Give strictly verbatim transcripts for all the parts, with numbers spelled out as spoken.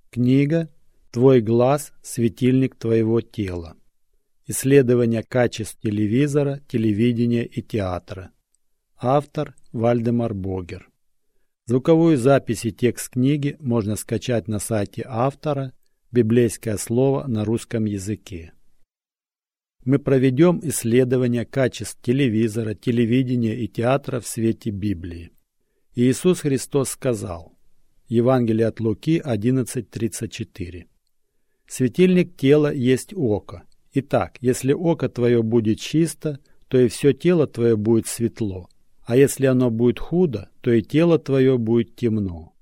Книга «Твой глаз – светильник твоего тела». Исследование качеств телевизора, телевидения и театра. Автор Вальдемар Богер. Звуковую запись и текст книги можно скачать на сайте автора «Библейское слово на русском языке». Мы проведем исследование качеств телевизора, телевидения и театра в свете Библии. Иисус Христос сказал, Евангелие от Луки одиннадцать тридцать четыре. «Светильник тела есть око. Итак, если око твое будет чисто, то и все тело твое будет светло, а если оно будет худо, то и тело твое будет темно.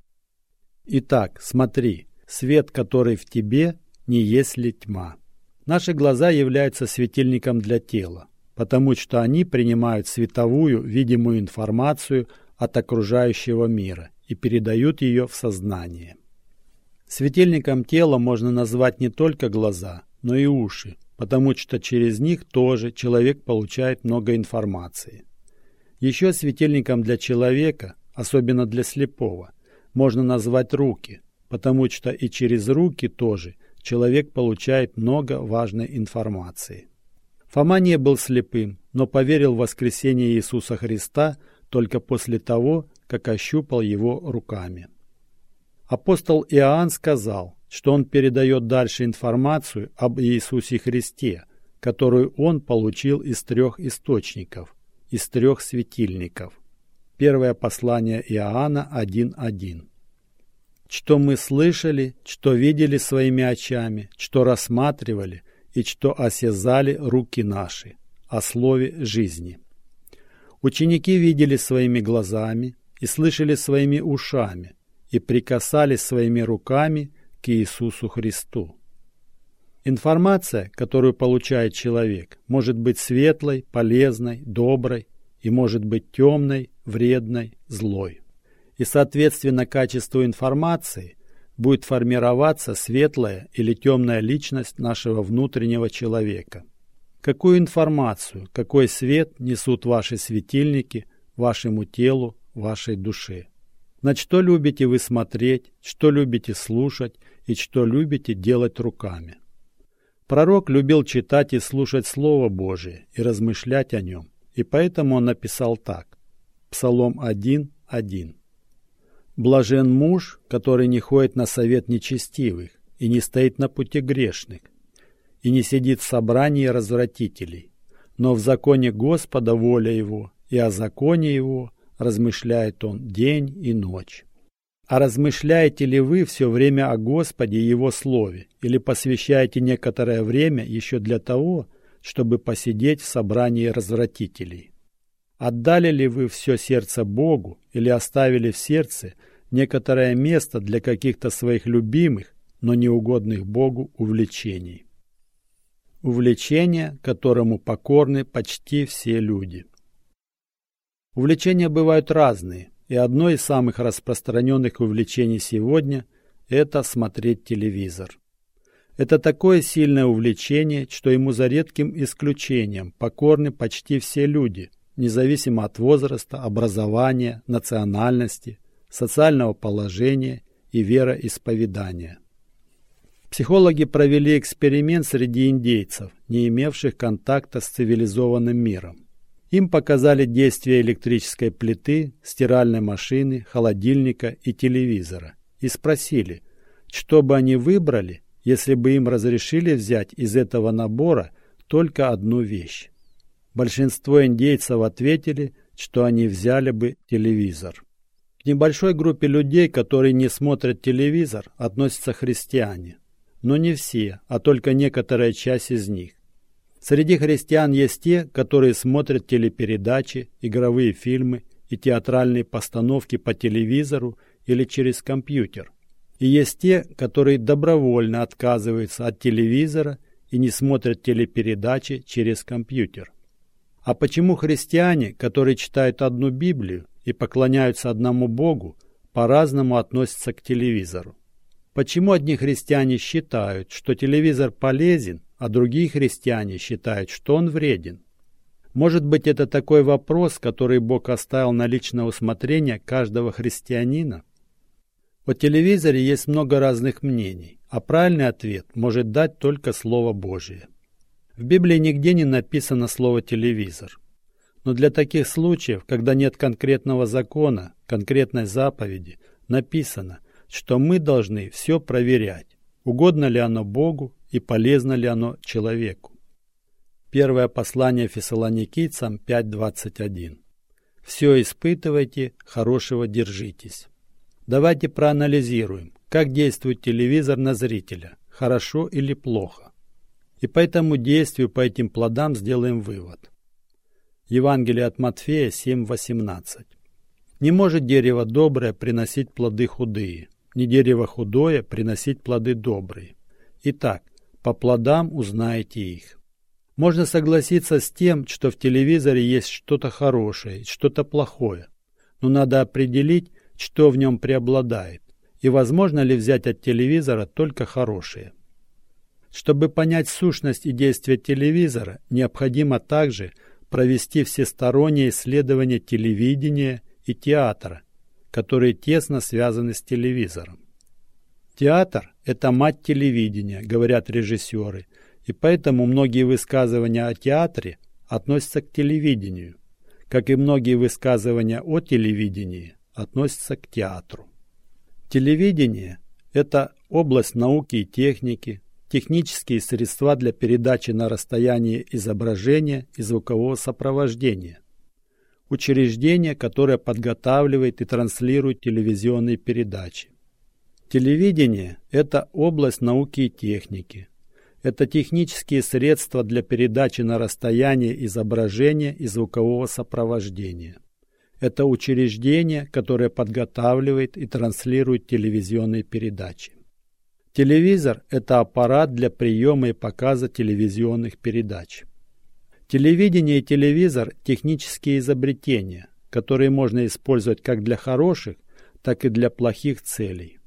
Итак, смотри, свет, который в тебе, не есть ли тьма». Наши глаза являются светильником для тела, потому что они принимают световую, видимую информацию от окружающего мира и передают ее в сознание. Светильником тела можно назвать не только глаза, но и уши, потому что через них тоже человек получает много информации. Еще светильником для человека, особенно для слепого, можно назвать руки, потому что и через руки тоже человек получает много важной информации. Фома не был слепым, но поверил в воскресение Иисуса Христа только после того, как ощупал его руками. Апостол Иоанн сказал, что он передает дальше информацию об Иисусе Христе, которую он получил из трех источников, из трех светильников. Первое послание Иоанна один один. «Что мы слышали, что видели своими очами, что рассматривали и что осязали руки наши, о слове жизни». Ученики видели своими глазами и слышали своими ушами и прикасались своими руками к Иисусу Христу. Информация, которую получает человек, может быть светлой, полезной, доброй и может быть темной, вредной, злой. И, соответственно, качеству информации будет формироваться светлая или темная личность нашего внутреннего человека. Какую информацию, какой свет несут ваши светильники вашему телу, вашей душе? На что любите вы смотреть, что любите слушать и что любите делать руками? Пророк любил читать и слушать Слово Божие и размышлять о нем, и поэтому он написал так. Псалом один один. «Блажен муж, который не ходит на совет нечестивых и не стоит на пути грешных, и не сидит в собрании развратителей, но в законе Господа воля его, и о законе его размышляет он день и ночь. А размышляете ли вы все время о Господе и Его Слове, или посвящаете некоторое время еще для того, чтобы посидеть в собрании развратителей? Отдали ли вы все сердце Богу, или оставили в сердце некоторое место для каких-то своих любимых, но неугодных Богу увлечений?» Увлечение, которому покорны почти все люди. Увлечения бывают разные, и одно из самых распространенных увлечений сегодня – это смотреть телевизор. Это такое сильное увлечение, что ему за редким исключением покорны почти все люди, независимо от возраста, образования, национальности, социального положения и вероисповедания. Психологи провели эксперимент среди индейцев, не имевших контакта с цивилизованным миром. Им показали действие электрической плиты, стиральной машины, холодильника и телевизора и спросили, что бы они выбрали, если бы им разрешили взять из этого набора только одну вещь. Большинство индейцев ответили, что они взяли бы телевизор. К небольшой группе людей, которые не смотрят телевизор, относятся христиане. Но не все, а только некоторая часть из них. Среди христиан есть те, которые смотрят телепередачи, игровые фильмы и театральные постановки по телевизору или через компьютер. И есть те, которые добровольно отказываются от телевизора и не смотрят телепередачи через компьютер. А почему христиане, которые читают одну Библию и поклоняются одному Богу, по-разному относятся к телевизору? Почему одни христиане считают, что телевизор полезен, а другие христиане считают, что он вреден? Может быть, это такой вопрос, который Бог оставил на личное усмотрение каждого христианина? О телевизоре есть много разных мнений, а правильный ответ может дать только Слово Божие. В Библии нигде не написано слово «телевизор». Но для таких случаев, когда нет конкретного закона, конкретной заповеди, написано, что мы должны все проверять, угодно ли оно Богу и полезно ли оно человеку. Первое послание Фессалоникийцам пять двадцать один. «Все испытывайте, хорошего держитесь». Давайте проанализируем, как действует телевизор на зрителя, хорошо или плохо. И по этому действию, по этим плодам сделаем вывод. Евангелие от Матфея семь восемнадцать. «Не может дерево доброе приносить плоды худые, ни дерево худое приносить плоды добрые. Итак, по плодам узнаете их». Можно согласиться с тем, что в телевизоре есть что-то хорошее, что-то плохое, но надо определить, что в нем преобладает, и возможно ли взять от телевизора только хорошее. Чтобы понять сущность и действие телевизора, необходимо также провести всестороннее исследование телевидения и театра, которые тесно связаны с телевизором. Театр – это мать телевидения, говорят режиссеры, и поэтому многие высказывания о театре относятся к телевидению, как и многие высказывания о телевидении относятся к театру. Телевидение – это область науки и техники, технические средства для передачи на расстояние изображения и звукового сопровождения, учреждение, которое подготавливает и транслирует телевизионные передачи. Телевидение – это область науки и техники. Это технические средства для передачи на расстояние изображения и звукового сопровождения. Это учреждение, которое подготавливает и транслирует телевизионные передачи. Телевизор – это аппарат для приема и показа телевизионных передач. Телевидение и телевизор – технические изобретения, которые можно использовать как для хороших, так и для плохих целей.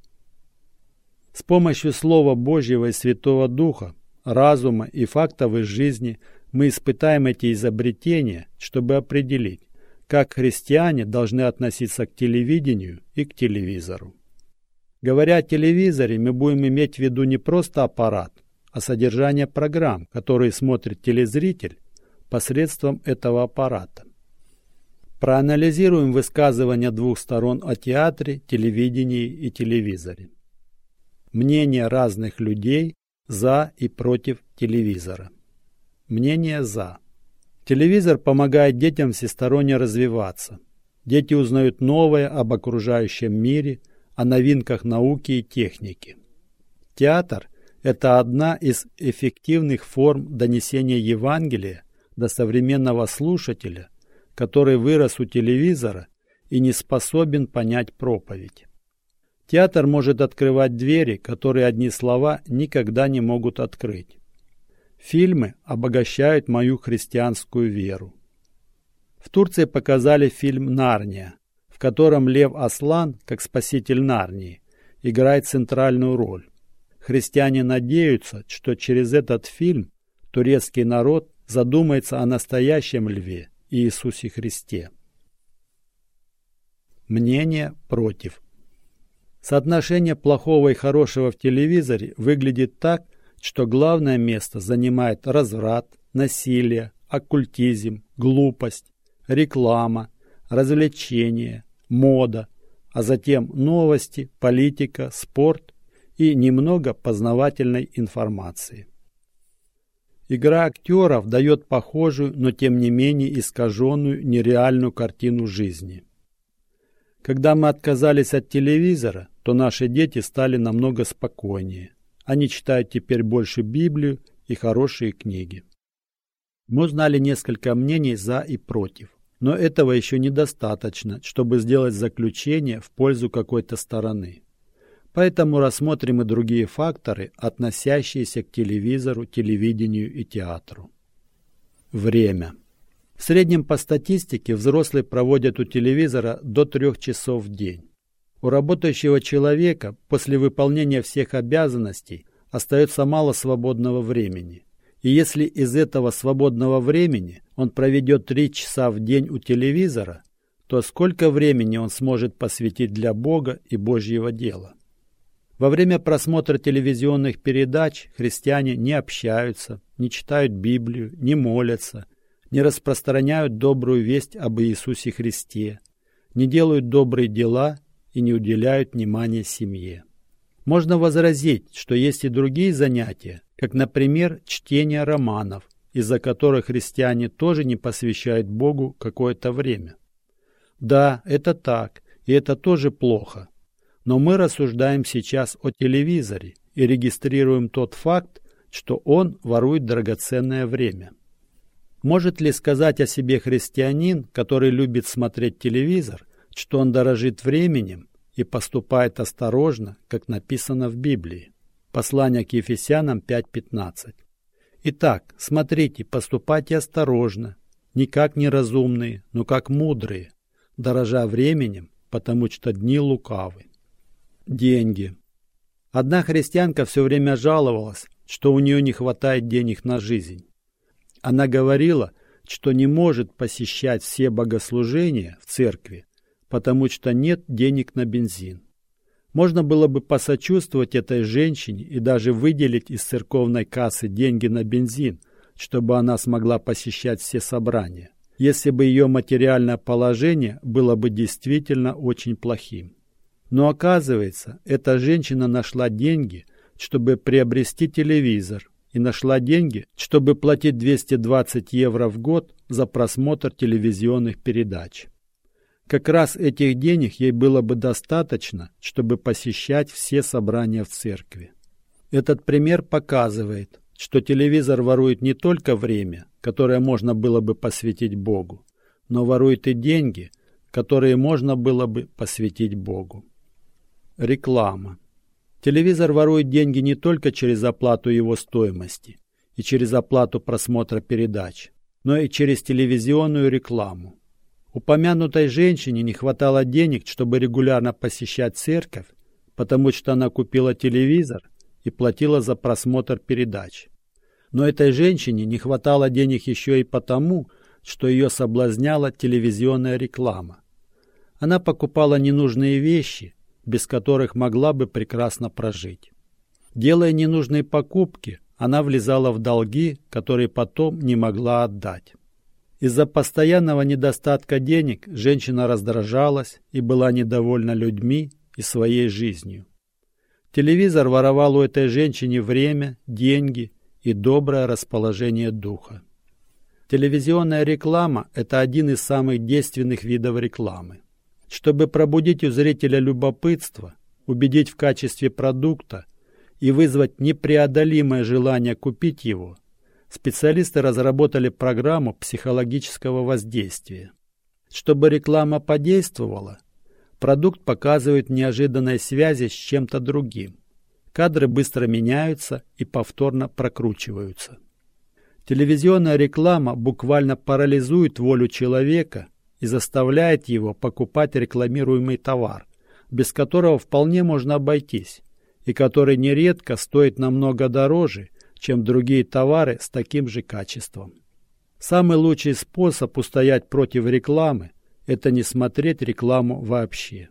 С помощью Слова Божьего и Святого Духа, разума и фактов из жизни мы испытаем эти изобретения, чтобы определить, как христиане должны относиться к телевидению и к телевизору. Говоря о телевизоре, мы будем иметь в виду не просто аппарат, а содержание программ, которые смотрит телезритель посредством этого аппарата. Проанализируем высказывания двух сторон о театре, телевидении и телевизоре. Мнения разных людей за и против телевизора. Мнение за. Телевизор помогает детям всесторонне развиваться. Дети узнают новое об окружающем мире, о новинках науки и техники. Театр – это одна из эффективных форм донесения Евангелия до современного слушателя, который вырос у телевизора и не способен понять проповедь. Театр может открывать двери, которые одни слова никогда не могут открыть. Фильмы обогащают мою христианскую веру. В Турции показали фильм «Нарния», в котором Лев Аслан, как спаситель Нарнии, играет центральную роль. Христиане надеются, что через этот фильм турецкий народ задумается о настоящем льве Иисусе Христе. Мнение против. Соотношение плохого и хорошего в телевизоре выглядит так, что главное место занимает разврат, насилие, оккультизм, глупость, реклама, развлечения, мода, а затем новости, политика, спорт и немного познавательной информации. Игра актеров дает похожую, но тем не менее искаженную, нереальную картину жизни. Когда мы отказались от телевизора, то наши дети стали намного спокойнее. Они читают теперь больше Библию и хорошие книги. Мы узнали несколько мнений за и против, но этого еще недостаточно, чтобы сделать заключение в пользу какой-то стороны. Поэтому рассмотрим и другие факторы, относящиеся к телевизору, телевидению и театру. Время. В среднем по статистике взрослые проводят у телевизора до трех часов в день. У работающего человека после выполнения всех обязанностей остается мало свободного времени. И если из этого свободного времени он проведет три часа в день у телевизора, то сколько времени он сможет посвятить для Бога и Божьего дела? Во время просмотра телевизионных передач христиане не общаются, не читают Библию, не молятся, не распространяют добрую весть об Иисусе Христе, не делают добрые дела и не уделяют внимания семье. Можно возразить, что есть и другие занятия, как, например, чтение романов, из-за которых христиане тоже не посвящают Богу какое-то время. Да, это так, и это тоже плохо. Но мы рассуждаем сейчас о телевизоре и регистрируем тот факт, что он ворует драгоценное время. Может ли сказать о себе христианин, который любит смотреть телевизор, что он дорожит временем и поступает осторожно, как написано в Библии? Послание к Ефесянам пять пятнадцать. Итак, смотрите, поступайте осторожно, не как неразумные, но как мудрые, дорожа временем, потому что дни лукавы. Деньги. Одна христианка все время жаловалась, что у нее не хватает денег на жизнь. Она говорила, что не может посещать все богослужения в церкви, потому что нет денег на бензин. Можно было бы посочувствовать этой женщине и даже выделить из церковной кассы деньги на бензин, чтобы она смогла посещать все собрания, если бы ее материальное положение было бы действительно очень плохим. Но оказывается, эта женщина нашла деньги, чтобы приобрести телевизор, и нашла деньги, чтобы платить двести двадцать евро в год за просмотр телевизионных передач. Как раз этих денег ей было бы достаточно, чтобы посещать все собрания в церкви. Этот пример показывает, что телевизор ворует не только время, которое можно было бы посвятить Богу, но ворует и деньги, которые можно было бы посвятить Богу. Реклама. Телевизор ворует деньги не только через оплату его стоимости и через оплату просмотра передач, но и через телевизионную рекламу. Упомянутой женщине не хватало денег, чтобы регулярно посещать церковь, потому что она купила телевизор и платила за просмотр передач. Но этой женщине не хватало денег еще и потому, что ее соблазняла телевизионная реклама. Она покупала ненужные вещи, без которых могла бы прекрасно прожить. Делая ненужные покупки, она влезала в долги, которые потом не могла отдать. Из-за постоянного недостатка денег женщина раздражалась и была недовольна людьми и своей жизнью. Телевизор воровал у этой женщины время, деньги и доброе расположение духа. Телевизионная реклама – это один из самых действенных видов рекламы. Чтобы пробудить у зрителя любопытство, убедить в качестве продукта и вызвать непреодолимое желание купить его, специалисты разработали программу психологического воздействия. Чтобы реклама подействовала, продукт показывает неожиданные связи с чем-то другим. Кадры быстро меняются и повторно прокручиваются. Телевизионная реклама буквально парализует волю человека и заставляет его покупать рекламируемый товар, без которого вполне можно обойтись, и который нередко стоит намного дороже, чем другие товары с таким же качеством. Самый лучший способ устоять против рекламы – это не смотреть рекламу вообще.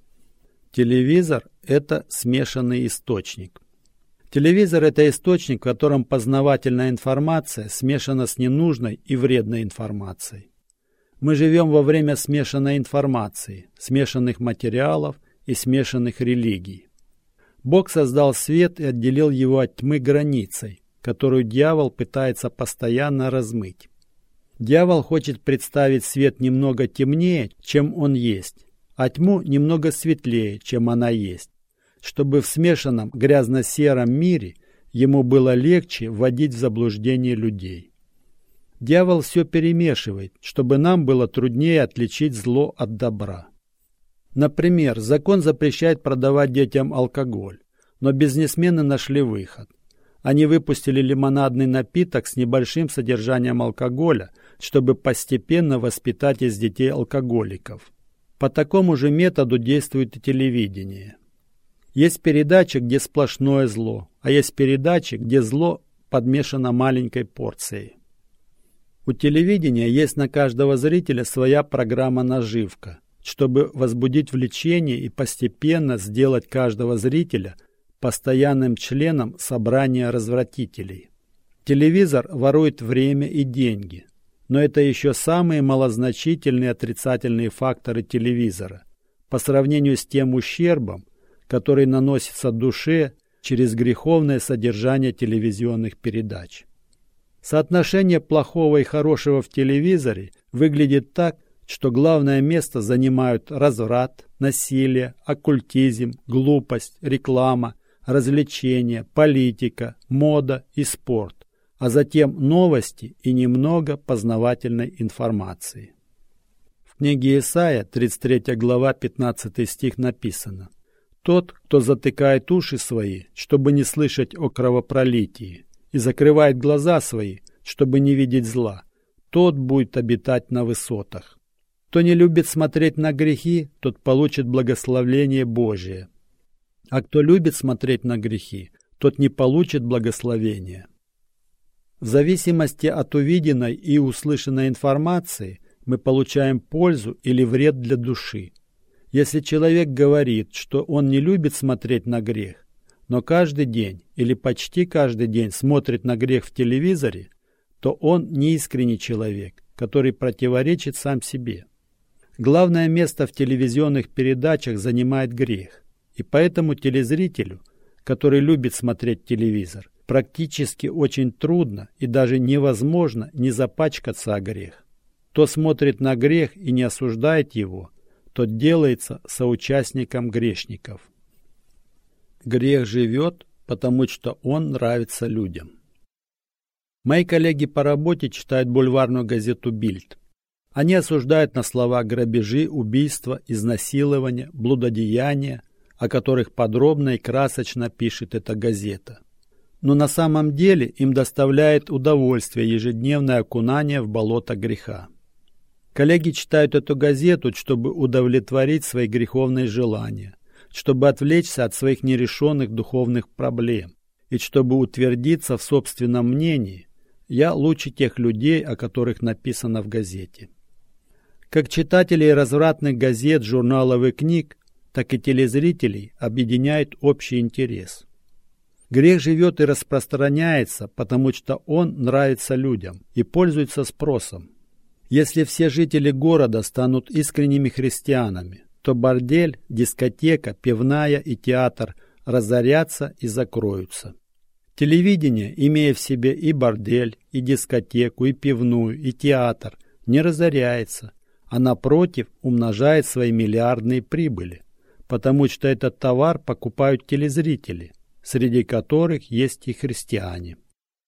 Телевизор – это смешанный источник. Телевизор – это источник, в котором познавательная информация смешана с ненужной и вредной информацией. Мы живем во время смешанной информации, смешанных материалов и смешанных религий. Бог создал свет и отделил его от тьмы границей, которую дьявол пытается постоянно размыть. Дьявол хочет представить свет немного темнее, чем он есть, а тьму немного светлее, чем она есть, чтобы в смешанном грязно-сером мире ему было легче вводить в заблуждение людей. Дьявол все перемешивает, чтобы нам было труднее отличить зло от добра. Например, закон запрещает продавать детям алкоголь, но бизнесмены нашли выход. Они выпустили лимонадный напиток с небольшим содержанием алкоголя, чтобы постепенно воспитать из детей алкоголиков. По такому же методу действует и телевидение. Есть передачи, где сплошное зло, а есть передачи, где зло подмешано маленькой порцией. У телевидения есть на каждого зрителя своя программа-наживка, чтобы возбудить влечение и постепенно сделать каждого зрителя постоянным членом собрания развратителей. Телевизор ворует время и деньги, но это еще самые малозначительные отрицательные факторы телевизора по сравнению с тем ущербом, который наносится душе через греховное содержание телевизионных передач. Соотношение плохого и хорошего в телевизоре выглядит так, что главное место занимают разврат, насилие, оккультизм, глупость, реклама, развлечения, политика, мода и спорт, а затем новости и немного познавательной информации. В книге Исайя, тридцать третья глава, пятнадцатый стих написано: «Тот, кто затыкает уши свои, чтобы не слышать о кровопролитии, и закрывает глаза свои, чтобы не видеть зла, тот будет обитать на высотах. Кто не любит смотреть на грехи, тот получит благословение Божие. А кто любит смотреть на грехи, тот не получит благословения». В зависимости от увиденной и услышанной информации мы получаем пользу или вред для души. Если человек говорит, что он не любит смотреть на грех, но каждый день или почти каждый день смотрит на грех в телевизоре, то он неискренний человек, который противоречит сам себе. Главное место в телевизионных передачах занимает грех, и поэтому телезрителю, который любит смотреть телевизор, практически очень трудно и даже невозможно не запачкаться о грех. Кто смотрит на грех и не осуждает его, тот делается соучастником грешников. Грех живет, потому что он нравится людям. Мои коллеги по работе читают бульварную газету «Бильд». Они осуждают на слова грабежи, убийства, изнасилования, блудодеяния, о которых подробно и красочно пишет эта газета. Но на самом деле им доставляет удовольствие ежедневное окунание в болото греха. Коллеги читают эту газету, чтобы удовлетворить свои греховные желания, чтобы отвлечься от своих нерешенных духовных проблем и чтобы утвердиться в собственном мнении: «Я лучше тех людей, о которых написано в газете». Как читателей развратных газет, журналов и книг, так и телезрителей объединяет общий интерес. Грех живет и распространяется, потому что он нравится людям и пользуется спросом. Если все жители города станут искренними христианами, то бордель, дискотека, пивная и театр разорятся и закроются. Телевидение, имея в себе и бордель, и дискотеку, и пивную, и театр, не разоряется, а напротив умножает свои миллиардные прибыли, потому что этот товар покупают телезрители, среди которых есть и христиане.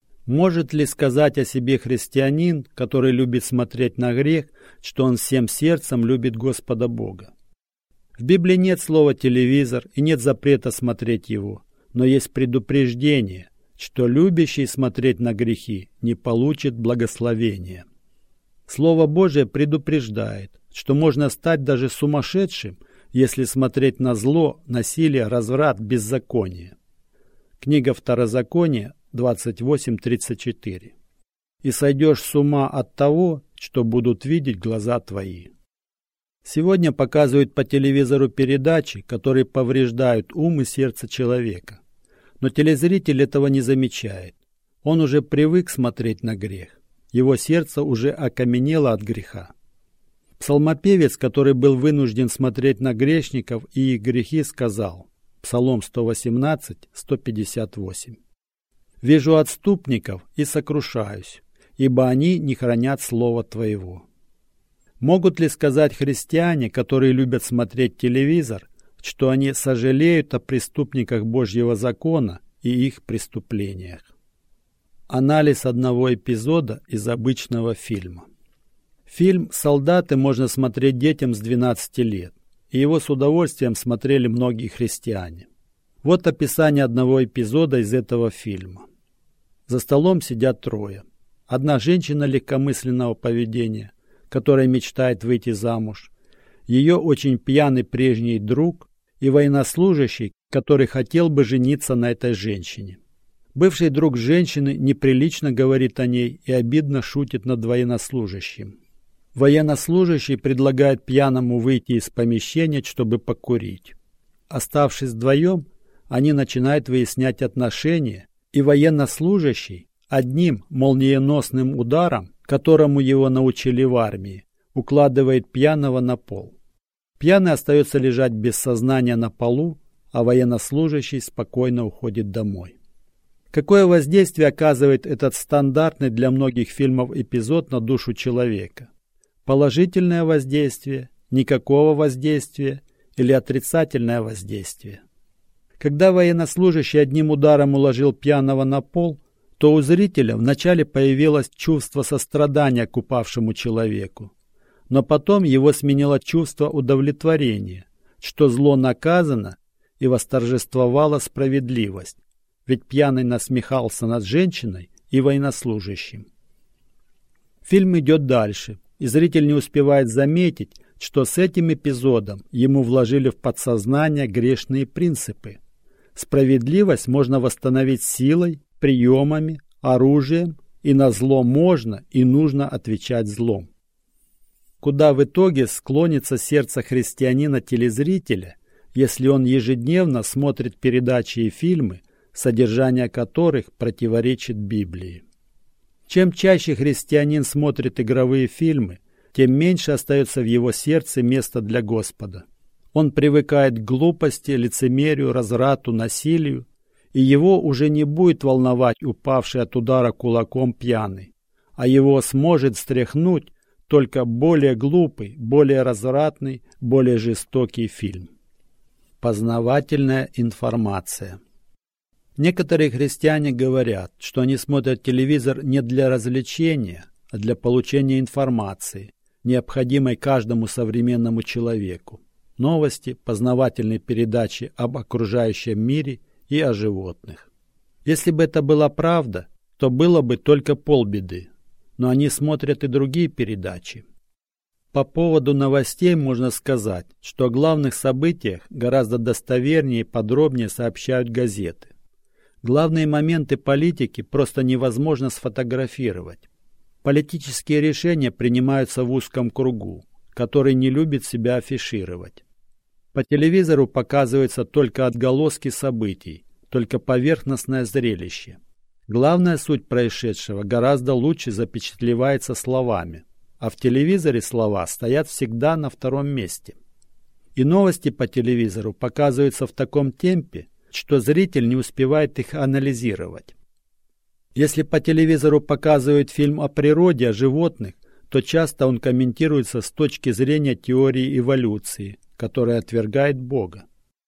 Может ли сказать о себе христианин, который любит смотреть на грех, что он всем сердцем любит Господа Бога? В Библии нет слова «телевизор» и нет запрета смотреть его, но есть предупреждение, что любящий смотреть на грехи не получит благословения. Слово Божие предупреждает, что можно стать даже сумасшедшим, если смотреть на зло, насилие, разврат, беззаконие. Книга Второзакония, двадцать восемь тридцать четыре. «И сойдешь с ума от того, что будут видеть глаза твои». Сегодня показывают по телевизору передачи, которые повреждают ум и сердце человека. Но телезритель этого не замечает. Он уже привык смотреть на грех. Его сердце уже окаменело от греха. Псалмопевец, который был вынужден смотреть на грешников и их грехи, сказал, Псалом сто восемнадцать, сто пятьдесят восемь: «Вижу отступников и сокрушаюсь, ибо они не хранят слова Твоего». Могут ли сказать христиане, которые любят смотреть телевизор, что они сожалеют о преступниках Божьего закона и их преступлениях? Анализ одного эпизода из обычного фильма. Фильм «Солдаты» можно смотреть детям с двенадцати лет, и его с удовольствием смотрели многие христиане. Вот описание одного эпизода из этого фильма. За столом сидят трое. Одна женщина легкомысленного поведения, которая мечтает выйти замуж, ее очень пьяный прежний друг и военнослужащий, который хотел бы жениться на этой женщине. Бывший друг женщины неприлично говорит о ней и обидно шутит над военнослужащим. Военнослужащий предлагает пьяному выйти из помещения, чтобы покурить. Оставшись вдвоем, они начинают выяснять отношения, и военнослужащий одним молниеносным ударом, которому его научили в армии, укладывает пьяного на пол. Пьяный остается лежать без сознания на полу, а военнослужащий спокойно уходит домой. Какое воздействие оказывает этот стандартный для многих фильмов эпизод на душу человека? Положительное воздействие, никакого воздействия или отрицательное воздействие? Когда военнослужащий одним ударом уложил пьяного на пол, то у зрителя вначале появилось чувство сострадания к упавшему человеку, но потом его сменило чувство удовлетворения, что зло наказано, и восторжествовала справедливость, ведь пьяный насмехался над женщиной и военнослужащим. Фильм идет дальше, и зритель не успевает заметить, что с этим эпизодом ему вложили в подсознание грешные принципы. Справедливость можно восстановить силой, приемами, оружием, и на зло можно и нужно отвечать злом. Куда в итоге склонится сердце христианина-телезрителя, если он ежедневно смотрит передачи и фильмы, содержание которых противоречит Библии? Чем чаще христианин смотрит игровые фильмы, тем меньше остается в его сердце места для Господа. Он привыкает к глупости, лицемерию, разврату, насилию, и его уже не будет волновать упавший от удара кулаком пьяный, а его сможет стряхнуть только более глупый, более развратный, более жестокий фильм. Познавательная информация. Некоторые христиане говорят, что они смотрят телевизор не для развлечения, а для получения информации, необходимой каждому современному человеку. Новости, познавательные передачи об окружающем мире и о животных. Если бы это была правда, то было бы только полбеды, но они смотрят и другие передачи. По поводу новостей можно сказать, что о главных событиях гораздо достовернее и подробнее сообщают газеты. Главные моменты политики просто невозможно сфотографировать. Политические решения принимаются в узком кругу, который не любит себя афишировать. По телевизору показываются только отголоски событий, только поверхностное зрелище. Главная суть происшедшего гораздо лучше запечатлевается словами, а в телевизоре слова стоят всегда на втором месте. И новости по телевизору показываются в таком темпе, что зритель не успевает их анализировать. Если по телевизору показывают фильм о природе, о животных, то часто он комментируется с точки зрения теории эволюции, которая отвергает Бога.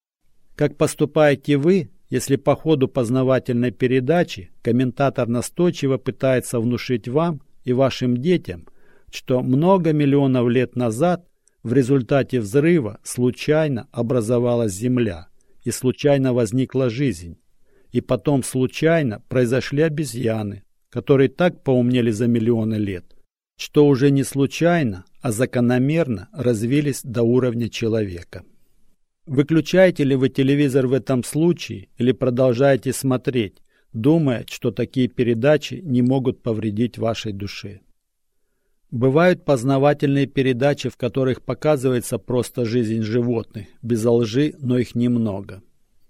Как поступаете вы, если по ходу познавательной передачи комментатор настойчиво пытается внушить вам и вашим детям, что много миллионов лет назад в результате взрыва случайно образовалась Земля и случайно возникла жизнь, и потом случайно произошли обезьяны, которые так поумнели за миллионы лет, что уже не случайно, а закономерно развились до уровня человека. Выключаете ли вы телевизор в этом случае или продолжаете смотреть, думая, что такие передачи не могут повредить вашей душе? Бывают познавательные передачи, в которых показывается просто жизнь животных, без лжи, но их немного.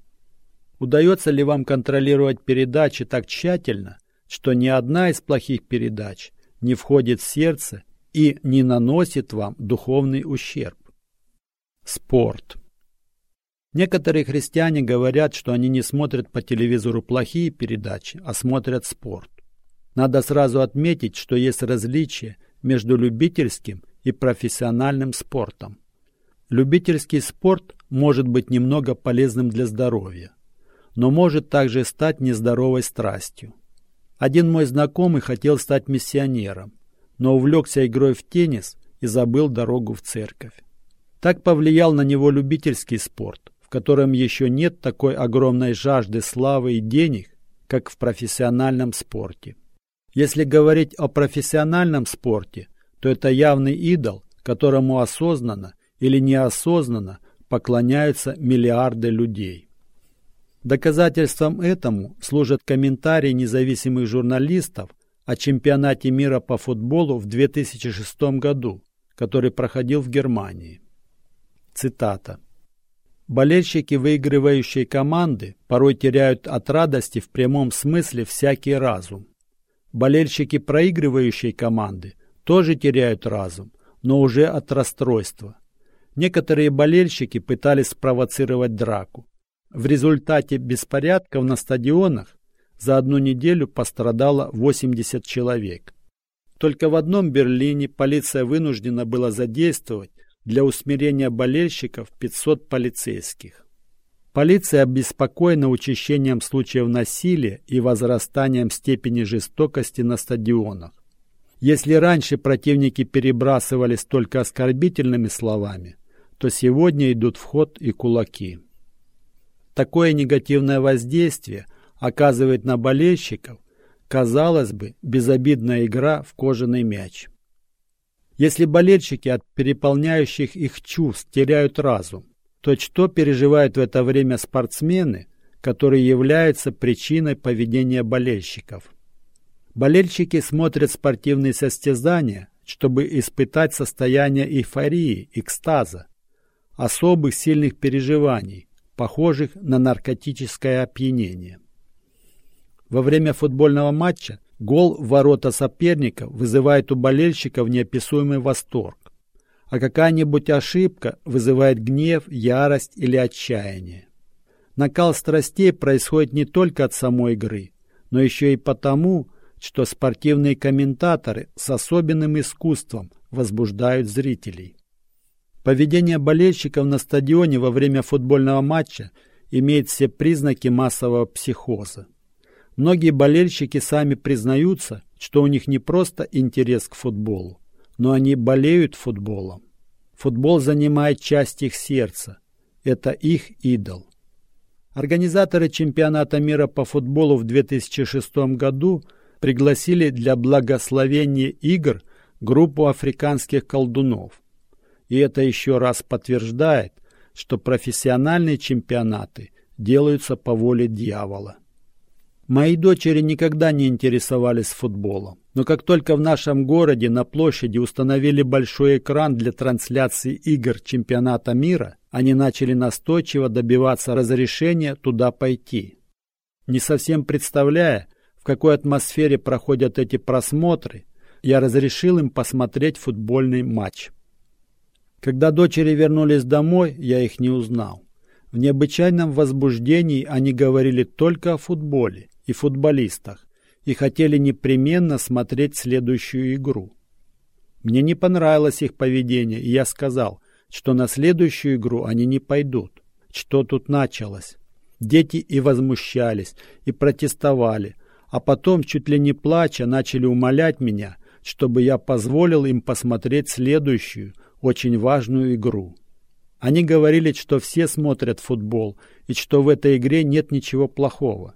Удается ли вам контролировать передачи так тщательно, что ни одна из плохих передач не входит в сердце и не наносит вам духовный ущерб? Спорт. Некоторые христиане говорят, что они не смотрят по телевизору плохие передачи, а смотрят спорт. Надо сразу отметить, что есть различие между любительским и профессиональным спортом. Любительский спорт может быть немного полезным для здоровья, но может также стать нездоровой страстью. Один мой знакомый хотел стать миссионером, но увлекся игрой в теннис и забыл дорогу в церковь. Так повлиял на него любительский спорт, в котором еще нет такой огромной жажды славы и денег, как в профессиональном спорте. Если говорить о профессиональном спорте, то это явный идол, которому осознанно или неосознанно поклоняются миллиарды людей. Доказательством этому служат комментарии независимых журналистов о чемпионате мира по футболу в две тысячи шестом году, который проходил в Германии. Цитата. Болельщики выигрывающей команды порой теряют от радости в прямом смысле всякий разум. Болельщики проигрывающей команды тоже теряют разум, но уже от расстройства. Некоторые болельщики пытались спровоцировать драку. В результате беспорядков на стадионах за одну неделю пострадало восемьдесят человек. Только в одном Берлине полиция вынуждена была задействовать для усмирения болельщиков пятьсот полицейских. Полиция обеспокоена учащением случаев насилия и возрастанием степени жестокости на стадионах. Если раньше противники перебрасывались только оскорбительными словами, то сегодня идут в ход и кулаки. Такое негативное воздействие оказывает на болельщиков, казалось бы, безобидная игра в кожаный мяч. Если болельщики от переполняющих их чувств теряют разум, то что переживают в это время спортсмены, которые являются причиной поведения болельщиков? Болельщики смотрят спортивные состязания, чтобы испытать состояние эйфории, экстаза, особых сильных переживаний, похожих на наркотическое опьянение. Во время футбольного матча гол в ворота соперника вызывает у болельщиков неописуемый восторг, а какая-нибудь ошибка вызывает гнев, ярость или отчаяние. Накал страстей происходит не только от самой игры, но еще и потому, что спортивные комментаторы с особенным искусством возбуждают зрителей. Поведение болельщиков на стадионе во время футбольного матча имеет все признаки массового психоза. Многие болельщики сами признаются, что у них не просто интерес к футболу, но они болеют футболом. Футбол занимает часть их сердца. Это их идол. Организаторы чемпионата мира по футболу в две тысячи шестом году пригласили для благословения игр группу африканских колдунов. И это еще раз подтверждает, что профессиональные чемпионаты делаются по воле дьявола. Мои дочери никогда не интересовались футболом, но как только в нашем городе на площади установили большой экран для трансляции игр чемпионата мира, они начали настойчиво добиваться разрешения туда пойти. Не совсем представляя, в какой атмосфере проходят эти просмотры, я разрешил им посмотреть футбольный матч. Когда дочери вернулись домой, я их не узнал. В необычайном возбуждении они говорили только о футболе и футболистах и хотели непременно смотреть следующую игру. Мне не понравилось их поведение, и я сказал, что на следующую игру они не пойдут. Что тут началось? Дети и возмущались, и протестовали, а потом, чуть ли не плача, начали умолять меня, чтобы я позволил им посмотреть следующую, очень важную игру. Они говорили, что все смотрят футбол, и что в этой игре нет ничего плохого.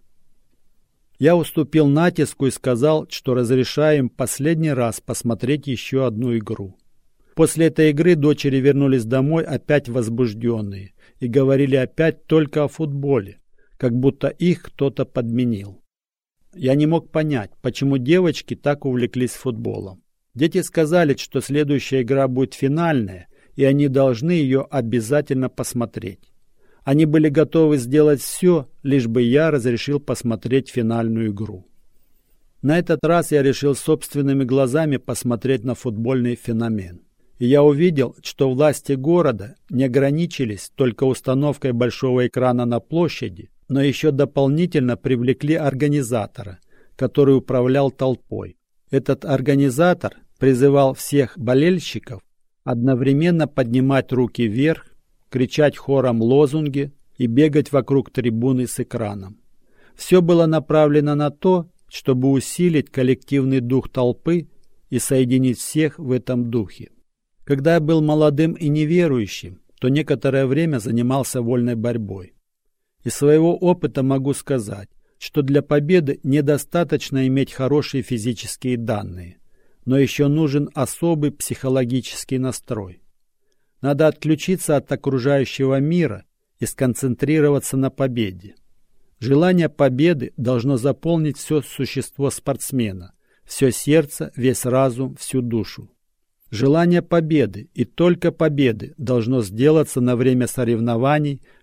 Я уступил натиску и сказал, что разрешаю им последний раз посмотреть еще одну игру. После этой игры дочери вернулись домой опять возбужденные и говорили опять только о футболе, как будто их кто-то подменил. Я не мог понять, почему девочки так увлеклись футболом. Дети сказали, что следующая игра будет финальная, и они должны ее обязательно посмотреть. Они были готовы сделать все, лишь бы я разрешил посмотреть финальную игру. На этот раз я решил собственными глазами посмотреть на футбольный феномен. И я увидел, что власти города не ограничились только установкой большого экрана на площади, но еще дополнительно привлекли организатора, который управлял толпой. Этот организатор призывал всех болельщиков одновременно поднимать руки вверх, кричать хором лозунги и бегать вокруг трибуны с экраном. Все было направлено на то, чтобы усилить коллективный дух толпы и соединить всех в этом духе. Когда я был молодым и неверующим, то некоторое время занимался вольной борьбой. Из своего опыта могу сказать, что для победы недостаточно иметь хорошие физические данные, но еще нужен особый психологический настрой. Надо отключиться от окружающего мира и сконцентрироваться на победе. Желание победы должно заполнить все существо спортсмена, все сердце, весь разум, всю душу. Желание победы и только победы должно сделаться на время соревнований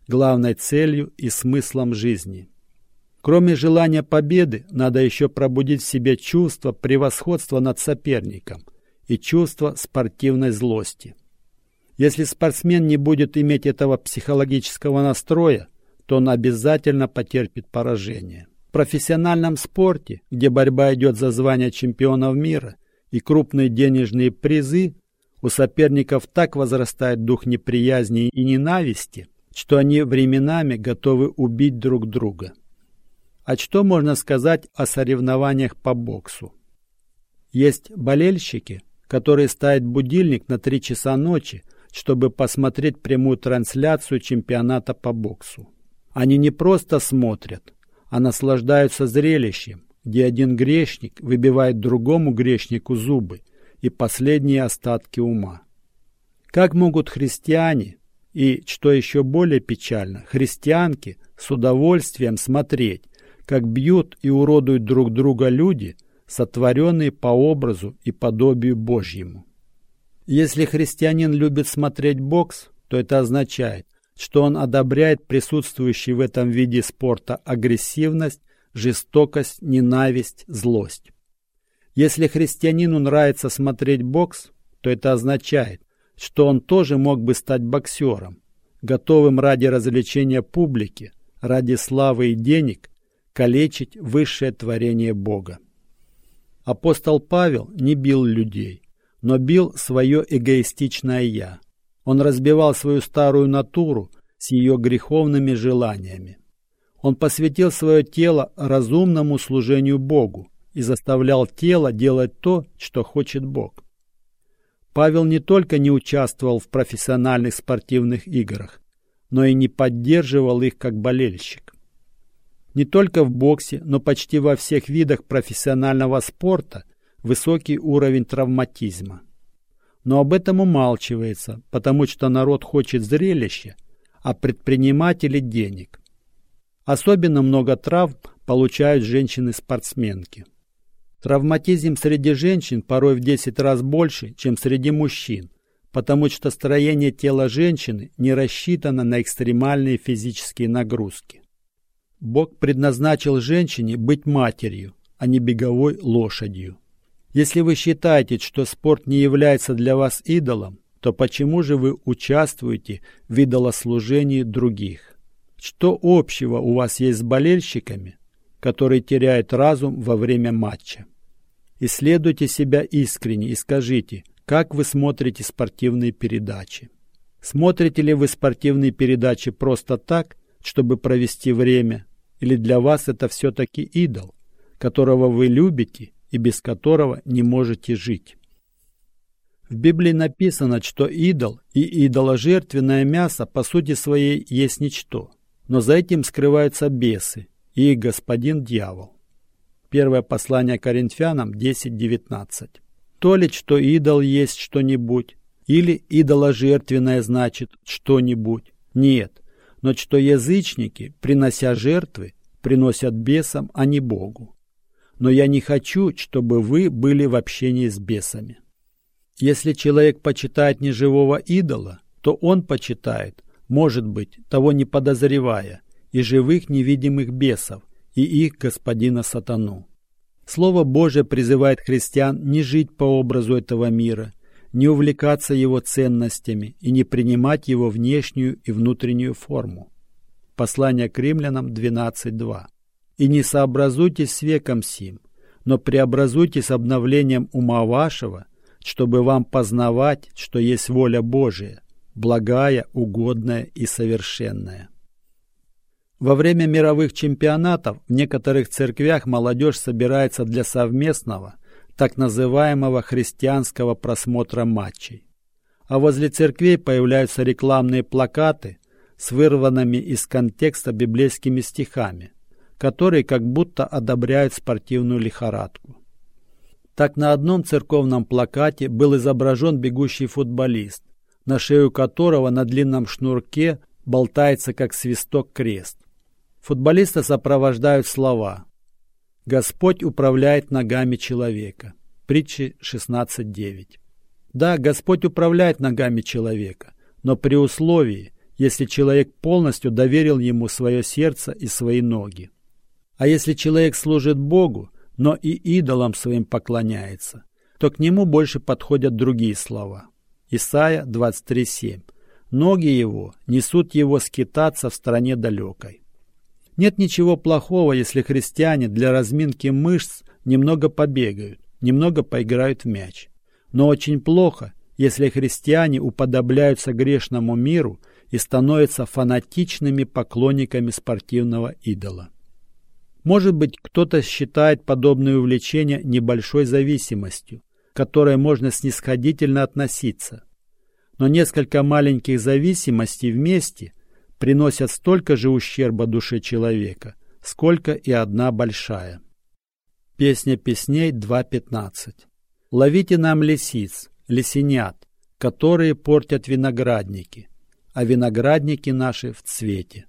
главной целью и смыслом жизни. Кроме желания победы, надо еще пробудить в себе чувство превосходства над соперником и чувство спортивной злости. Если спортсмен не будет иметь этого психологического настроя, то он обязательно потерпит поражение. В профессиональном спорте, где борьба идет за звание чемпионов мира и крупные денежные призы, у соперников так возрастает дух неприязни и ненависти, что они временами готовы убить друг друга. А что можно сказать о соревнованиях по боксу? Есть болельщики, которые ставят будильник на три часа ночи, чтобы посмотреть прямую трансляцию чемпионата по боксу. Они не просто смотрят, а наслаждаются зрелищем, где один грешник выбивает другому грешнику зубы и последние остатки ума. Как могут христиане и, что еще более печально, христианки с удовольствием смотреть, как бьют и уродуют друг друга люди, сотворенные по образу и подобию Божьему? Если христианин любит смотреть бокс, то это означает, что он одобряет присутствующую в этом виде спорта агрессивность, жестокость, ненависть, злость. Если христианину нравится смотреть бокс, то это означает, что он тоже мог бы стать боксером, готовым ради развлечения публики, ради славы и денег, калечить высшее творение Бога. Апостол Павел не бил людей, но бил свое эгоистичное «я». Он разбивал свою старую натуру с ее греховными желаниями. Он посвятил свое тело разумному служению Богу и заставлял тело делать то, что хочет Бог. Павел не только не участвовал в профессиональных спортивных играх, но и не поддерживал их как болельщик. Не только в боксе, но почти во всех видах профессионального спорта высокий уровень травматизма. Но об этом умалчивается, потому что народ хочет зрелища, а предприниматели – денег. Особенно много травм получают женщины-спортсменки. Травматизм среди женщин порой в десять раз больше, чем среди мужчин, потому что строение тела женщины не рассчитано на экстремальные физические нагрузки. Бог предназначил женщине быть матерью, а не беговой лошадью. Если вы считаете, что спорт не является для вас идолом, то почему же вы участвуете в идолослужении других? Что общего у вас есть с болельщиками, которые теряют разум во время матча? Исследуйте себя искренне и скажите, как вы смотрите спортивные передачи. Смотрите ли вы спортивные передачи просто так, чтобы провести время, или для вас это все-таки идол, которого вы любите и без которого не можете жить? В Библии написано, что идол и идоложертвенное мясо по сути своей есть ничто, но за этим скрываются бесы и их господин дьявол. Первое послание Коринфянам десять девятнадцать. То ли, что идол есть что-нибудь, или идоложертвенное значит что-нибудь. Нет, но что язычники, принося жертвы, приносят бесам, а не Богу. Но я не хочу, чтобы вы были в общении с бесами. Если человек почитает неживого идола, то он почитает, может быть, того не подозревая, и живых невидимых бесов, и их господина сатану. Слово Божие призывает христиан не жить по образу этого мира, не увлекаться его ценностями и не принимать его внешнюю и внутреннюю форму. Послание к Римлянам двенадцать два. «И не сообразуйтесь с веком сим, но преобразуйтесь обновлением ума вашего, чтобы вам познавать, что есть воля Божия, благая, угодная и совершенная». Во время мировых чемпионатов в некоторых церквях молодежь собирается для совместного, так называемого христианского просмотра матчей. А возле церквей появляются рекламные плакаты с вырванными из контекста библейскими стихами, которые как будто одобряют спортивную лихорадку. Так на одном церковном плакате был изображен бегущий футболист, на шею которого на длинном шнурке болтается как свисток крест. Футболиста сопровождают слова: «Господь управляет ногами человека». Притчи шестнадцать девять. Да, Господь управляет ногами человека, но при условии, если человек полностью доверил ему свое сердце и свои ноги. А если человек служит Богу, но и идолам своим поклоняется, то к нему больше подходят другие слова. Исайя двадцать три семь. Ноги его несут его скитаться в стране далекой. Нет ничего плохого, если христиане для разминки мышц немного побегают, немного поиграют в мяч. Но очень плохо, если христиане уподобляются грешному миру и становятся фанатичными поклонниками спортивного идола. Может быть, кто-то считает подобное увлечение небольшой зависимостью, к которой можно снисходительно относиться. Но несколько маленьких зависимостей вместе приносят столько же ущерба душе человека, сколько и одна большая. Песня песней два пятнадцать. «Ловите нам лисиц, лисенят, которые портят виноградники, а виноградники наши в цвете».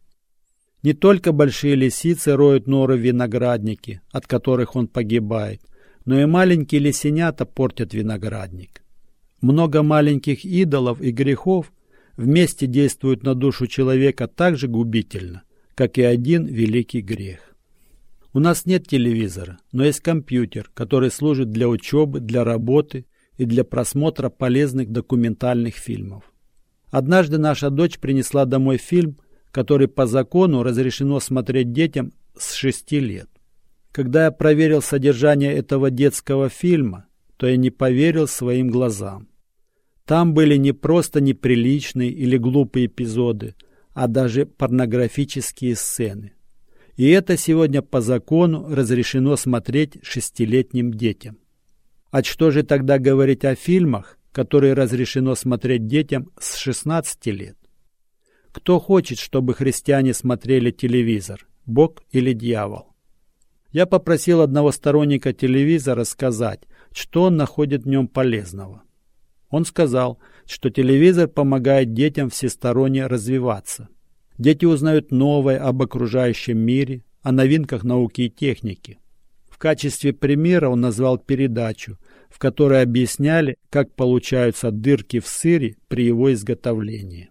Не только большие лисицы роют норы в винограднике, от которых он погибает, но и маленькие лисенята портят виноградник. Много маленьких идолов и грехов вместе действуют на душу человека так же губительно, как и один великий грех. У нас нет телевизора, но есть компьютер, который служит для учебы, для работы и для просмотра полезных документальных фильмов. Однажды наша дочь принесла домой фильм, который по закону разрешено смотреть детям с шести лет. Когда я проверил содержание этого детского фильма, то я не поверил своим глазам. Там были не просто неприличные или глупые эпизоды, а даже порнографические сцены. И это сегодня по закону разрешено смотреть шестилетним детям. А что же тогда говорить о фильмах, которые разрешено смотреть детям с шестнадцати лет? Кто хочет, чтобы христиане смотрели телевизор, Бог или дьявол? Я попросил одного сторонника телевизора сказать, что он находит в нем полезного. Он сказал, что телевизор помогает детям всесторонне развиваться. Дети узнают новое об окружающем мире, о новинках науки и техники. В качестве примера он назвал передачу, в которой объясняли, как получаются дырки в сыре при его изготовлении.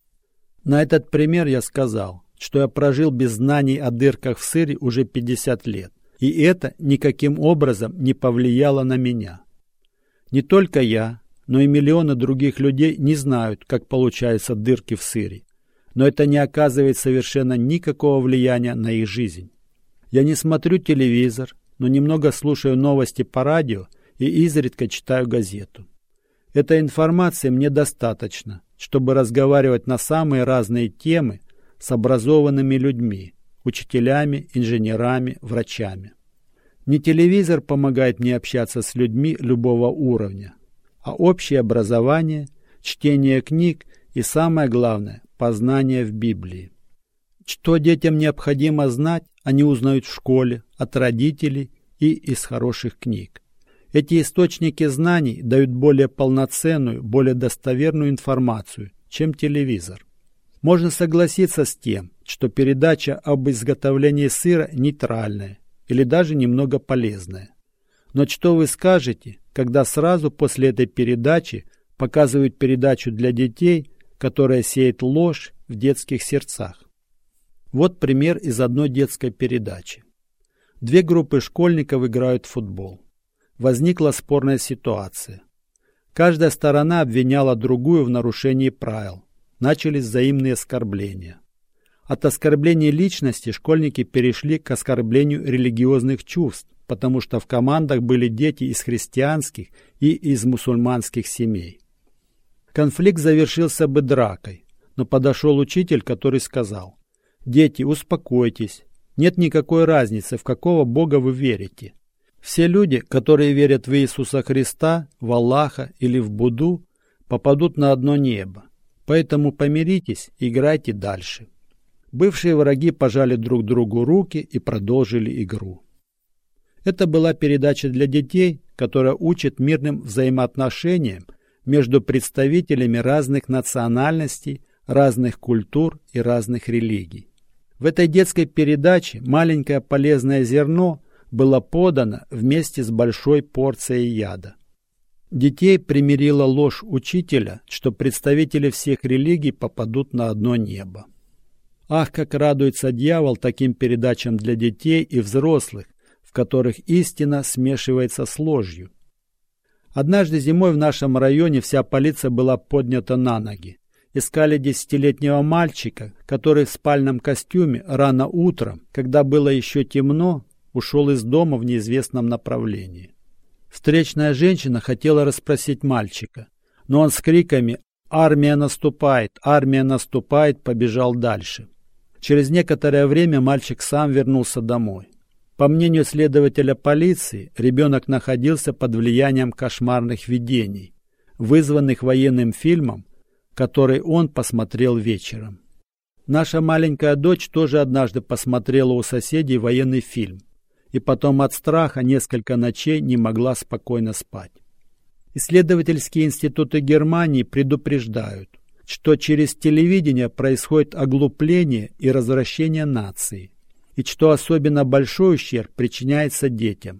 На этот пример я сказал, что я прожил без знаний о дырках в сыре уже пятьдесят лет, и это никаким образом не повлияло на меня. Не только я, но и миллионы других людей не знают, как получаются дырки в сыре, но это не оказывает совершенно никакого влияния на их жизнь. Я не смотрю телевизор, но немного слушаю новости по радио и изредка читаю газету. Этой информации мне достаточно, чтобы разговаривать на самые разные темы с образованными людьми, учителями, инженерами, врачами. Не телевизор помогает мне общаться с людьми любого уровня, а общее образование, чтение книг и, самое главное, познание в Библии. Что детям необходимо знать, они узнают в школе, от родителей и из хороших книг. Эти источники знаний дают более полноценную, более достоверную информацию, чем телевизор. Можно согласиться с тем, что передача об изготовлении сыра нейтральная или даже немного полезная. Но что вы скажете, когда сразу после этой передачи показывают передачу для детей, которая сеет ложь в детских сердцах? Вот пример из одной детской передачи. Две группы школьников играют в футбол. Возникла спорная ситуация. Каждая сторона обвиняла другую в нарушении правил. Начались взаимные оскорбления. От оскорбления личности школьники перешли к оскорблению религиозных чувств, потому что в командах были дети из христианских и из мусульманских семей. Конфликт завершился бы дракой, но подошел учитель, который сказал: «Дети, успокойтесь, нет никакой разницы, в какого Бога вы верите. Все люди, которые верят в Иисуса Христа, в Аллаха или в Будду, попадут на одно небо. Поэтому помиритесь и играйте дальше». Бывшие враги пожали друг другу руки и продолжили игру. Это была передача для детей, которая учит мирным взаимоотношениям между представителями разных национальностей, разных культур и разных религий. В этой детской передаче маленькое полезное зерно было подано вместе с большой порцией яда. Детей примирила ложь учителя, что представители всех религий попадут на одно небо. Ах, как радуется дьявол таким передачам для детей и взрослых, в которых истина смешивается с ложью. Однажды зимой в нашем районе вся полиция была поднята на ноги. Искали десятилетнего мальчика, который в спальном костюме рано утром, когда было еще темно, ушел из дома в неизвестном направлении. Встречная женщина хотела расспросить мальчика, но он с криками «Армия наступает! Армия наступает!» побежал дальше. Через некоторое время мальчик сам вернулся домой. По мнению следователя полиции, ребенок находился под влиянием кошмарных видений, вызванных военным фильмом, который он посмотрел вечером. Наша маленькая дочь тоже однажды посмотрела у соседей военный фильм, и потом от страха несколько ночей не могла спокойно спать. Исследовательские институты Германии предупреждают, что через телевидение происходит оглупление и развращение нации, и что особенно большой ущерб причиняется детям.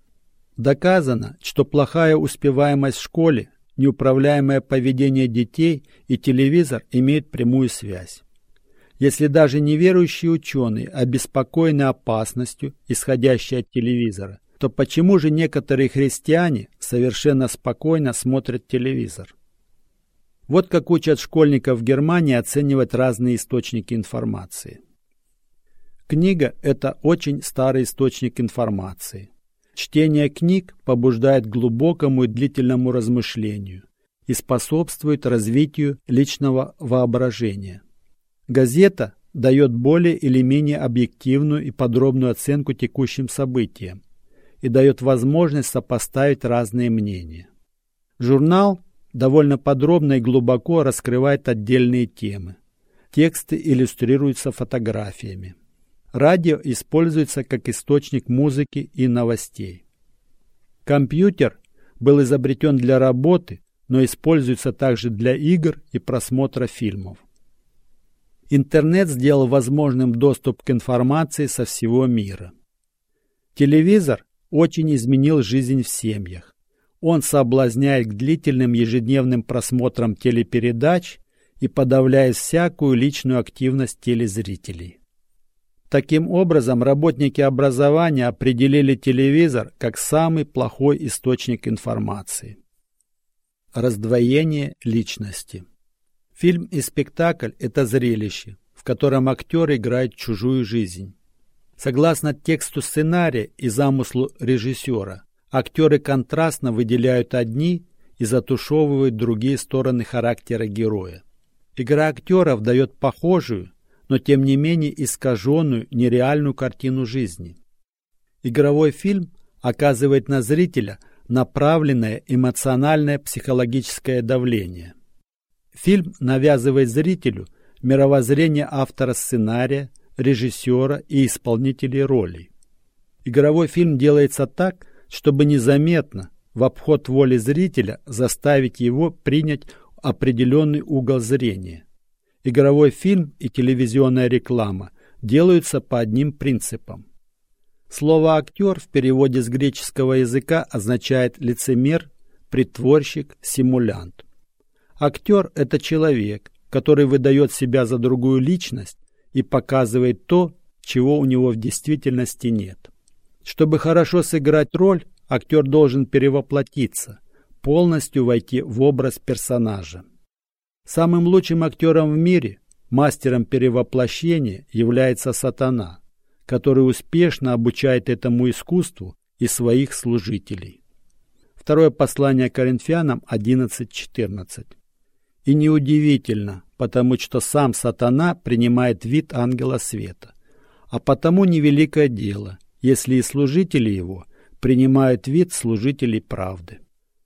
Доказано, что плохая успеваемость в школе, неуправляемое поведение детей и телевизор имеют прямую связь. Если даже неверующие ученые обеспокоены опасностью, исходящей от телевизора, то почему же некоторые христиане совершенно спокойно смотрят телевизор? Вот как учат школьников в Германии оценивать разные источники информации. Книга – это очень старый источник информации. Чтение книг побуждает к глубокому и длительному размышлению и способствует развитию личного воображения. Газета дает более или менее объективную и подробную оценку текущим событиям и дает возможность сопоставить разные мнения. Журнал довольно подробно и глубоко раскрывает отдельные темы. Тексты иллюстрируются фотографиями. Радио используется как источник музыки и новостей. Компьютер был изобретен для работы, но используется также для игр и просмотра фильмов. Интернет сделал возможным доступ к информации со всего мира. Телевизор очень изменил жизнь в семьях. Он соблазняет к длительным ежедневным просмотрам телепередач и подавляет всякую личную активность телезрителей. Таким образом, работники образования определили телевизор как самый плохой источник информации. Раздвоение личности. Фильм и спектакль – это зрелище, в котором актер играет чужую жизнь. Согласно тексту сценария и замыслу режиссера, актеры контрастно выделяют одни и затушевывают другие стороны характера героя. Игра актеров дает похожую, но тем не менее искаженную, нереальную картину жизни. Игровой фильм оказывает на зрителя направленное эмоциональное психологическое давление. Фильм навязывает зрителю мировоззрение автора сценария, режиссера и исполнителей ролей. Игровой фильм делается так, чтобы незаметно, в обход воли зрителя, заставить его принять определенный угол зрения. Игровой фильм и телевизионная реклама делаются по одним принципам. Слово «актер» в переводе с греческого языка означает лицемер, притворщик, симулянт. Актер – это человек, который выдает себя за другую личность и показывает то, чего у него в действительности нет. Чтобы хорошо сыграть роль, актер должен перевоплотиться, полностью войти в образ персонажа. Самым лучшим актером в мире, мастером перевоплощения, является сатана, который успешно обучает этому искусству и своих служителей. Второе послание Коринфянам одиннадцать четырнадцать. И неудивительно, потому что сам сатана принимает вид ангела света, а потому невеликое дело, если и служители его принимают вид служителей правды.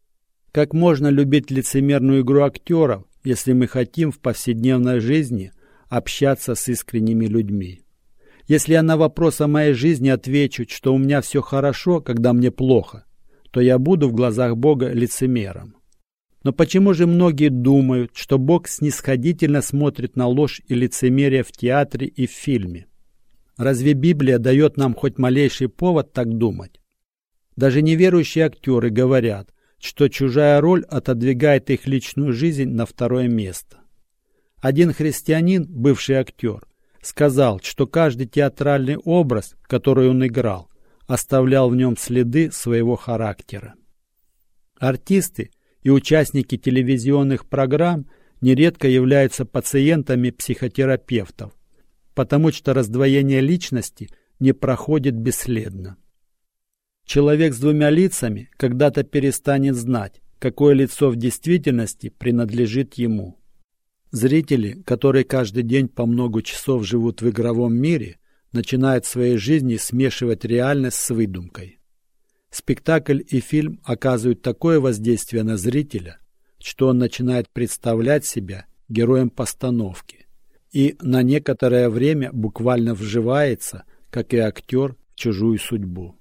Как можно любить лицемерную игру актеров, если мы хотим в повседневной жизни общаться с искренними людьми? Если я на вопрос о моей жизни отвечу, что у меня все хорошо, когда мне плохо, то я буду в глазах Бога лицемером. Но почему же многие думают, что Бог снисходительно смотрит на ложь и лицемерие в театре и в фильме? Разве Библия дает нам хоть малейший повод так думать? Даже неверующие актеры говорят, что чужая роль отодвигает их личную жизнь на второе место. Один христианин, бывший актер, сказал, что каждый театральный образ, который он играл, оставлял в нем следы своего характера. Артисты и участники телевизионных программ нередко являются пациентами психотерапевтов, потому что раздвоение личности не проходит бесследно. Человек с двумя лицами когда-то перестанет знать, какое лицо в действительности принадлежит ему. Зрители, которые каждый день по много часов живут в игровом мире, начинают в своей жизни смешивать реальность с выдумкой. Спектакль и фильм оказывают такое воздействие на зрителя, что он начинает представлять себя героем постановки и на некоторое время буквально вживается, как и актер, в чужую судьбу.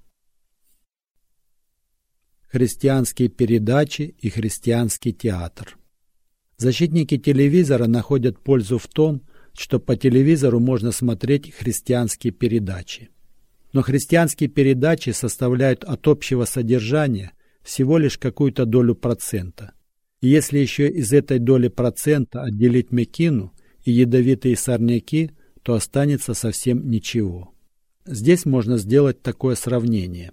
Христианские передачи и христианский театр. Защитники телевизора находят пользу в том, что по телевизору можно смотреть христианские передачи. Но христианские передачи составляют от общего содержания всего лишь какую-то долю процента. И если еще из этой доли процента отделить мекину и ядовитые сорняки, то останется совсем ничего. Здесь можно сделать такое сравнение.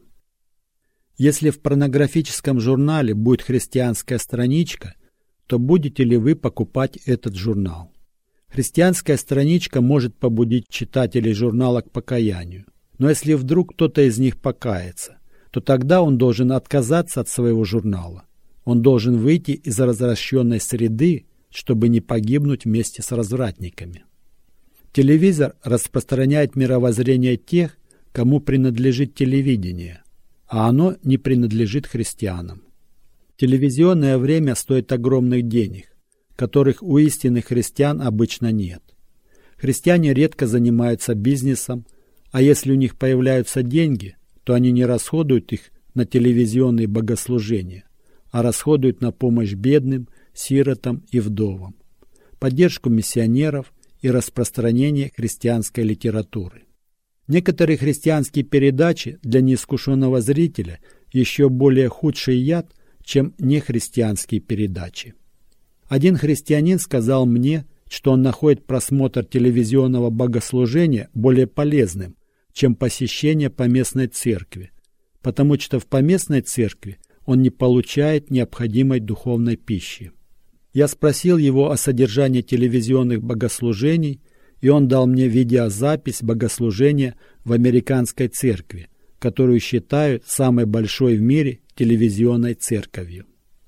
Если в порнографическом журнале будет христианская страничка, то будете ли вы покупать этот журнал? Христианская страничка может побудить читателей журнала к покаянию. Но если вдруг кто-то из них покается, то тогда он должен отказаться от своего журнала. Он должен выйти из развращенной среды, чтобы не погибнуть вместе с развратниками. Телевизор распространяет мировоззрение тех, кому принадлежит телевидение, а оно не принадлежит христианам. Телевизионное время стоит огромных денег, которых у истинных христиан обычно нет. Христиане редко занимаются бизнесом, а если у них появляются деньги, то они не расходуют их на телевизионные богослужения, а расходуют на помощь бедным, сиротам и вдовам, поддержку миссионеров и распространение христианской литературы. Некоторые христианские передачи для неискушенного зрителя еще более худший яд, чем нехристианские передачи. Один христианин сказал мне, что он находит просмотр телевизионного богослужения более полезным, чем посещение поместной церкви, потому что в поместной церкви он не получает необходимой духовной пищи. Я спросил его о содержании телевизионных богослужений, и он дал мне видеозапись богослужения в американской церкви, которую считают самой большой в мире телевизионной церковью.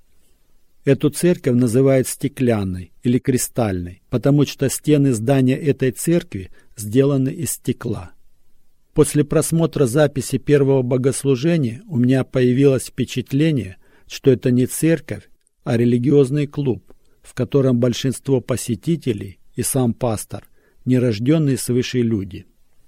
Эту церковь называют стеклянной или кристальной, потому что стены здания этой церкви сделаны из стекла. После просмотра записи первого богослужения у меня появилось впечатление, что это не церковь, а религиозный клуб, в котором большинство посетителей и сам пастор – нерожденные свыше люди.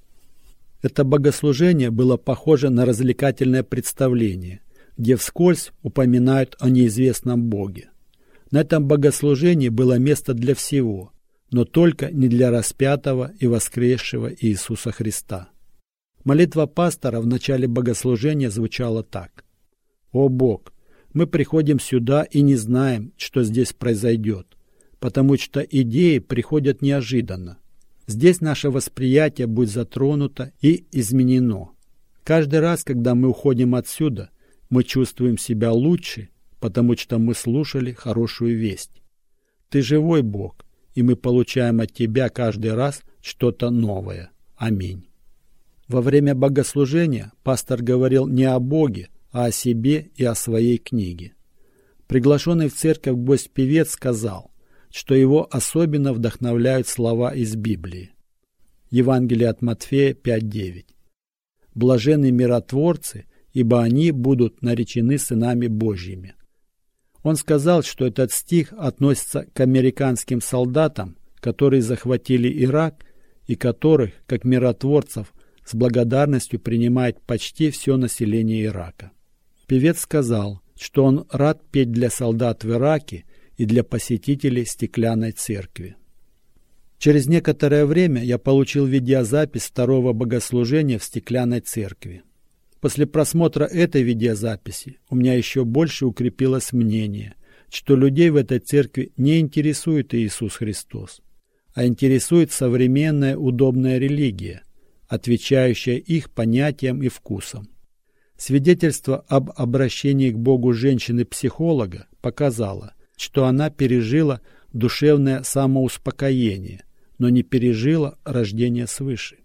Это богослужение было похоже на развлекательное представление, где вскользь упоминают о неизвестном Боге. На этом богослужении было место для всего, но только не для распятого и воскресшего Иисуса Христа. Молитва пастора в начале богослужения звучала так: «О Бог, мы приходим сюда и не знаем, что здесь произойдет, потому что идеи приходят неожиданно. Здесь наше восприятие будет затронуто и изменено. Каждый раз, когда мы уходим отсюда, мы чувствуем себя лучше, потому что мы слушали хорошую весть. Ты живой Бог, и мы получаем от Тебя каждый раз что-то новое. Аминь». Во время богослужения пастор говорил не о Боге, а о себе и о своей книге. Приглашенный в церковь гость-певец сказал, что его особенно вдохновляют слова из Библии. Евангелие от Матфея пять девять. «Блаженны миротворцы, ибо они будут наречены сынами Божьими». Он сказал, что этот стих относится к американским солдатам, которые захватили Ирак и которых, как миротворцев, с благодарностью принимает почти все население Ирака. Певец сказал, что он рад петь для солдат в Ираке и для посетителей стеклянной церкви. Через некоторое время я получил видеозапись второго богослужения в стеклянной церкви. После просмотра этой видеозаписи у меня еще больше укрепилось мнение, что людей в этой церкви не интересует Иисус Христос, а интересует современная удобная религия, отвечающая их понятиям и вкусам. Свидетельство об обращении к Богу женщины-психолога показало, что она пережила душевное самоуспокоение, но не пережила рождение свыше.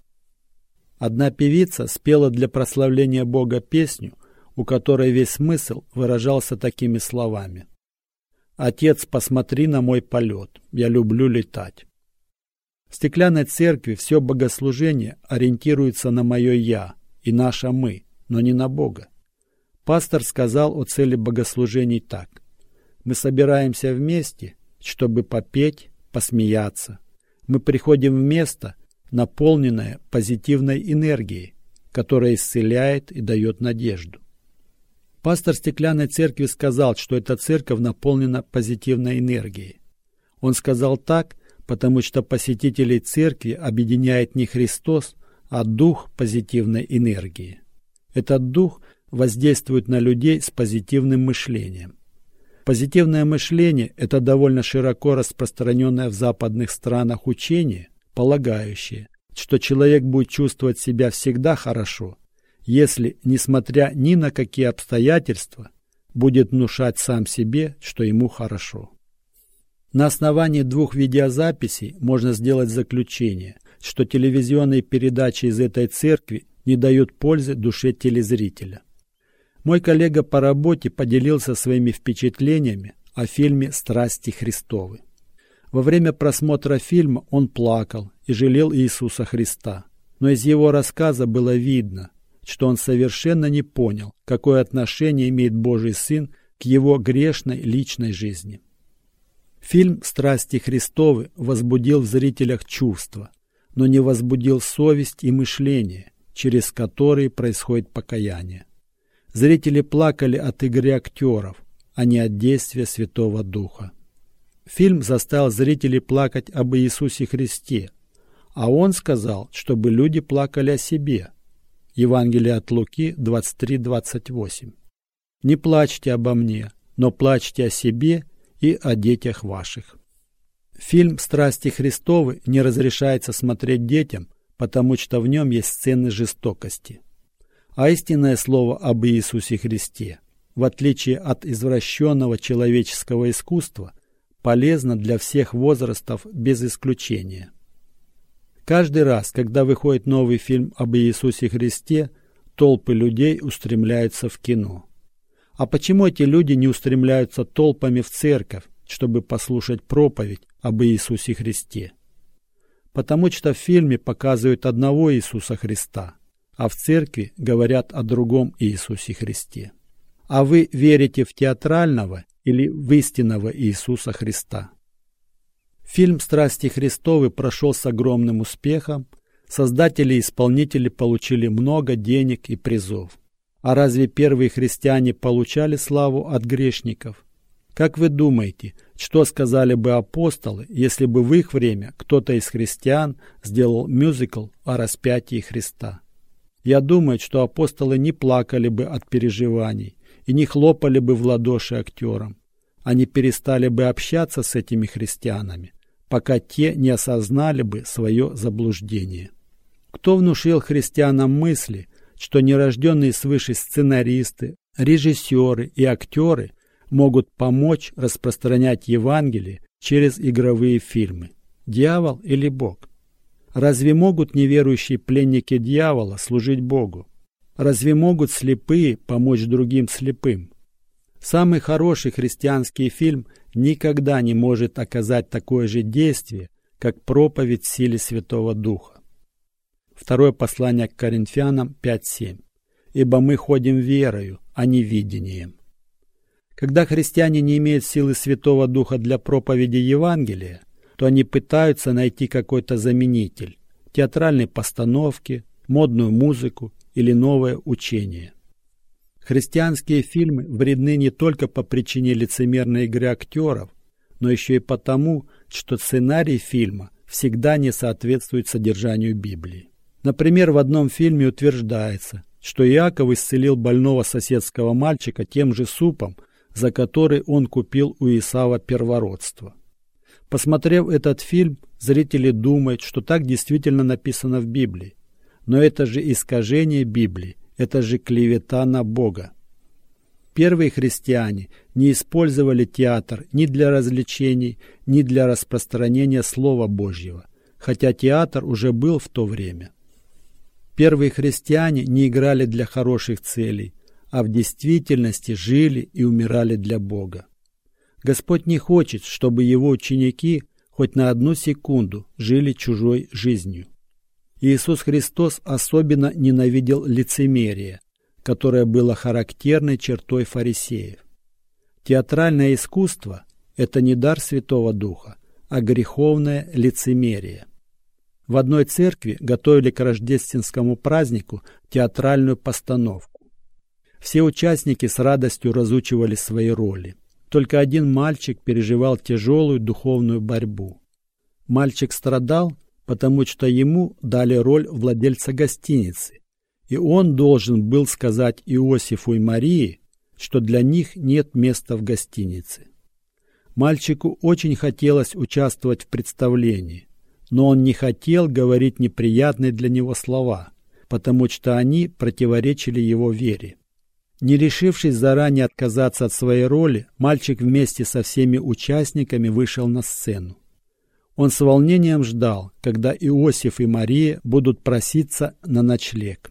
Одна певица спела для прославления Бога песню, у которой весь смысл выражался такими словами: «Отец, посмотри на мой полет, я люблю летать». В стеклянной церкви все богослужение ориентируется на мое «я» и наше «мы», но не на Бога. Пастор сказал о цели богослужений так: мы собираемся вместе, чтобы попеть, посмеяться. Мы приходим в место, наполненное позитивной энергией, которая исцеляет и дает надежду. Пастор стеклянной церкви сказал, что эта церковь наполнена позитивной энергией. Он сказал так, потому что посетителей церкви объединяет не Христос, а дух позитивной энергии. Этот дух воздействует на людей с позитивным мышлением. Позитивное мышление – это довольно широко распространенное в западных странах учение, полагающее, что человек будет чувствовать себя всегда хорошо, если, несмотря ни на какие обстоятельства, будет внушать сам себе, что ему хорошо. На основании двух видеозаписей можно сделать заключение, что телевизионные передачи из этой церкви не дают пользы душе телезрителя. Мой коллега по работе поделился своими впечатлениями о фильме «Страсти Христовы». Во время просмотра фильма он плакал и жалел Иисуса Христа, но из его рассказа было видно, что он совершенно не понял, какое отношение имеет Божий Сын к его грешной личной жизни. Фильм «Страсти Христовы» возбудил в зрителях чувства, но не возбудил совесть и мышление, через которые происходит покаяние. Зрители плакали от игры актеров, а не от действия Святого Духа. Фильм заставил зрителей плакать об Иисусе Христе, а он сказал, чтобы люди плакали о себе. Евангелие от Луки двадцать три двадцать восемь. «Не плачьте обо мне, но плачьте о себе и о детях ваших». Фильм «Страсти Христовы» не разрешается смотреть детям, потому что в нем есть сцены жестокости. А истинное слово об Иисусе Христе, в отличие от извращенного человеческого искусства, полезно для всех возрастов без исключения. Каждый раз, когда выходит новый фильм об Иисусе Христе, толпы людей устремляются в кино. А почему эти люди не устремляются толпами в церковь, чтобы послушать проповедь об Иисусе Христе? Потому что в фильме показывают одного Иисуса Христа, а в церкви говорят о другом Иисусе Христе. А вы верите в театрального или в истинного Иисуса Христа? Фильм «Страсти Христовы» прошел с огромным успехом. Создатели и исполнители получили много денег и призов. А разве первые христиане получали славу от грешников? Как вы думаете, что сказали бы апостолы, если бы в их время кто-то из христиан сделал мюзикл о распятии Христа? Я думаю, что апостолы не плакали бы от переживаний и не хлопали бы в ладоши актерам. Они перестали бы общаться с этими христианами, пока те не осознали бы свое заблуждение. Кто внушил христианам мысли, что нерожденные свыше сценаристы, режиссеры и актеры могут помочь распространять Евангелие через игровые фильмы? Дьявол или Бог? Разве могут неверующие пленники дьявола служить Богу? Разве могут слепые помочь другим слепым? Самый хороший христианский фильм никогда не может оказать такое же действие, как проповедь в силе Святого Духа. Второе послание к Коринфянам пять семь. «Ибо мы ходим верою, а не видением». Когда христиане не имеют силы Святого Духа для проповеди Евангелия, то они пытаются найти какой-то заменитель – театральные постановки, модную музыку или новое учение. Христианские фильмы вредны не только по причине лицемерной игры актеров, но еще и потому, что сценарий фильма всегда не соответствует содержанию Библии. Например, в одном фильме утверждается, что Иаков исцелил больного соседского мальчика тем же супом, за который он купил у Исава первородство. Посмотрев этот фильм, зрители думают, что так действительно написано в Библии. Но это же искажение Библии, это же клевета на Бога. Первые христиане не использовали театр ни для развлечений, ни для распространения Слова Божьего, хотя театр уже был в то время. Первые христиане не играли для хороших целей, а в действительности жили и умирали для Бога. Господь не хочет, чтобы Его ученики хоть на одну секунду жили чужой жизнью. Иисус Христос особенно ненавидел лицемерие, которое было характерной чертой фарисеев. Театральное искусство – это не дар Святого Духа, а греховное лицемерие. В одной церкви готовили к рождественскому празднику театральную постановку. Все участники с радостью разучивали свои роли. Только один мальчик переживал тяжелую духовную борьбу. Мальчик страдал, потому что ему дали роль владельца гостиницы, и он должен был сказать Иосифу и Марии, что для них нет места в гостинице. Мальчику очень хотелось участвовать в представлении, но он не хотел говорить неприятные для него слова, потому что они противоречили его вере. Не решившись заранее отказаться от своей роли, мальчик вместе со всеми участниками вышел на сцену. Он с волнением ждал, когда Иосиф и Мария будут проситься на ночлег.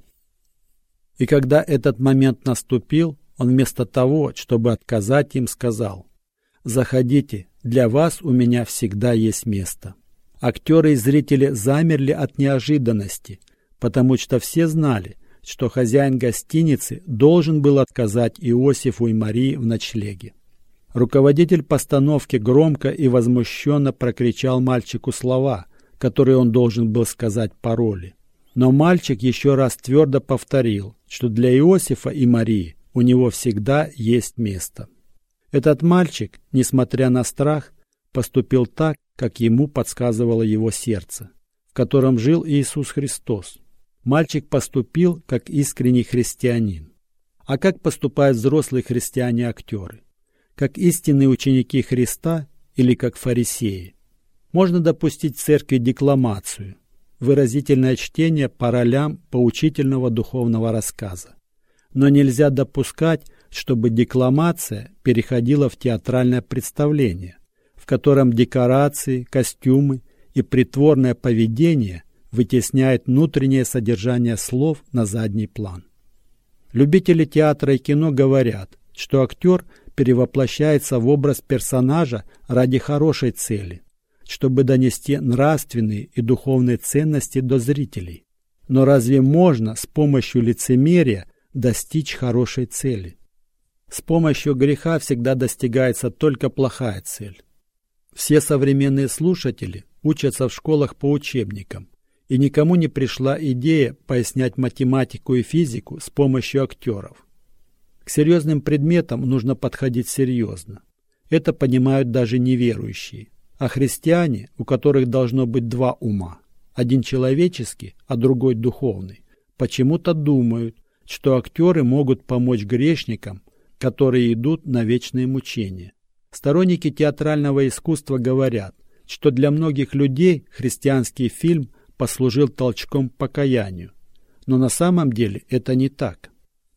И когда этот момент наступил, он вместо того, чтобы отказать им, сказал: «Заходите, для вас у меня всегда есть место». Актеры и зрители замерли от неожиданности, потому что все знали, что хозяин гостиницы должен был отказать Иосифу и Марии в ночлеге. Руководитель постановки громко и возмущенно прокричал мальчику слова, которые он должен был сказать по роли. Но мальчик еще раз твердо повторил, что для Иосифа и Марии у него всегда есть место. Этот мальчик, несмотря на страх, поступил так, как ему подсказывало его сердце, в котором жил Иисус Христос. Мальчик поступил как искренний христианин. А как поступают взрослые христиане-актеры? Как истинные ученики Христа или как фарисеи? Можно допустить в церкви декламацию, выразительное чтение по ролям поучительного духовного рассказа. Но нельзя допускать, чтобы декламация переходила в театральное представление, в котором декорации, костюмы и притворное поведение вытесняют внутреннее содержание слов на задний план. Любители театра и кино говорят, что актер перевоплощается в образ персонажа ради хорошей цели, чтобы донести нравственные и духовные ценности до зрителей. Но разве можно с помощью лицемерия достичь хорошей цели? С помощью греха всегда достигается только плохая цель. Все современные слушатели учатся в школах по учебникам, и никому не пришла идея пояснять математику и физику с помощью актеров. К серьезным предметам нужно подходить серьезно. Это понимают даже неверующие. А христиане, у которых должно быть два ума, один человеческий, а другой духовный, почему-то думают, что актеры могут помочь грешникам, которые идут на вечные мучения. Сторонники театрального искусства говорят, что для многих людей христианский фильм послужил толчком к покаянию. Но на самом деле это не так.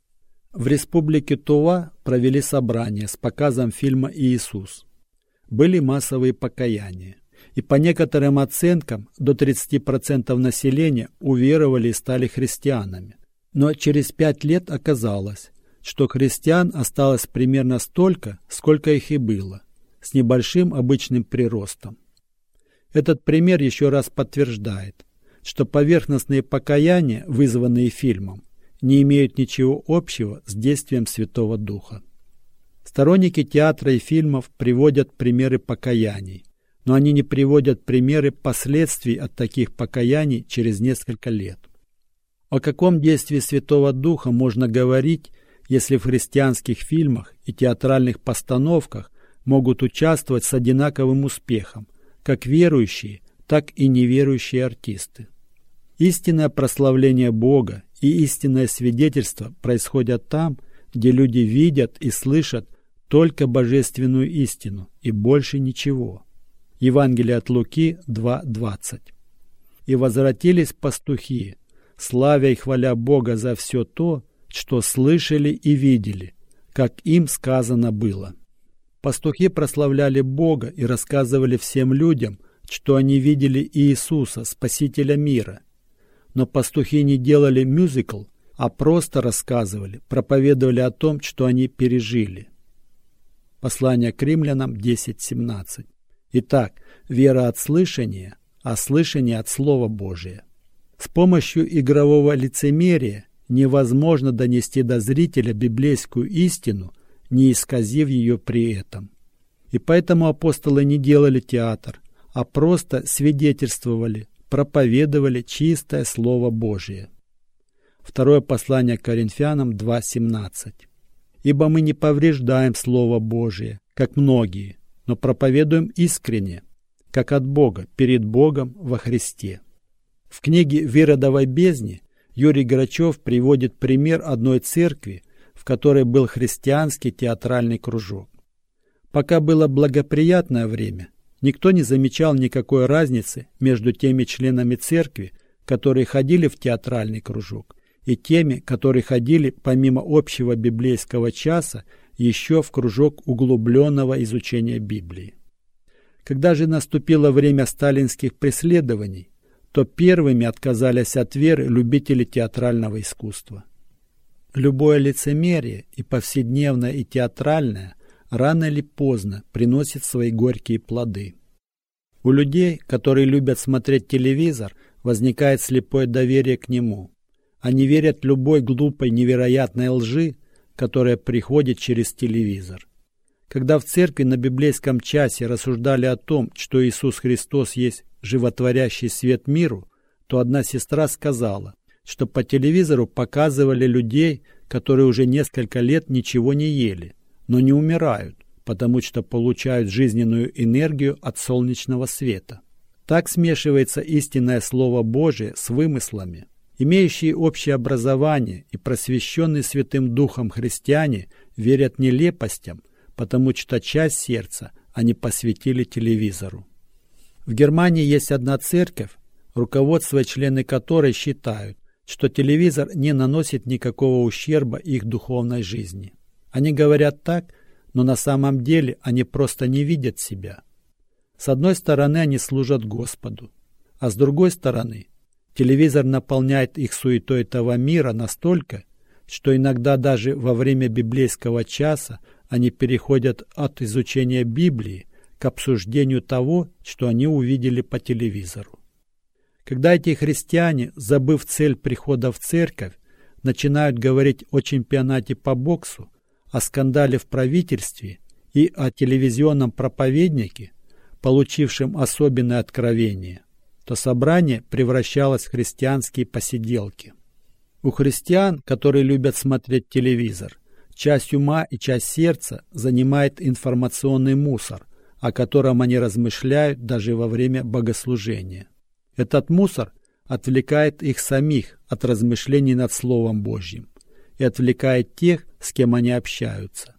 В республике Тува провели собрание с показом фильма «Иисус». Были массовые покаяния. И по некоторым оценкам до тридцати процентов населения уверовали и стали христианами. Но через пять лет оказалось, что христиан осталось примерно столько, сколько их и было, с небольшим обычным приростом. Этот пример еще раз подтверждает, что поверхностные покаяния, вызванные фильмом, не имеют ничего общего с действием Святого Духа. Сторонники театра и фильмов приводят примеры покаяний, но они не приводят примеры последствий от таких покаяний через несколько лет. О каком действии Святого Духа можно говорить, если в христианских фильмах и театральных постановках могут участвовать с одинаковым успехом как верующие, так и неверующие артисты? Истинное прославление Бога и истинное свидетельство происходят там, где люди видят и слышат только божественную истину и больше ничего. Евангелие от Луки два двадцать. «И возвратились пастухи, славя и хваля Бога за все то, что слышали и видели, как им сказано было». Пастухи прославляли Бога и рассказывали всем людям, что они видели Иисуса, Спасителя мира. Но пастухи не делали мюзикл, а просто рассказывали, проповедовали о том, что они пережили. Послание к римлянам десять семнадцать. Итак, вера от слышания, а слышание от Слова Божия. С помощью игрового лицемерия невозможно донести до зрителя библейскую истину, не исказив ее при этом. И поэтому апостолы не делали театр, а просто свидетельствовали, проповедовали чистое Слово Божие. Второе послание к Коринфянам два семнадцать. «Ибо мы не повреждаем Слово Божие, как многие, но проповедуем искренне, как от Бога, перед Богом во Христе». В книге «В Иродовой бездне» Юрий Грачев приводит пример одной церкви, в которой был христианский театральный кружок. Пока было благоприятное время, никто не замечал никакой разницы между теми членами церкви, которые ходили в театральный кружок, и теми, которые ходили помимо общего библейского часа еще в кружок углубленного изучения Библии. Когда же наступило время сталинских преследований, то первыми отказались от веры любители театрального искусства. Любое лицемерие, и повседневное, и театральное, рано или поздно приносит свои горькие плоды. У людей, которые любят смотреть телевизор, возникает слепое доверие к нему. Они верят любой глупой, невероятной лжи, которая приходит через телевизор. Когда в церкви на библейском часе рассуждали о том, что Иисус Христос есть животворящий свет миру, то одна сестра сказала, что по телевизору показывали людей, которые уже несколько лет ничего не ели, но не умирают, потому что получают жизненную энергию от солнечного света. Так смешивается истинное Слово Божие с вымыслами. Имеющие общее образование и просвещенные Святым Духом христиане верят нелепостям, потому что часть сердца они посвятили телевизору. В Германии есть одна церковь, руководство и члены которой считают, что телевизор не наносит никакого ущерба их духовной жизни. Они говорят так, но на самом деле они просто не видят себя. С одной стороны, они служат Господу, а с другой стороны, телевизор наполняет их суетой этого мира настолько, что иногда даже во время библейского часа они переходят от изучения Библии к обсуждению того, что они увидели по телевизору. Когда эти христиане, забыв цель прихода в церковь, начинают говорить о чемпионате по боксу, о скандале в правительстве и о телевизионном проповеднике, получившем особенное откровение, то собрание превращалось в христианские посиделки. У христиан, которые любят смотреть телевизор, часть ума и часть сердца занимает информационный мусор, о котором они размышляют даже во время богослужения. Этот мусор отвлекает их самих от размышлений над Словом Божьим и отвлекает тех, с кем они общаются.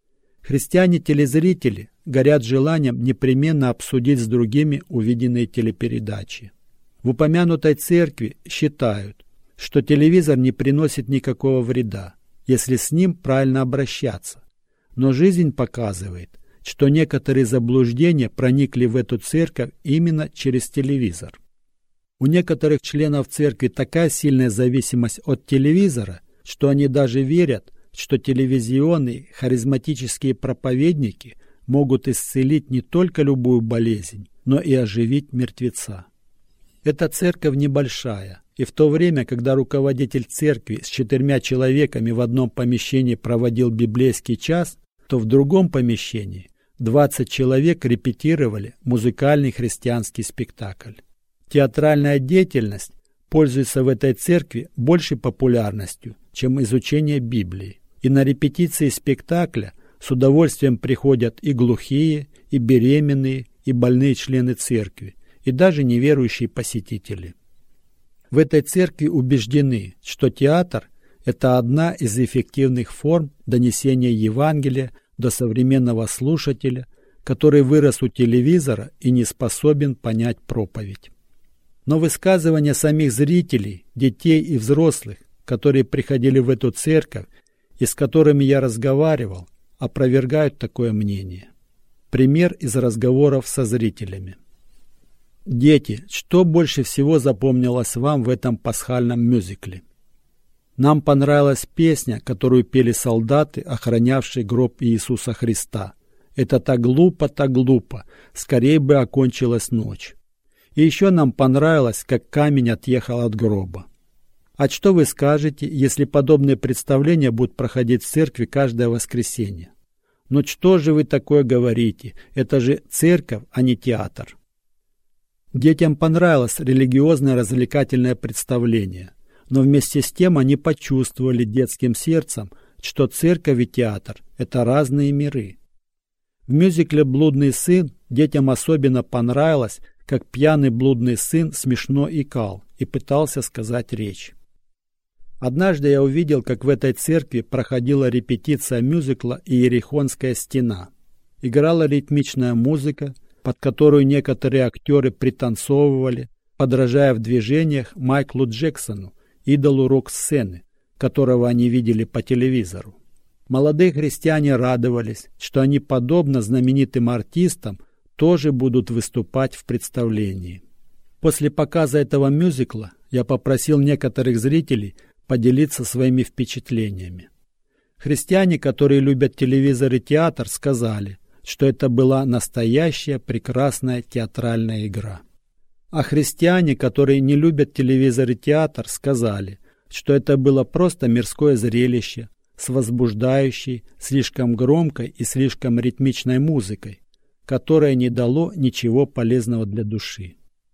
Христиане-телезрители горят желанием непременно обсудить с другими увиденные телепередачи. В упомянутой церкви считают, что телевизор не приносит никакого вреда, если с ним правильно обращаться. Но жизнь показывает, что некоторые заблуждения проникли в эту церковь именно через телевизор. У некоторых членов церкви такая сильная зависимость от телевизора, что они даже верят, что телевизионные харизматические проповедники могут исцелить не только любую болезнь, но и оживить мертвеца. Эта церковь небольшая, и в то время, когда руководитель церкви с четырьмя человеками в одном помещении проводил библейский час, то в другом помещении двадцать человек репетировали музыкальный христианский спектакль. Театральная деятельность пользуется в этой церкви большей популярностью, чем изучение Библии. И на репетиции спектакля с удовольствием приходят и глухие, и беременные, и больные члены церкви, и даже неверующие посетители. В этой церкви убеждены, что театр – это одна из эффективных форм донесения Евангелия до современного слушателя, который вырос у телевизора и не способен понять проповедь. Но высказывания самих зрителей, детей и взрослых, которые приходили в эту церковь и с которыми я разговаривал, опровергают такое мнение. Пример из разговоров со зрителями. Дети, что больше всего запомнилось вам в этом пасхальном мюзикле? Нам понравилась песня, которую пели солдаты, охранявшие гроб Иисуса Христа. Это так глупо, так глупо, скорее бы окончилась ночь. И еще нам понравилось, как камень отъехал от гроба. А что вы скажете, если подобные представления будут проходить в церкви каждое воскресенье? Ну что же вы такое говорите? Это же церковь, а не театр. Детям понравилось религиозное развлекательное представление, но вместе с тем они почувствовали детским сердцем, что церковь и театр – это разные миры. В мюзикле «Блудный сын» детям особенно понравилось, как пьяный блудный сын смешно икал и пытался сказать речь. Однажды я увидел, как в этой церкви проходила репетиция мюзикла «Иерихонская стена». Играла ритмичная музыка, под которую некоторые актеры пританцовывали, подражая в движениях Майклу Джексону, идолу рок-сцены, которого они видели по телевизору. Молодые христиане радовались, что они, подобно знаменитым артистам, тоже будут выступать в представлении. После показа этого мюзикла я попросил некоторых зрителей поделиться своими впечатлениями. Христиане, которые любят телевизор и театр, сказали, что это была настоящая прекрасная театральная игра. А христиане, которые не любят телевизор и театр, сказали, что это было просто мирское зрелище с возбуждающей, слишком громкой и слишком ритмичной музыкой, которое не дало ничего полезного для души.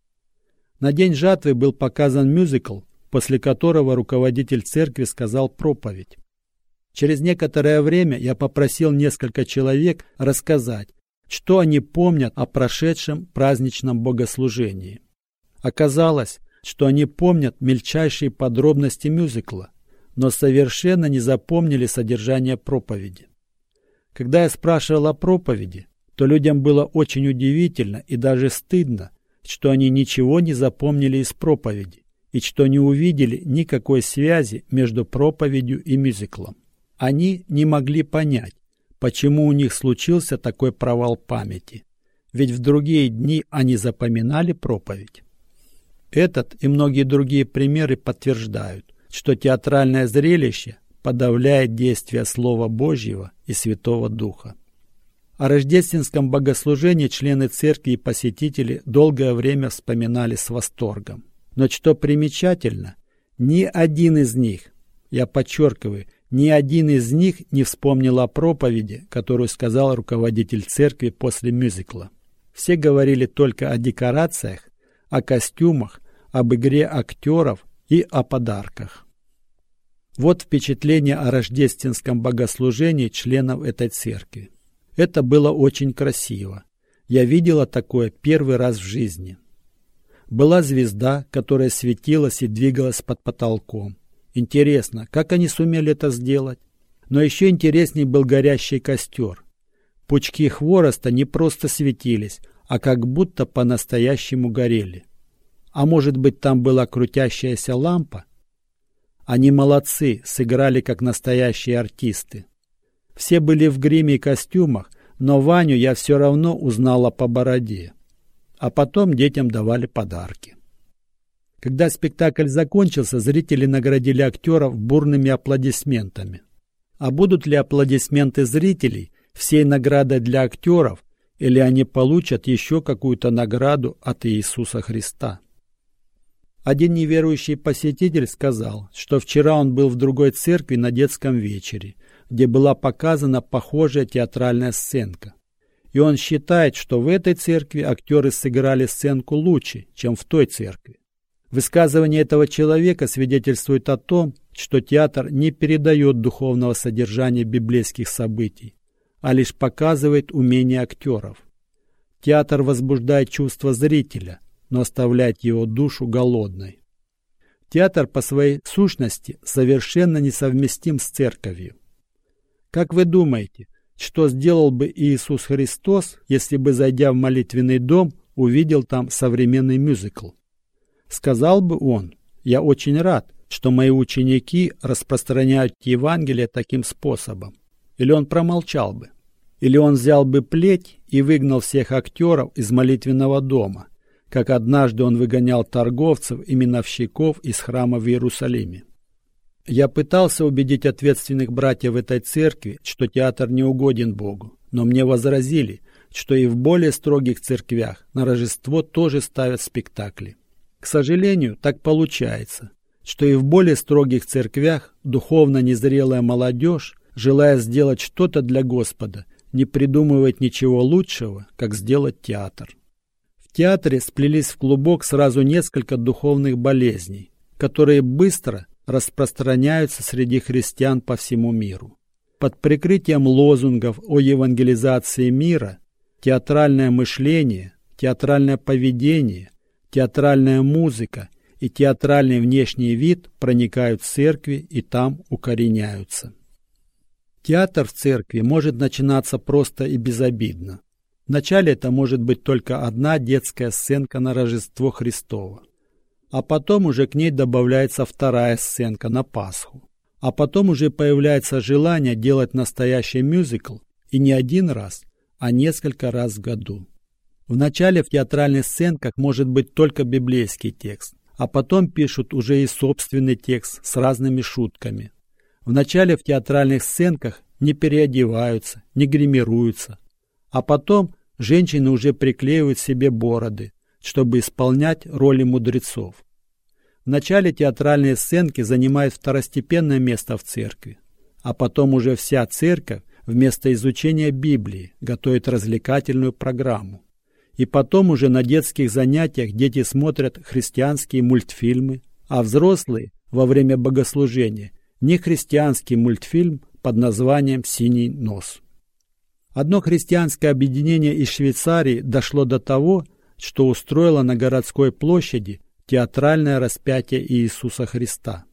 На день жатвы был показан мюзикл, после которого руководитель церкви сказал проповедь. Через некоторое время я попросил несколько человек рассказать, что они помнят о прошедшем праздничном богослужении. Оказалось, что они помнят мельчайшие подробности мюзикла, но совершенно не запомнили содержание проповеди. Когда я спрашивал о проповеди, то людям было очень удивительно и даже стыдно, что они ничего не запомнили из проповеди и что не увидели никакой связи между проповедью и мюзиклом. Они не могли понять, почему у них случился такой провал памяти, ведь в другие дни они запоминали проповедь. Этот и многие другие примеры подтверждают, что театральное зрелище подавляет действие Слова Божьего и Святого Духа. О рождественском богослужении члены церкви и посетители долгое время вспоминали с восторгом. Но что примечательно, ни один из них, я подчеркиваю, ни один из них не вспомнил о проповеди, которую сказал руководитель церкви после мюзикла. Все говорили только о декорациях, о костюмах, об игре актеров и о подарках. Вот впечатление о рождественском богослужении членов этой церкви. Это было очень красиво. Я видела такое первый раз в жизни. Была звезда, которая светилась и двигалась под потолком. Интересно, как они сумели это сделать? Но еще интересней был горящий костер. Пучки хвороста не просто светились, а как будто по-настоящему горели. А может быть, там была крутящаяся лампа? Они молодцы, сыграли как настоящие артисты. Все были в гриме и костюмах, но Ваню я все равно узнала по бороде. А потом детям давали подарки. Когда спектакль закончился, зрители наградили актеров бурными аплодисментами. А будут ли аплодисменты зрителей всей наградой для актеров, или они получат еще какую-то награду от Иисуса Христа? Один неверующий посетитель сказал, что вчера он был в другой церкви на детском вечере, где была показана похожая театральная сценка. И он считает, что в этой церкви актеры сыграли сценку лучше, чем в той церкви. Высказывание этого человека свидетельствует о том, что театр не передает духовного содержания библейских событий, а лишь показывает умение актеров. Театр возбуждает чувства зрителя, но оставляет его душу голодной. Театр по своей сущности совершенно несовместим с церковью. Как вы думаете, что сделал бы Иисус Христос, если бы, зайдя в молитвенный дом, увидел там современный мюзикл? Сказал бы он: «Я очень рад, что мои ученики распространяют Евангелие таким способом». Или он промолчал бы? Или он взял бы плеть и выгнал всех актеров из молитвенного дома, как однажды он выгонял торговцев и миновщиков из храма в Иерусалиме? Я пытался убедить ответственных братьев в этой церкви, что театр не угоден Богу, но мне возразили, что и в более строгих церквях на Рождество тоже ставят спектакли. К сожалению, так получается, что и в более строгих церквях духовно незрелая молодежь, желая сделать что-то для Господа, не придумывает ничего лучшего, как сделать театр. В театре сплелись в клубок сразу несколько духовных болезней, которые быстро распространяются среди христиан по всему миру. Под прикрытием лозунгов о евангелизации мира театральное мышление, театральное поведение, театральная музыка и театральный внешний вид проникают в церкви и там укореняются. Театр в церкви может начинаться просто и безобидно. Вначале это может быть только одна детская сценка на Рождество Христово. А потом уже к ней добавляется вторая сценка на Пасху. А потом уже появляется желание делать настоящий мюзикл и не один раз, а несколько раз в году. Вначале в театральных сценках может быть только библейский текст, а потом пишут уже и собственный текст с разными шутками. Вначале в театральных сценках не переодеваются, не гримируются, а потом женщины уже приклеивают себе бороды, чтобы исполнять роли мудрецов. Вначале театральные сценки занимают второстепенное место в церкви, а потом уже вся церковь вместо изучения Библии готовит развлекательную программу. И потом уже на детских занятиях дети смотрят христианские мультфильмы, а взрослые во время богослужения нехристианский мультфильм под названием «Синий нос». Одно христианское объединение из Швейцарии дошло до того, что устроило на городской площади театральное распятие Иисуса Христа.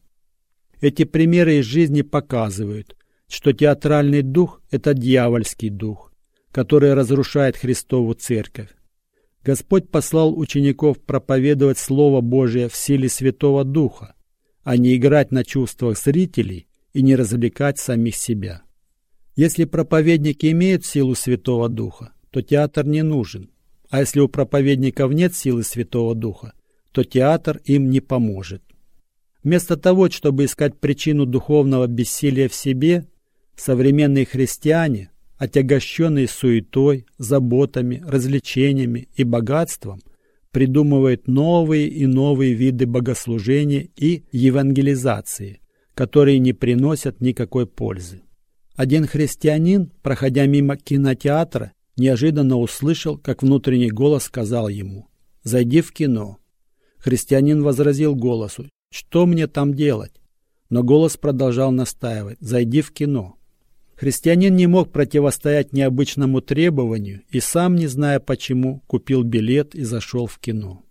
Эти примеры из жизни показывают, что театральный дух – это дьявольский дух, который разрушает Христову церковь. Господь послал учеников проповедовать Слово Божие в силе Святого Духа, а не играть на чувствах зрителей и не развлекать самих себя. Если проповедники имеют силу Святого Духа, то театр не нужен, а если у проповедников нет силы Святого Духа, то театр им не поможет. Вместо того, чтобы искать причину духовного бессилия в себе, современные христиане, отягощенные суетой, заботами, развлечениями и богатством, придумывают новые и новые виды богослужения и евангелизации, которые не приносят никакой пользы. Один христианин, проходя мимо кинотеатра, неожиданно услышал, как внутренний голос сказал ему: «Зайди в кино». Христианин возразил голосу: «Что мне там делать?» Но голос продолжал настаивать: «Зайди в кино». Христианин не мог противостоять необычному требованию и, сам не зная почему, купил билет и зашел в кино.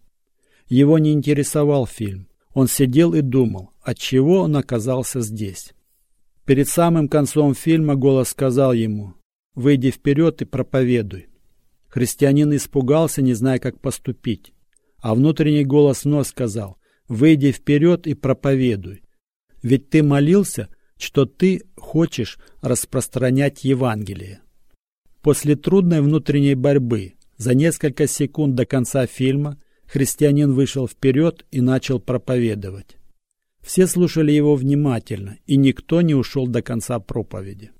Его не интересовал фильм. Он сидел и думал, отчего он оказался здесь. Перед самым концом фильма голос сказал ему: «Выйди вперед и проповедуй». Христианин испугался, не зная, как поступить. А внутренний голос вновь сказал: «Выйди вперед и проповедуй. Ведь ты молился, что ты хочешь распространять Евангелие». После трудной внутренней борьбы за несколько секунд до конца фильма христианин вышел вперед и начал проповедовать. Все слушали его внимательно, и никто не ушел до конца проповеди.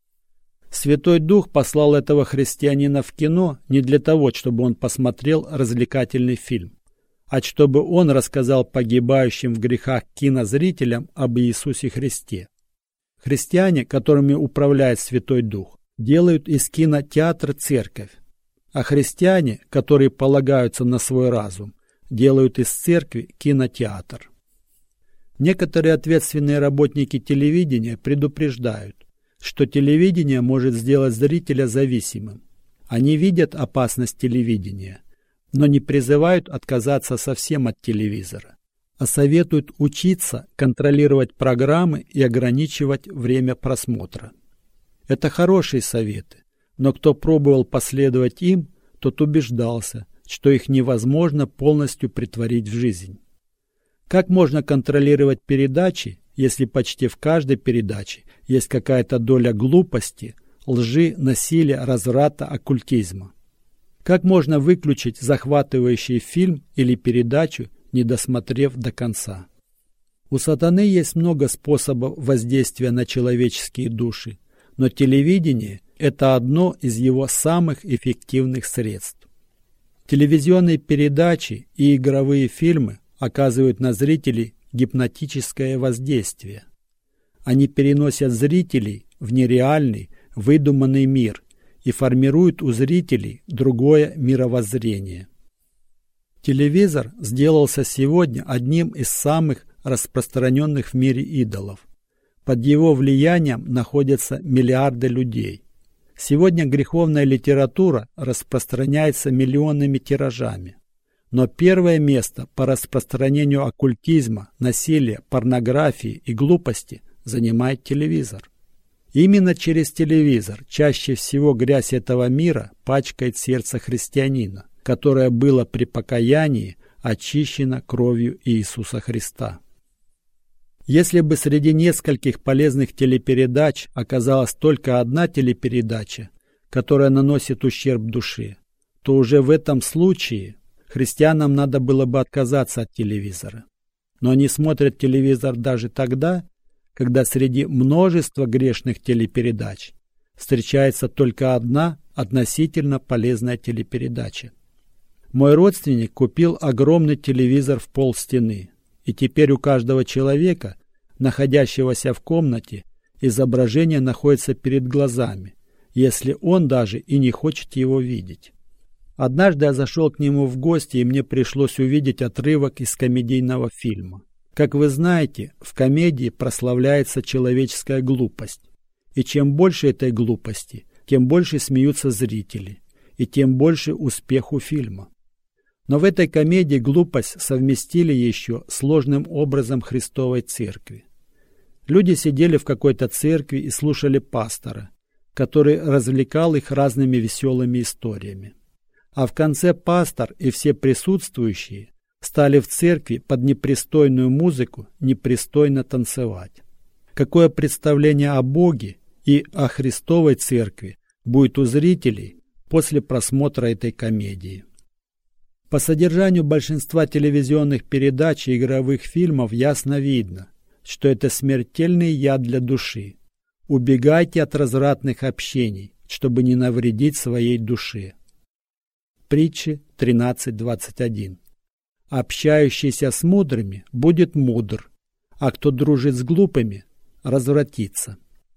Святой Дух послал этого христианина в кино не для того, чтобы он посмотрел развлекательный фильм, а чтобы он рассказал погибающим в грехах кинозрителям об Иисусе Христе. Христиане, которыми управляет Святой Дух, делают из кинотеатра церковь, а христиане, которые полагаются на свой разум, делают из церкви кинотеатр. Некоторые ответственные работники телевидения предупреждают, что телевидение может сделать зрителя зависимым. Они видят опасность телевидения, но не призывают отказаться совсем от телевизора. а советуют учиться контролировать программы и ограничивать время просмотра. Это хорошие советы, но кто пробовал последовать им, тот убеждался, что их невозможно полностью претворить в жизнь. Как можно контролировать передачи, если почти в каждой передаче есть какая-то доля глупости, лжи, насилия, разврата, оккультизма? Как можно выключить захватывающий фильм или передачу, не досмотрев до конца? У сатаны есть много способов воздействия на человеческие души, но телевидение – это одно из его самых эффективных средств. Телевизионные передачи и игровые фильмы оказывают на зрителей гипнотическое воздействие. Они переносят зрителей в нереальный, выдуманный мир и формируют у зрителей другое мировоззрение. Телевизор сделался сегодня одним из самых распространенных в мире идолов. Под его влиянием находятся миллиарды людей. Сегодня греховная литература распространяется миллионными тиражами. Но первое место по распространению оккультизма, насилия, порнографии и глупости занимает телевизор. Именно через телевизор чаще всего грязь этого мира пачкает сердце христианина, которое было при покаянии очищено кровью Иисуса Христа. Если бы среди нескольких полезных телепередач оказалась только одна телепередача, которая наносит ущерб душе, то уже в этом случае христианам надо было бы отказаться от телевизора. Но они смотрят телевизор даже тогда, когда среди множества грешных телепередач встречается только одна относительно полезная телепередача. Мой родственник купил огромный телевизор в полстены, и теперь у каждого человека, находящегося в комнате, изображение находится перед глазами, если он даже и не хочет его видеть. Однажды я зашел к нему в гости, и мне пришлось увидеть отрывок из комедийного фильма. Как вы знаете, в комедии прославляется человеческая глупость. И чем больше этой глупости, тем больше смеются зрители, и тем больше успех у фильма. Но в этой комедии глупость совместили еще сложным образом Христовой Церкви. Люди сидели в какой-то церкви и слушали пастора, который развлекал их разными веселыми историями. А в конце пастор и все присутствующие стали в церкви под непристойную музыку непристойно танцевать. Какое представление о Боге и о Христовой Церкви будет у зрителей после просмотра этой комедии? По содержанию большинства телевизионных передач и игровых фильмов ясно видно, что это смертельный яд для души. Убегайте от развратных общений, чтобы не навредить своей душе. Притчи тринадцать двадцать один. Общающийся с мудрыми будет мудр, а кто дружит с глупыми, развратится.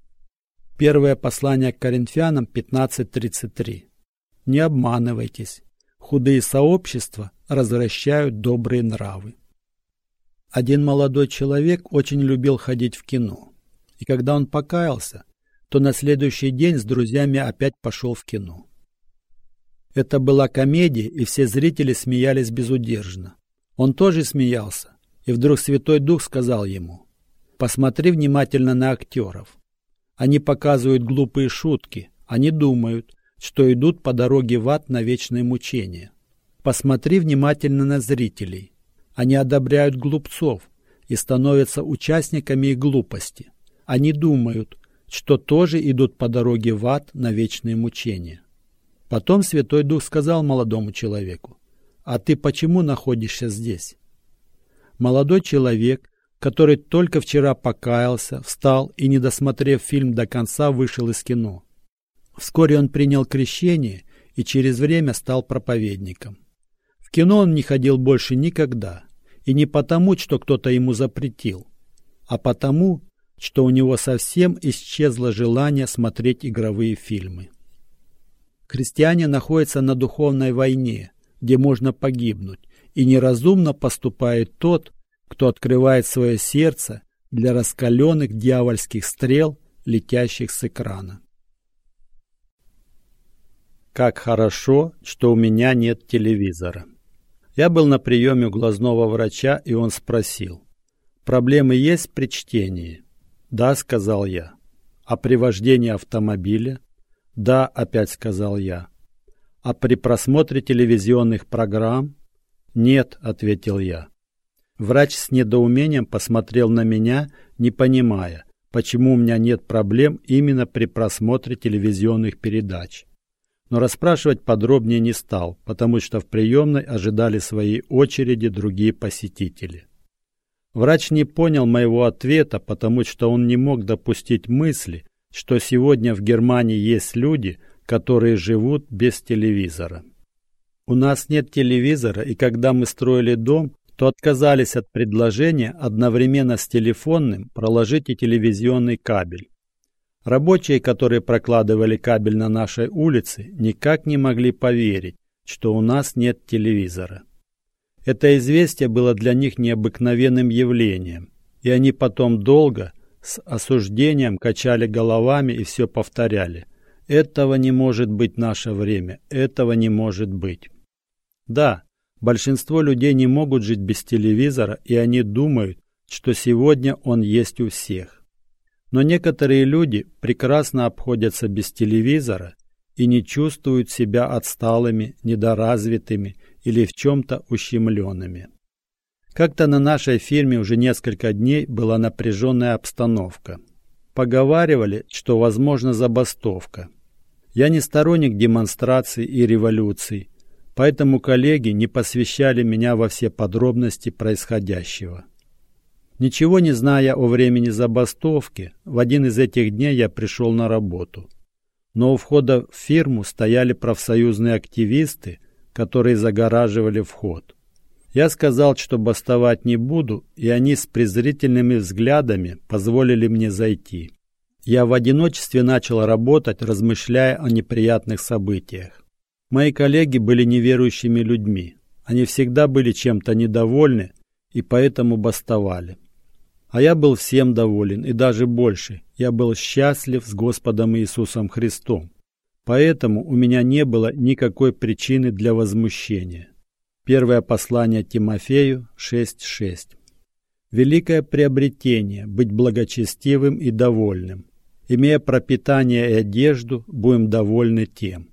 Первое послание к Коринфянам пятнадцать тридцать три. Не обманывайтесь. Худые сообщества развращают добрые нравы. Один молодой человек очень любил ходить в кино. И когда он покаялся, то на следующий день с друзьями опять пошел в кино. Это была комедия, и все зрители смеялись безудержно. Он тоже смеялся, и вдруг Святой Дух сказал ему: «Посмотри внимательно на актеров. Они показывают глупые шутки, они думают, что идут по дороге в ад на вечное мучение. Посмотри внимательно на зрителей. Они одобряют глупцов и становятся участниками их глупости. Они думают, что тоже идут по дороге в ад на вечное мучение». Потом Святой Дух сказал молодому человеку: «А ты почему находишься здесь?» Молодой человек, который только вчера покаялся, встал и, не досмотрев фильм до конца, вышел из кино. Вскоре он принял крещение и через время стал проповедником. В кино он не ходил больше никогда, и не потому, что кто-то ему запретил, а потому, что у него совсем исчезло желание смотреть игровые фильмы. Христиане находятся на духовной войне, где можно погибнуть, и неразумно поступает тот, кто открывает свое сердце для раскаленных дьявольских стрел, летящих с экрана. Как хорошо, что у меня нет телевизора. Я был на приеме у глазного врача, и он спросил: «Проблемы есть при чтении?» «Да», — сказал я. «А при вождении автомобиля?» «Да», — опять сказал я. «А при просмотре телевизионных программ?» «Нет», — ответил я. Врач с недоумением посмотрел на меня, не понимая, почему у меня нет проблем именно при просмотре телевизионных передач. Но расспрашивать подробнее не стал, потому что в приемной ожидали своей очереди другие посетители. Врач не понял моего ответа, потому что он не мог допустить мысли, что сегодня в Германии есть люди, которые живут без телевизора. У нас нет телевизора, и когда мы строили дом, то отказались от предложения одновременно с телефонным проложить и телевизионный кабель. Рабочие, которые прокладывали кабель на нашей улице, никак не могли поверить, что у нас нет телевизора. Это известие было для них необыкновенным явлением, и они потом долго с осуждением качали головами и все повторяли: «Этого не может быть наше время, этого не может быть». Да, большинство людей не могут жить без телевизора, и они думают, что сегодня он есть у всех. Но некоторые люди прекрасно обходятся без телевизора и не чувствуют себя отсталыми, недоразвитыми или в чем-то ущемленными. Как-то на нашей фирме уже несколько дней была напряженная обстановка. Поговаривали, что возможна забастовка. Я не сторонник демонстраций и революций, поэтому коллеги не посвящали меня во все подробности происходящего. Ничего не зная о времени забастовки, в один из этих дней я пришел на работу. Но у входа в фирму стояли профсоюзные активисты, которые загораживали вход. Я сказал, что бастовать не буду, и они с презрительными взглядами позволили мне зайти. Я в одиночестве начал работать, размышляя о неприятных событиях. Мои коллеги были неверующими людьми. Они всегда были чем-то недовольны и поэтому бастовали. А я был всем доволен, и даже больше. Я был счастлив с Господом Иисусом Христом. Поэтому у меня не было никакой причины для возмущения. Первое послание Тимофею шесть шесть. Великое приобретение – быть благочестивым и довольным. Имея пропитание и одежду, будем довольны тем.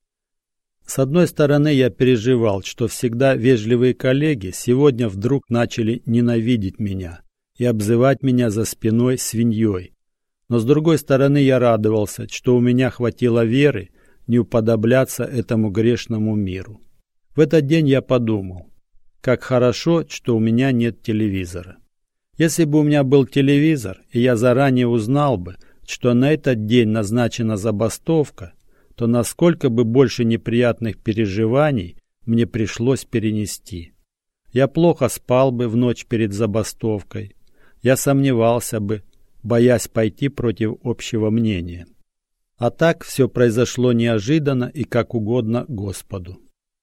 С одной стороны, я переживал, что всегда вежливые коллеги сегодня вдруг начали ненавидеть меня и обзывать меня за спиной свиньей. Но с другой стороны, я радовался, что у меня хватило веры не уподобляться этому грешному миру. В этот день я подумал, как хорошо, что у меня нет телевизора. Если бы у меня был телевизор, и я заранее узнал бы, что на этот день назначена забастовка, то насколько бы больше неприятных переживаний мне пришлось перенести. Я плохо спал бы в ночь перед забастовкой. Я сомневался бы, боясь пойти против общего мнения. А так все произошло неожиданно и как угодно Господу.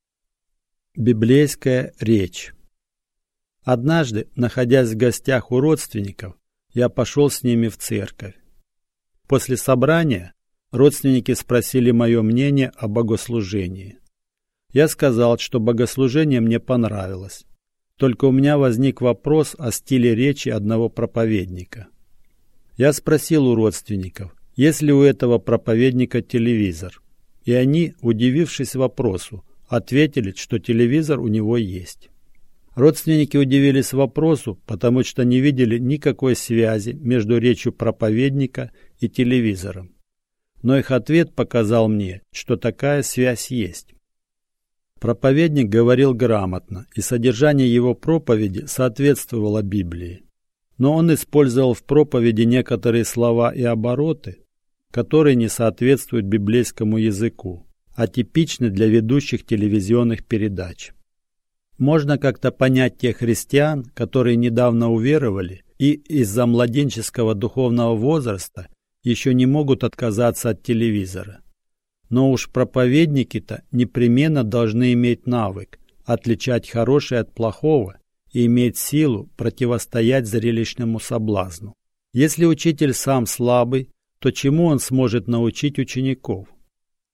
Библейская речь. Однажды, находясь в гостях у родственников, я пошел с ними в церковь. После собрания родственники спросили мое мнение о богослужении. Я сказал, что богослужение мне понравилось. Только у меня возник вопрос о стиле речи одного проповедника. Я спросил у родственников, есть ли у этого проповедника телевизор. И они, удивившись вопросу, ответили, что телевизор у него есть. Родственники удивились вопросу, потому что не видели никакой связи между речью проповедника и телевизором. Но их ответ показал мне, что такая связь есть. Проповедник говорил грамотно, и содержание его проповеди соответствовало Библии. Но он использовал в проповеди некоторые слова и обороты, которые не соответствуют библейскому языку, а типичны для ведущих телевизионных передач. Можно как-то понять тех христиан, которые недавно уверовали и из-за младенческого духовного возраста еще не могут отказаться от телевизора. Но уж проповедники-то непременно должны иметь навык отличать хорошее от плохого и иметь силу противостоять зрелищному соблазну. Если учитель сам слабый, то чему он сможет научить учеников?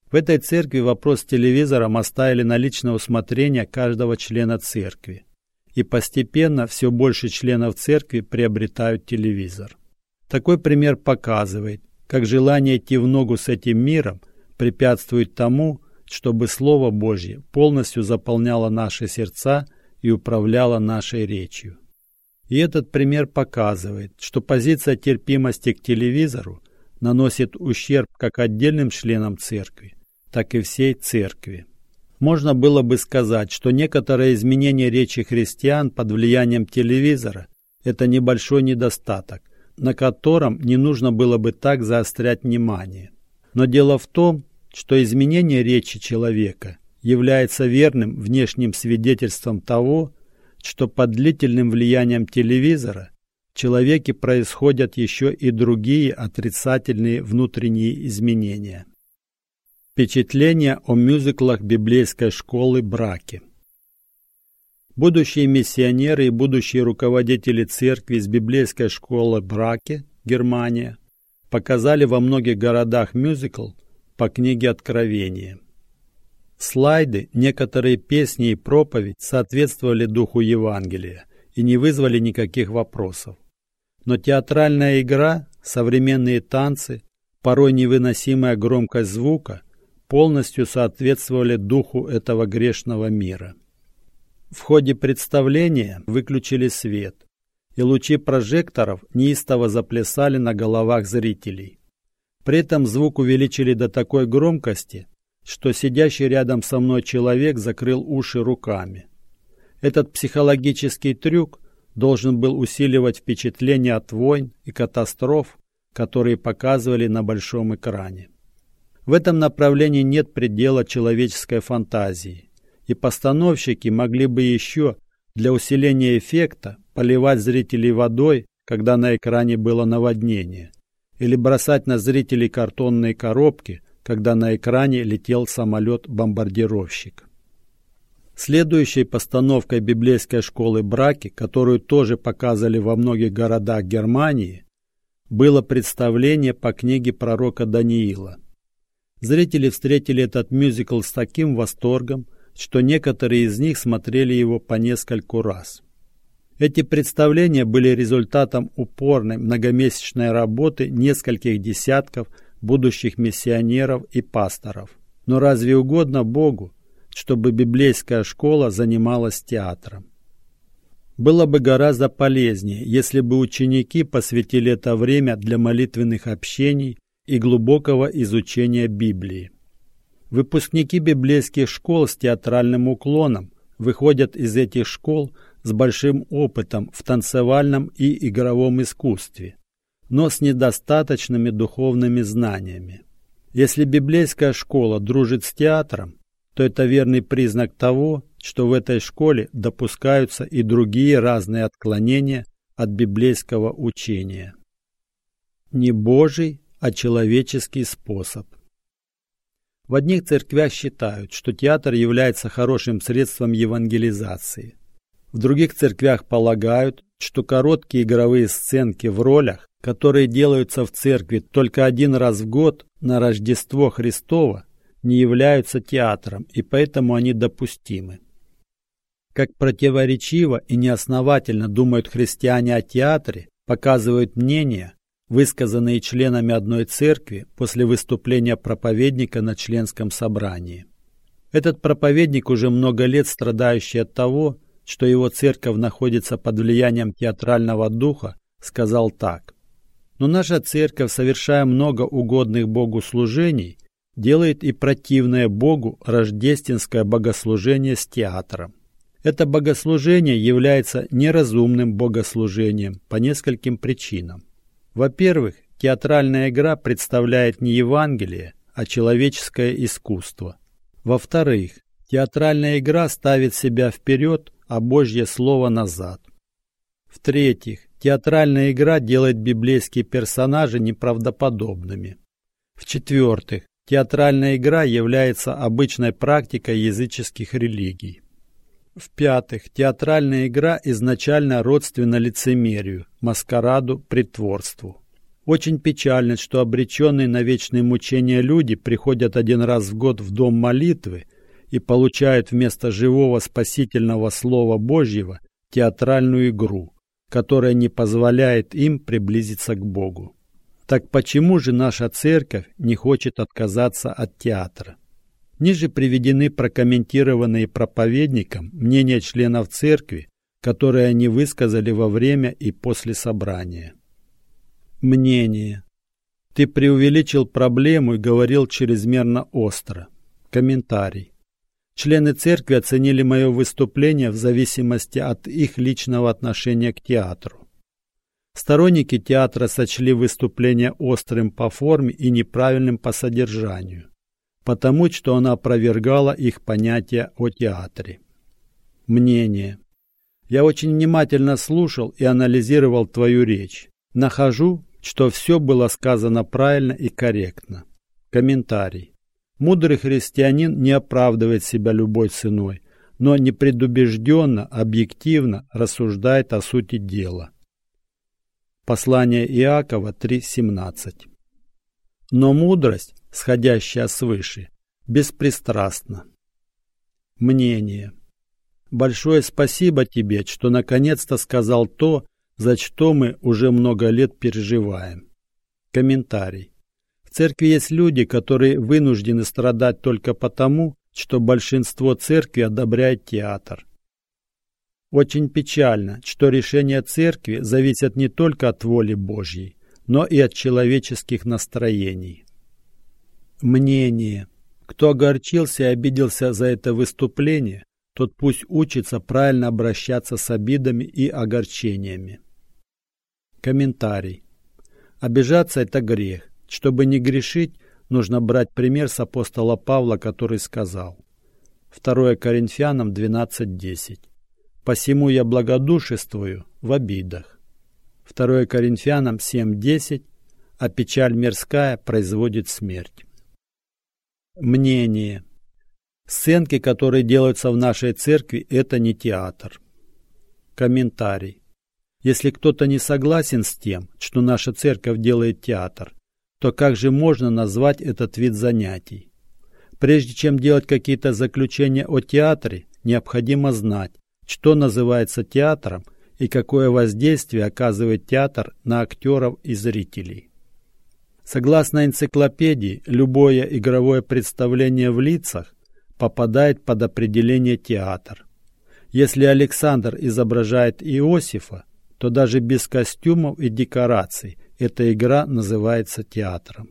В этой церкви вопрос с телевизором оставили на личное усмотрение каждого члена церкви. И постепенно все больше членов церкви приобретают телевизор. Такой пример показывает, как желание идти в ногу с этим миром препятствует тому, чтобы Слово Божье полностью заполняло наши сердца и управляло нашей речью. И этот пример показывает, что позиция терпимости к телевизору наносит ущерб как отдельным членам церкви, так и всей церкви. Можно было бы сказать, что некоторые изменения речи христиан под влиянием телевизора – это небольшой недостаток, на котором не нужно было бы так заострять внимание. Но дело в том, что изменение речи человека является верным внешним свидетельством того, что под длительным влиянием телевизора в человеке происходят еще и другие отрицательные внутренние изменения. Впечатление о мюзиклах библейской школы «Браки». Будущие миссионеры и будущие руководители церкви из библейской школы «Браки», Германия, показали во многих городах мюзикл по книге Откровения. Слайды, некоторые песни и проповедь соответствовали духу Евангелия и не вызвали никаких вопросов. Но театральная игра, современные танцы, порой невыносимая громкость звука полностью соответствовали духу этого грешного мира. В ходе представления выключили свет, и лучи прожекторов неистово заплясали на головах зрителей. При этом звук увеличили до такой громкости, что сидящий рядом со мной человек закрыл уши руками. Этот психологический трюк должен был усиливать впечатление от войн и катастроф, которые показывали на большом экране. В этом направлении нет предела человеческой фантазии, и постановщики могли бы еще для усиления эффекта поливать зрителей водой, когда на экране было наводнение, или бросать на зрителей картонные коробки, когда на экране летел самолет-бомбардировщик. Следующей постановкой библейской школы «Браки», которую тоже показывали во многих городах Германии, было представление по книге пророка Даниила. Зрители встретили этот мюзикл с таким восторгом, что некоторые из них смотрели его по нескольку раз. Эти представления были результатом упорной многомесячной работы нескольких десятков будущих миссионеров и пасторов. Но разве угодно Богу, чтобы библейская школа занималась театром? Было бы гораздо полезнее, если бы ученики посвятили это время для молитвенных общений и глубокого изучения Библии. Выпускники библейских школ с театральным уклоном выходят из этих школ с большим опытом в танцевальном и игровом искусстве, но с недостаточными духовными знаниями. Если библейская школа дружит с театром, то это верный признак того, что в этой школе допускаются и другие разные отклонения от библейского учения. Не Божий, а человеческий способ. В одних церквях считают, что театр является хорошим средством евангелизации. В других церквях полагают, что короткие игровые сценки в ролях, которые делаются в церкви только один раз в год на Рождество Христово, не являются театром, и поэтому они допустимы. Как противоречиво и неосновательно думают христиане о театре, показывают мнения, высказанные членами одной церкви после выступления проповедника на членском собрании. Этот проповедник, уже много лет страдающий от того, что его церковь находится под влиянием театрального духа, сказал так: «Но наша церковь, совершая много угодных Богу служений, делает и противное Богу рождественское богослужение с театром. Это богослужение является неразумным богослужением по нескольким причинам. Во-первых, театральная игра представляет не Евангелие, а человеческое искусство. Во-вторых, театральная игра ставит себя вперед, а Божье Слово назад. В-третьих, театральная игра делает библейские персонажи неправдоподобными. В-четвертых, театральная игра является обычной практикой языческих религий. В-пятых, театральная игра изначально родственна лицемерию, маскараду, притворству. Очень печально, что обреченные на вечные мучения люди приходят один раз в год в дом молитвы и получают вместо живого спасительного Слова Божьего театральную игру, которая не позволяет им приблизиться к Богу. Так почему же наша церковь не хочет отказаться от театра? Ниже приведены прокомментированные проповедником мнения членов церкви, которые они высказали во время и после собрания. Мнение. Ты преувеличил проблему и говорил чрезмерно остро. Комментарий. Члены церкви оценили мое выступление в зависимости от их личного отношения к театру. Сторонники театра сочли выступление острым по форме и неправильным по содержанию, потому что оно опровергало их понятие о театре. Мнение. Я очень внимательно слушал и анализировал твою речь. Нахожу, что все было сказано правильно и корректно. Комментарий. Мудрый христианин не оправдывает себя любой ценой, но непредубежденно, объективно рассуждает о сути дела. Послание Иакова три семнадцать. Но мудрость, сходящая свыше, беспристрастна. Мнение. Большое спасибо тебе, что наконец-то сказал то, за что мы уже много лет переживаем. Комментарий. В церкви есть люди, которые вынуждены страдать только потому, что большинство церкви одобряет театр. Очень печально, что решения церкви зависят не только от воли Божьей, но и от человеческих настроений. Мнение. Кто огорчился и обиделся за это выступление, тот пусть учится правильно обращаться с обидами и огорчениями. Комментарий. Обижаться – это грех. Чтобы не грешить, нужно брать пример с апостола Павла, который сказал. второе Коринфянам двенадцать десять. «Посему я благодушествую в обидах». второе Коринфянам семь десять. «А печаль мирская производит смерть». Мнение. Сценки, которые делаются в нашей церкви, это не театр. Комментарий. Если кто-то не согласен с тем, что наша церковь делает театр, то как же можно назвать этот вид занятий? Прежде чем делать какие-то заключения о театре, необходимо знать, что называется театром и какое воздействие оказывает театр на актеров и зрителей. Согласно энциклопедии, любое игровое представление в лицах попадает под определение театр. Если Александр изображает Иосифа, то даже без костюмов и декораций эта игра называется театром.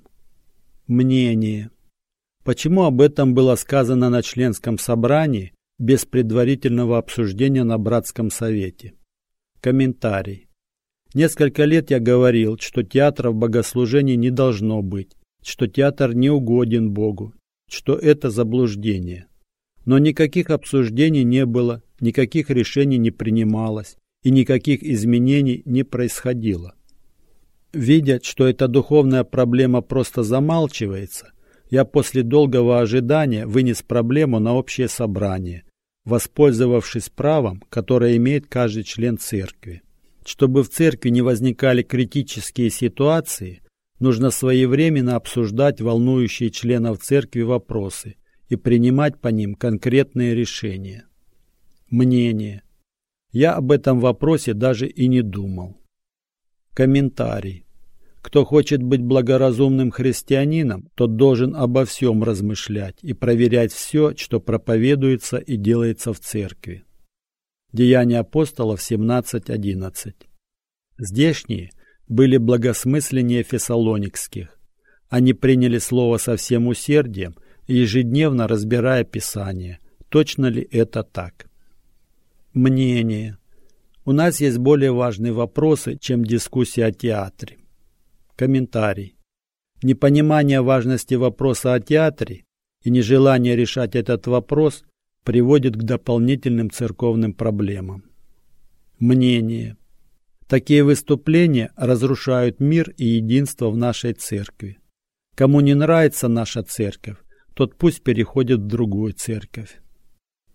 Мнение. Почему об этом было сказано на членском собрании без предварительного обсуждения на братском совете? Комментарий. Несколько лет я говорил, что театра в богослужении не должно быть, что театр не угоден Богу, что это заблуждение. Но никаких обсуждений не было, никаких решений не принималось и никаких изменений не происходило. Видя, что эта духовная проблема просто замалчивается, я после долгого ожидания вынес проблему на общее собрание, воспользовавшись правом, которое имеет каждый член церкви. Чтобы в церкви не возникали критические ситуации, нужно своевременно обсуждать волнующие членов церкви вопросы и принимать по ним конкретные решения. Мнение. Я об этом вопросе даже и не думал. Комментарий. Кто хочет быть благоразумным христианином, тот должен обо всем размышлять и проверять все, что проповедуется и делается в церкви. Деяния апостолов семнадцать одиннадцать. Здешние были благосмысленнее фессалоникских. Они приняли слово со всем усердием и ежедневно разбирая Писание. Точно ли это так? Мнение. У нас есть более важные вопросы, чем дискуссия о театре. Комментарий. Непонимание важности вопроса о театре и нежелание решать этот вопрос приводит к дополнительным церковным проблемам. Мнение. Такие выступления разрушают мир и единство в нашей церкви. Кому не нравится наша церковь, тот пусть переходит в другую церковь.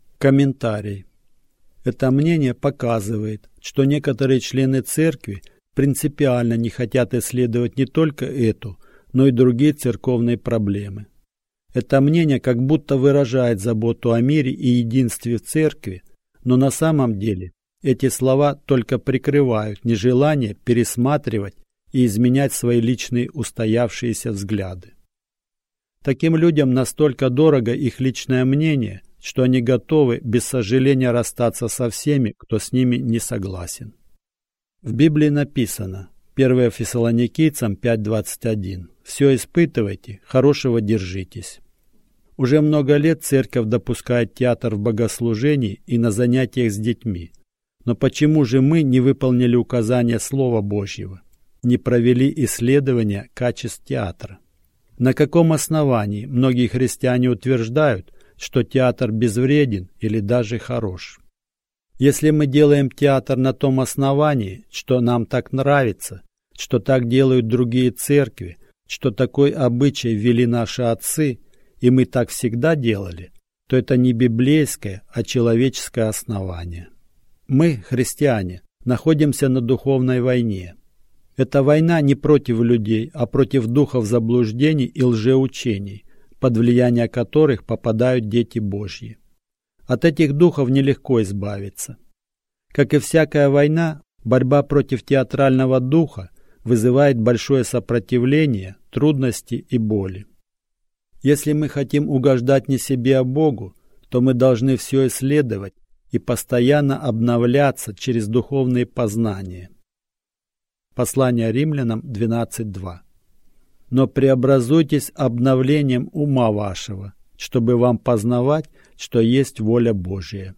Комментарий. Это мнение показывает, что некоторые члены церкви принципиально не хотят исследовать не только эту, но и другие церковные проблемы. Это мнение как будто выражает заботу о мире и единстве в церкви, но на самом деле эти слова только прикрывают нежелание пересматривать и изменять свои личные устоявшиеся взгляды. Таким людям настолько дорого их личное мнение, что они готовы без сожаления расстаться со всеми, кто с ними не согласен. В Библии написано, первое Фессалоникийцам пять двадцать один, «Все испытывайте, хорошего держитесь». Уже много лет церковь допускает театр в богослужении и на занятиях с детьми. Но почему же мы не выполнили указания Слова Божьего, не провели исследования качеств театра? На каком основании многие христиане утверждают, что театр безвреден или даже хорош? Если мы делаем театр на том основании, что нам так нравится, что так делают другие церкви, что такой обычай ввели наши отцы, и мы так всегда делали, то это не библейское, а человеческое основание. Мы, христиане, находимся на духовной войне. Эта война не против людей, а против духов заблуждений и лжеучений, под влияние которых попадают дети Божьи. От этих духов нелегко избавиться. Как и всякая война, борьба против театрального духа вызывает большое сопротивление, трудности и боли. Если мы хотим угождать не себе, а Богу, то мы должны все исследовать и постоянно обновляться через духовные познания. Послание Римлянам двенадцать два. «Но преобразуйтесь обновлением ума вашего, чтобы вам познавать, что есть воля Божия».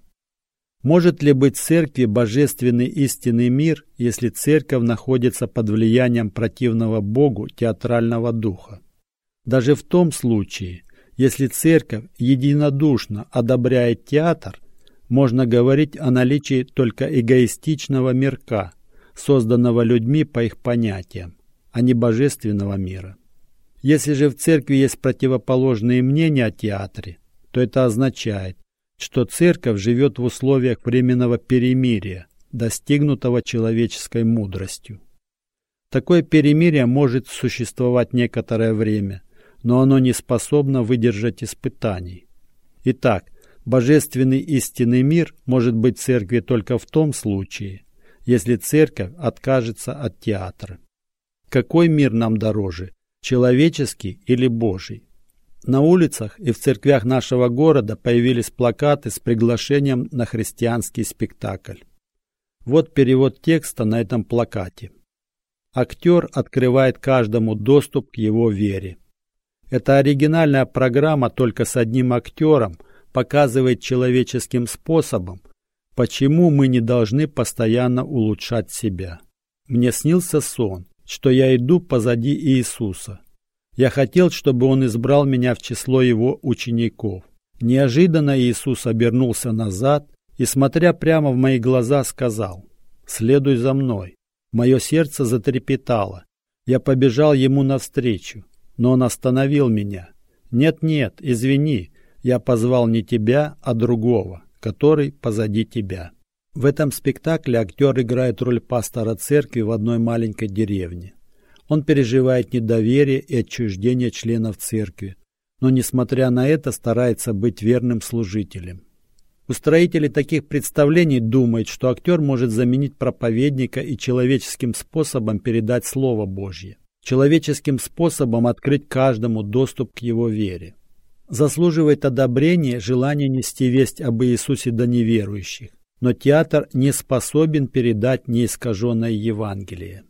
Может ли быть в церкви божественный истинный мир, если церковь находится под влиянием противного Богу театрального духа? Даже в том случае, если церковь единодушно одобряет театр, можно говорить о наличии только эгоистичного мирка, созданного людьми по их понятиям, а не божественного мира. Если же в церкви есть противоположные мнения о театре, то это означает, что церковь живет в условиях временного перемирия, достигнутого человеческой мудростью. Такое перемирие может существовать некоторое время, но оно не способно выдержать испытаний. Итак, божественный истинный мир может быть в церкви только в том случае, если церковь откажется от театра. Какой мир нам дороже, человеческий или Божий? На улицах и в церквях нашего города появились плакаты с приглашением на христианский спектакль. Вот перевод текста на этом плакате. Актер открывает каждому доступ к его вере. Эта оригинальная программа только с одним актером показывает человеческим способом, почему мы не должны постоянно улучшать себя. Мне снился сон, что я иду позади Иисуса. Я хотел, чтобы Он избрал меня в число Его учеников. Неожиданно Иисус обернулся назад и, смотря прямо в мои глаза, сказал: «Следуй за мной». Мое сердце затрепетало. Я побежал Ему навстречу, но Он остановил меня. «Нет-нет, извини, я позвал не тебя, а другого, который позади тебя». В этом спектакле актер играет роль пастора церкви в одной маленькой деревне. Он переживает недоверие и отчуждение членов церкви, но, несмотря на это, старается быть верным служителем. Устроители таких представлений думают, что актер может заменить проповедника и человеческим способом передать Слово Божье, человеческим способом открыть каждому доступ к его вере. Заслуживает одобрения желание нести весть об Иисусе до неверующих, но театр не способен передать неискаженное Евангелие.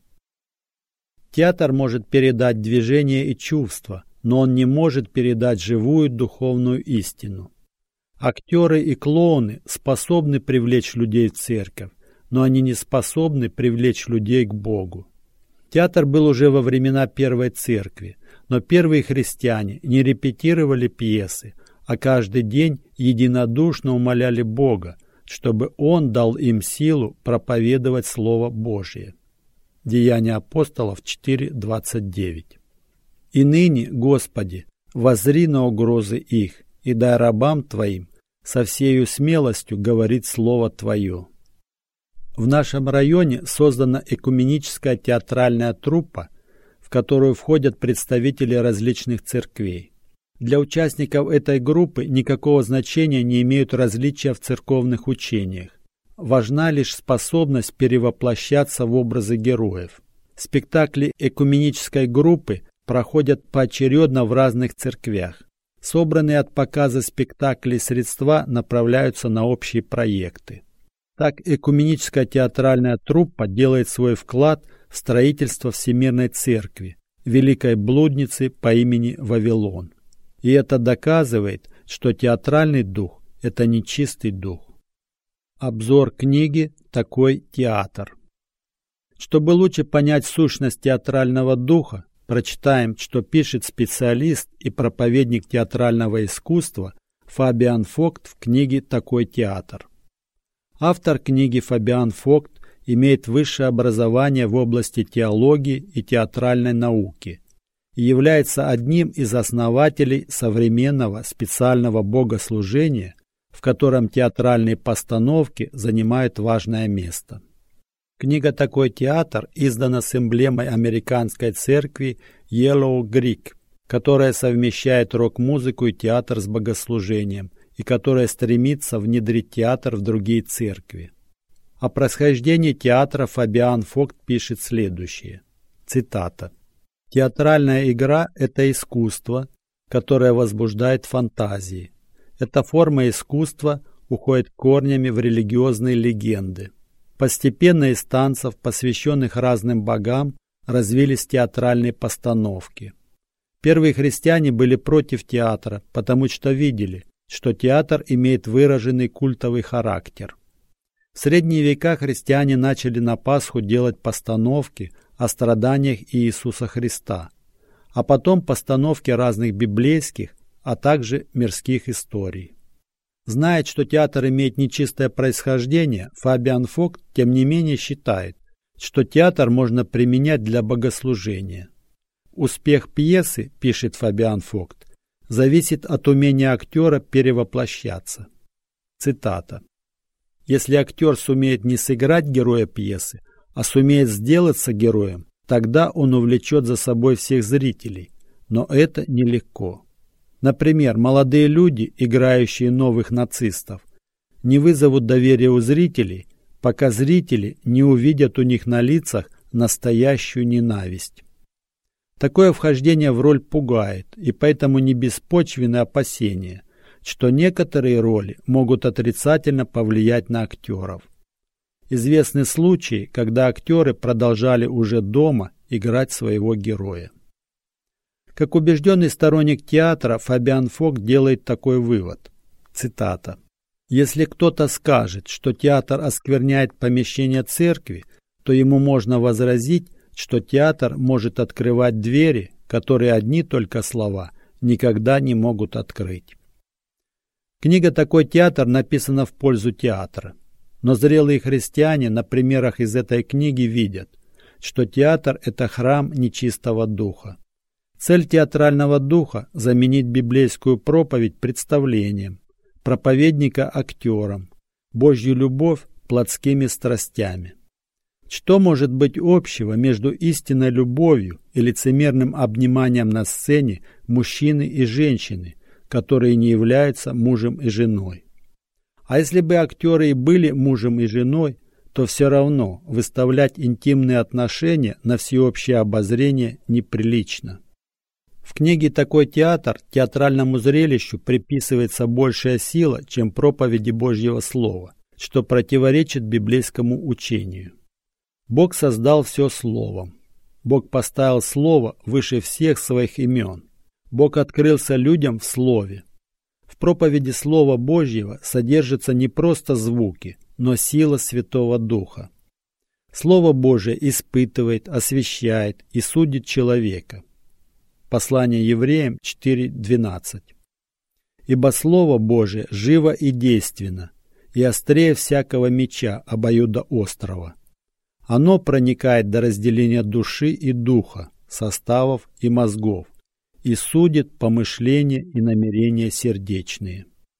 Театр может передать движение и чувства, но он не может передать живую духовную истину. Актеры и клоуны способны привлечь людей в церковь, но они не способны привлечь людей к Богу. Театр был уже во времена первой церкви, но первые христиане не репетировали пьесы, а каждый день единодушно умоляли Бога, чтобы Он дал им силу проповедовать Слово Божие. Деяния апостолов четыре двадцать девять. «И ныне, Господи, воззри на угрозы их, и дай рабам Твоим со всею смелостью говорить Слово Твое». В нашем районе создана экуменическая театральная труппа, в которую входят представители различных церквей. Для участников этой группы никакого значения не имеют различия в церковных учениях. Важна лишь способность перевоплощаться в образы героев. Спектакли экуменической группы проходят поочередно в разных церквях. Собранные от показа спектаклей средства направляются на общие проекты. Так экуменическая театральная труппа делает свой вклад в строительство Всемирной Церкви, великой блудницы по имени Вавилон. И это доказывает, что театральный дух – это нечистый дух. Обзор книги «Такой театр». Чтобы лучше понять сущность театрального духа, прочитаем, что пишет специалист и проповедник театрального искусства Фабиан Фогт в книге «Такой театр». Автор книги Фабиан Фогт имеет высшее образование в области теологии и театральной науки и является одним из основателей современного специального богослужения, в котором театральные постановки занимают важное место. Книга «Такой театр» издана с эмблемой американской церкви Yellow Greek, которая совмещает рок-музыку и театр с богослужением, и которая стремится внедрить театр в другие церкви. О происхождении театра Фабиан Фогт пишет следующее. Цитата. «Театральная игра – это искусство, которое возбуждает фантазии. Эта форма искусства уходит корнями в религиозные легенды. Постепенно из танцев, посвященных разным богам, развились театральные постановки. Первые христиане были против театра, потому что видели, что театр имеет выраженный культовый характер. В средние века христиане начали на Пасху делать постановки о страданиях Иисуса Христа, а потом постановки разных библейских, а также мирских историй. Зная, что театр имеет нечистое происхождение, Фабиан Фогт, тем не менее, считает, что театр можно применять для богослужения. Успех пьесы, пишет Фабиан Фогт, зависит от умения актера перевоплощаться. Цитата. «Если актер сумеет не сыграть героя пьесы, а сумеет сделаться героем, тогда он увлечет за собой всех зрителей, но это нелегко. Например, молодые люди, играющие новых нацистов, не вызовут доверия у зрителей, пока зрители не увидят у них на лицах настоящую ненависть. Такое вхождение в роль пугает, и поэтому не беспочвенны опасения, что некоторые роли могут отрицательно повлиять на актеров. Известны случаи, когда актеры продолжали уже дома играть своего героя». Как убежденный сторонник театра, Фабиан Фогт делает такой вывод. Цитата. «Если кто-то скажет, что театр оскверняет помещение церкви, то ему можно возразить, что театр может открывать двери, которые одни только слова никогда не могут открыть». Книга «Такой театр» написана в пользу театра. Но зрелые христиане на примерах из этой книги видят, что театр – это храм нечистого духа. Цель театрального духа – заменить библейскую проповедь представлением, проповедника актером, Божью любовь плотскими страстями. Что может быть общего между истинной любовью и лицемерным обниманием на сцене мужчины и женщины, которые не являются мужем и женой? А если бы актеры и были мужем и женой, то все равно выставлять интимные отношения на всеобщее обозрение неприлично. В книге «Такой театр» театральному зрелищу приписывается большая сила, чем проповеди Божьего Слова, что противоречит библейскому учению. Бог создал все Словом. Бог поставил Слово выше всех своих имен. Бог открылся людям в Слове. В проповеди Слова Божьего содержатся не просто звуки, но сила Святого Духа. Слово Божие испытывает, освящает и судит человека. Послание евреям четыре двенадцать. «Ибо Слово Божие живо и действенно, и острее всякого меча обоюдоострого. Оно проникает до разделения души и духа, составов и мозгов, и судит помышления и намерения сердечные».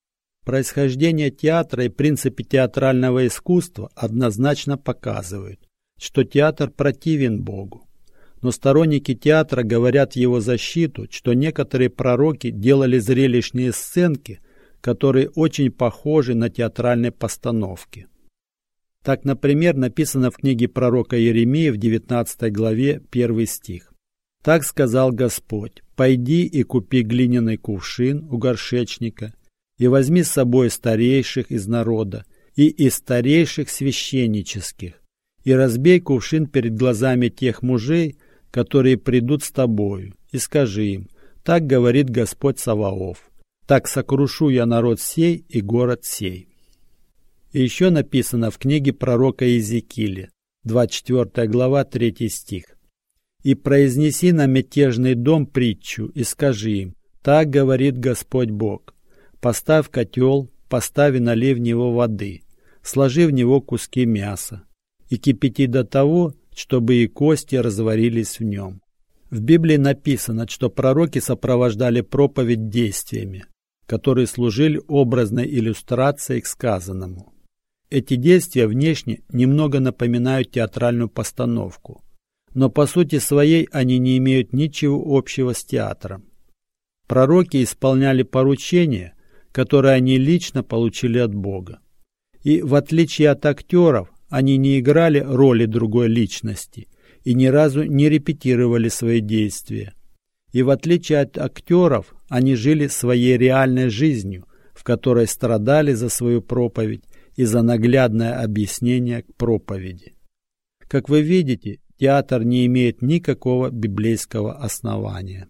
Происхождение театра и принципы театрального искусства однозначно показывают, что театр противен Богу. Но сторонники театра говорят в его защиту, что некоторые пророки делали зрелищные сценки, которые очень похожи на театральные постановки. Так, например, написано в книге пророка Иеремии в девятнадцатой главе первый стих. «Так сказал Господь: пойди и купи глиняный кувшин у горшечника, и возьми с собой старейших из народа и из старейших священнических, и разбей кувшин перед глазами тех мужей, которые придут с тобою, и скажи им: так говорит Господь Саваоф, так сокрушу я народ сей и город сей». И еще написано в книге пророка Иезекииля, двадцать четвёртая глава, третий стих. «И произнеси на мятежный дом притчу, и скажи им: так говорит Господь Бог, поставь котел, поставь и налей в него воды, сложи в него куски мяса, и кипяти до того, чтобы и кости разварились в нем». В Библии написано, что пророки сопровождали проповедь действиями, которые служили образной иллюстрацией к сказанному. Эти действия внешне немного напоминают театральную постановку, но по сути своей они не имеют ничего общего с театром. Пророки исполняли поручения, которые они лично получили от Бога. И в отличие от актеров, они не играли роли другой личности и ни разу не репетировали свои действия. И в отличие от актеров, они жили своей реальной жизнью, в которой страдали за свою проповедь и за наглядное объяснение к проповеди. Как вы видите, театр не имеет никакого библейского основания.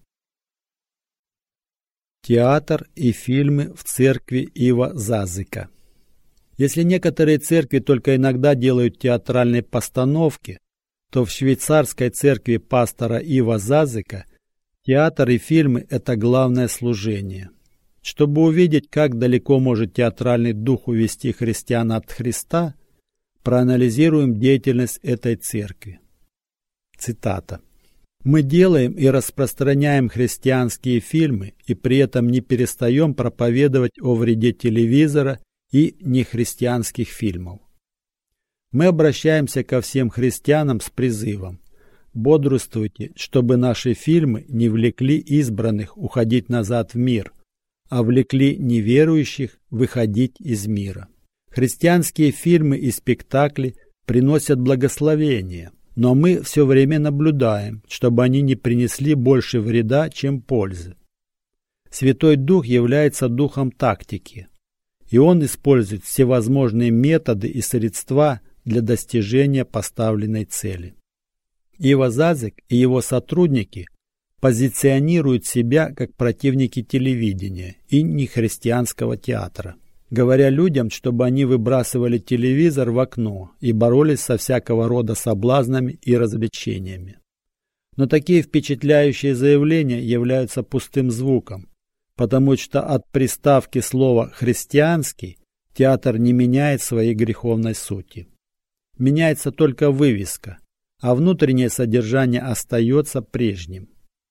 Театр и фильмы в церкви Ива Зазыка. Если некоторые церкви только иногда делают театральные постановки, то в швейцарской церкви пастора Ива Зазыка театр и фильмы – это главное служение. Чтобы увидеть, как далеко может театральный дух увести христиан от Христа, проанализируем деятельность этой церкви. Цитата. «Мы делаем и распространяем христианские фильмы и при этом не перестаем проповедовать о вреде телевизора и нехристианских фильмов. Мы обращаемся ко всем христианам с призывом: бодрствуйте, чтобы наши фильмы не влекли избранных уходить назад в мир, а влекли неверующих выходить из мира. Христианские фильмы и спектакли приносят благословение, но мы все время наблюдаем, чтобы они не принесли больше вреда, чем пользы. Святой Дух является духом тактики, и Он использует всевозможные методы и средства для достижения поставленной цели. Ива Зазык и его сотрудники позиционируют себя как противники телевидения и нехристианского театра, говоря людям, чтобы они выбрасывали телевизор в окно и боролись со всякого рода соблазнами и развлечениями. Но такие впечатляющие заявления являются пустым звуком, потому что от приставки слова «христианский» театр не меняет своей греховной сути. Меняется только вывеска, а внутреннее содержание остается прежним.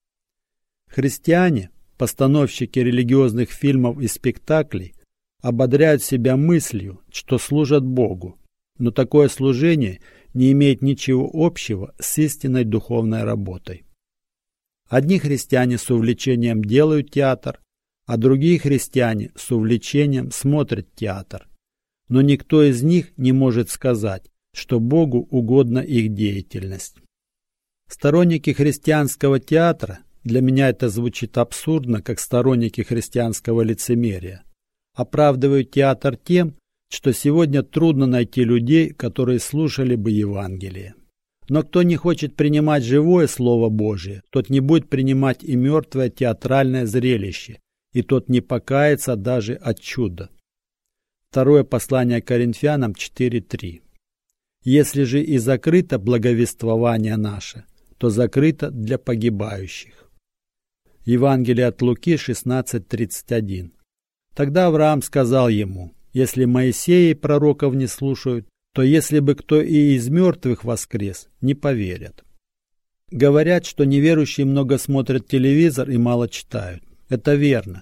Христиане, постановщики религиозных фильмов и спектаклей, ободряют себя мыслью, что служат Богу, но такое служение не имеет ничего общего с истинной духовной работой. Одни христиане с увлечением делают театр, а другие христиане с увлечением смотрят театр. Но никто из них не может сказать, что Богу угодна их деятельность. Сторонники христианского театра, для меня это звучит абсурдно, как сторонники христианского лицемерия, оправдывают театр тем, что сегодня трудно найти людей, которые слушали бы Евангелие. Но кто не хочет принимать живое Слово Божие, тот не будет принимать и мертвое театральное зрелище, и тот не покается даже от чуда. Второе послание Коринфянам четыре три. «Если же и закрыто благовествование наше, то закрыто для погибающих». Евангелие от Луки шестнадцать тридцать один. Тогда Авраам сказал ему: «Если Моисея и пророков не слушают, то если бы кто и из мертвых воскрес, не поверят». Говорят, что неверующие много смотрят телевизор и мало читают. Это верно.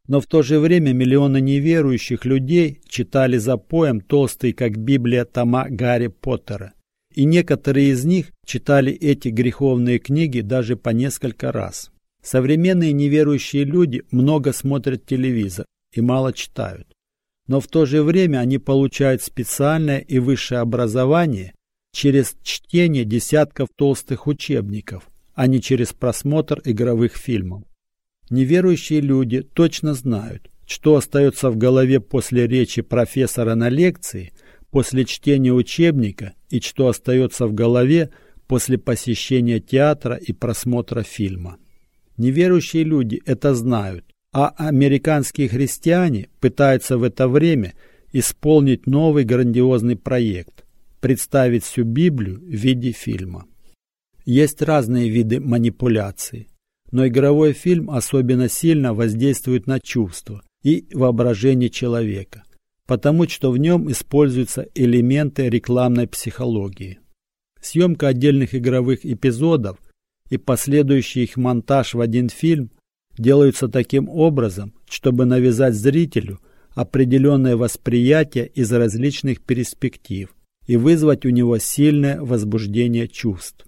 Но в то же время миллионы неверующих людей читали запоем толстые, как Библия, тома Гарри Поттера. И некоторые из них читали эти греховные книги даже по несколько раз. Современные неверующие люди много смотрят телевизор и мало читают. Но в то же время они получают специальное и высшее образование через чтение десятков толстых учебников, а не через просмотр игровых фильмов. Неверующие люди точно знают, что остается в голове после речи профессора на лекции, после чтения учебника и что остается в голове после посещения театра и просмотра фильма. Неверующие люди это знают, а американские христиане пытаются в это время исполнить новый грандиозный проект – представить всю Библию в виде фильма. Есть разные виды манипуляций, но игровой фильм особенно сильно воздействует на чувства и воображение человека, потому что в нем используются элементы рекламной психологии. Съемка отдельных игровых эпизодов и последующий их монтаж в один фильм делаются таким образом, чтобы навязать зрителю определенное восприятие из различных перспектив и вызвать у него сильное возбуждение чувств.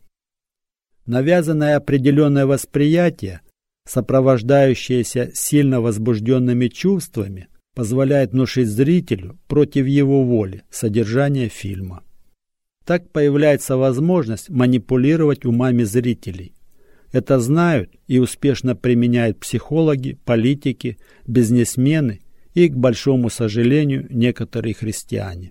Навязанное определенное восприятие, сопровождающееся сильно возбужденными чувствами, позволяет внушить зрителю против его воли содержание фильма. Так появляется возможность манипулировать умами зрителей. Это знают и успешно применяют психологи, политики, бизнесмены и, к большому сожалению, некоторые христиане.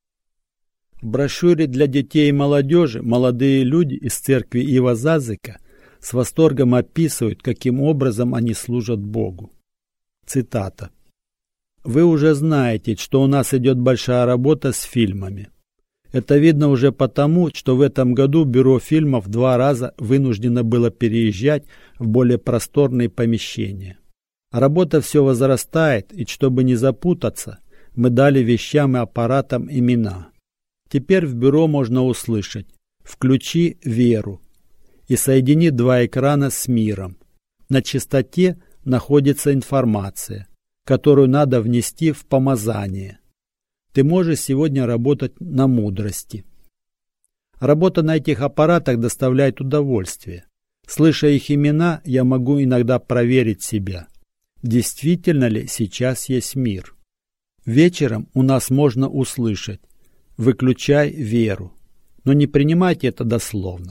В брошюре для детей и молодежи молодые люди из церкви Ива Зазика с восторгом описывают, каким образом они служат Богу. Цитата. «Вы уже знаете, что у нас идет большая работа с фильмами. Это видно уже потому, что в этом году бюро фильмов два раза вынуждено было переезжать в более просторные помещения. Работа все возрастает, и чтобы не запутаться, мы дали вещам и аппаратам имена. Теперь в бюро можно услышать «Включи веру» и соедини два экрана с миром. На частоте находится информация, которую надо внести в помазание. Ты можешь сегодня работать на мудрости». Работа на этих аппаратах доставляет удовольствие. Слыша их имена, я могу иногда проверить себя. Действительно ли сейчас есть мир? Вечером у нас можно услышать «Выключай веру», но не принимайте это дословно.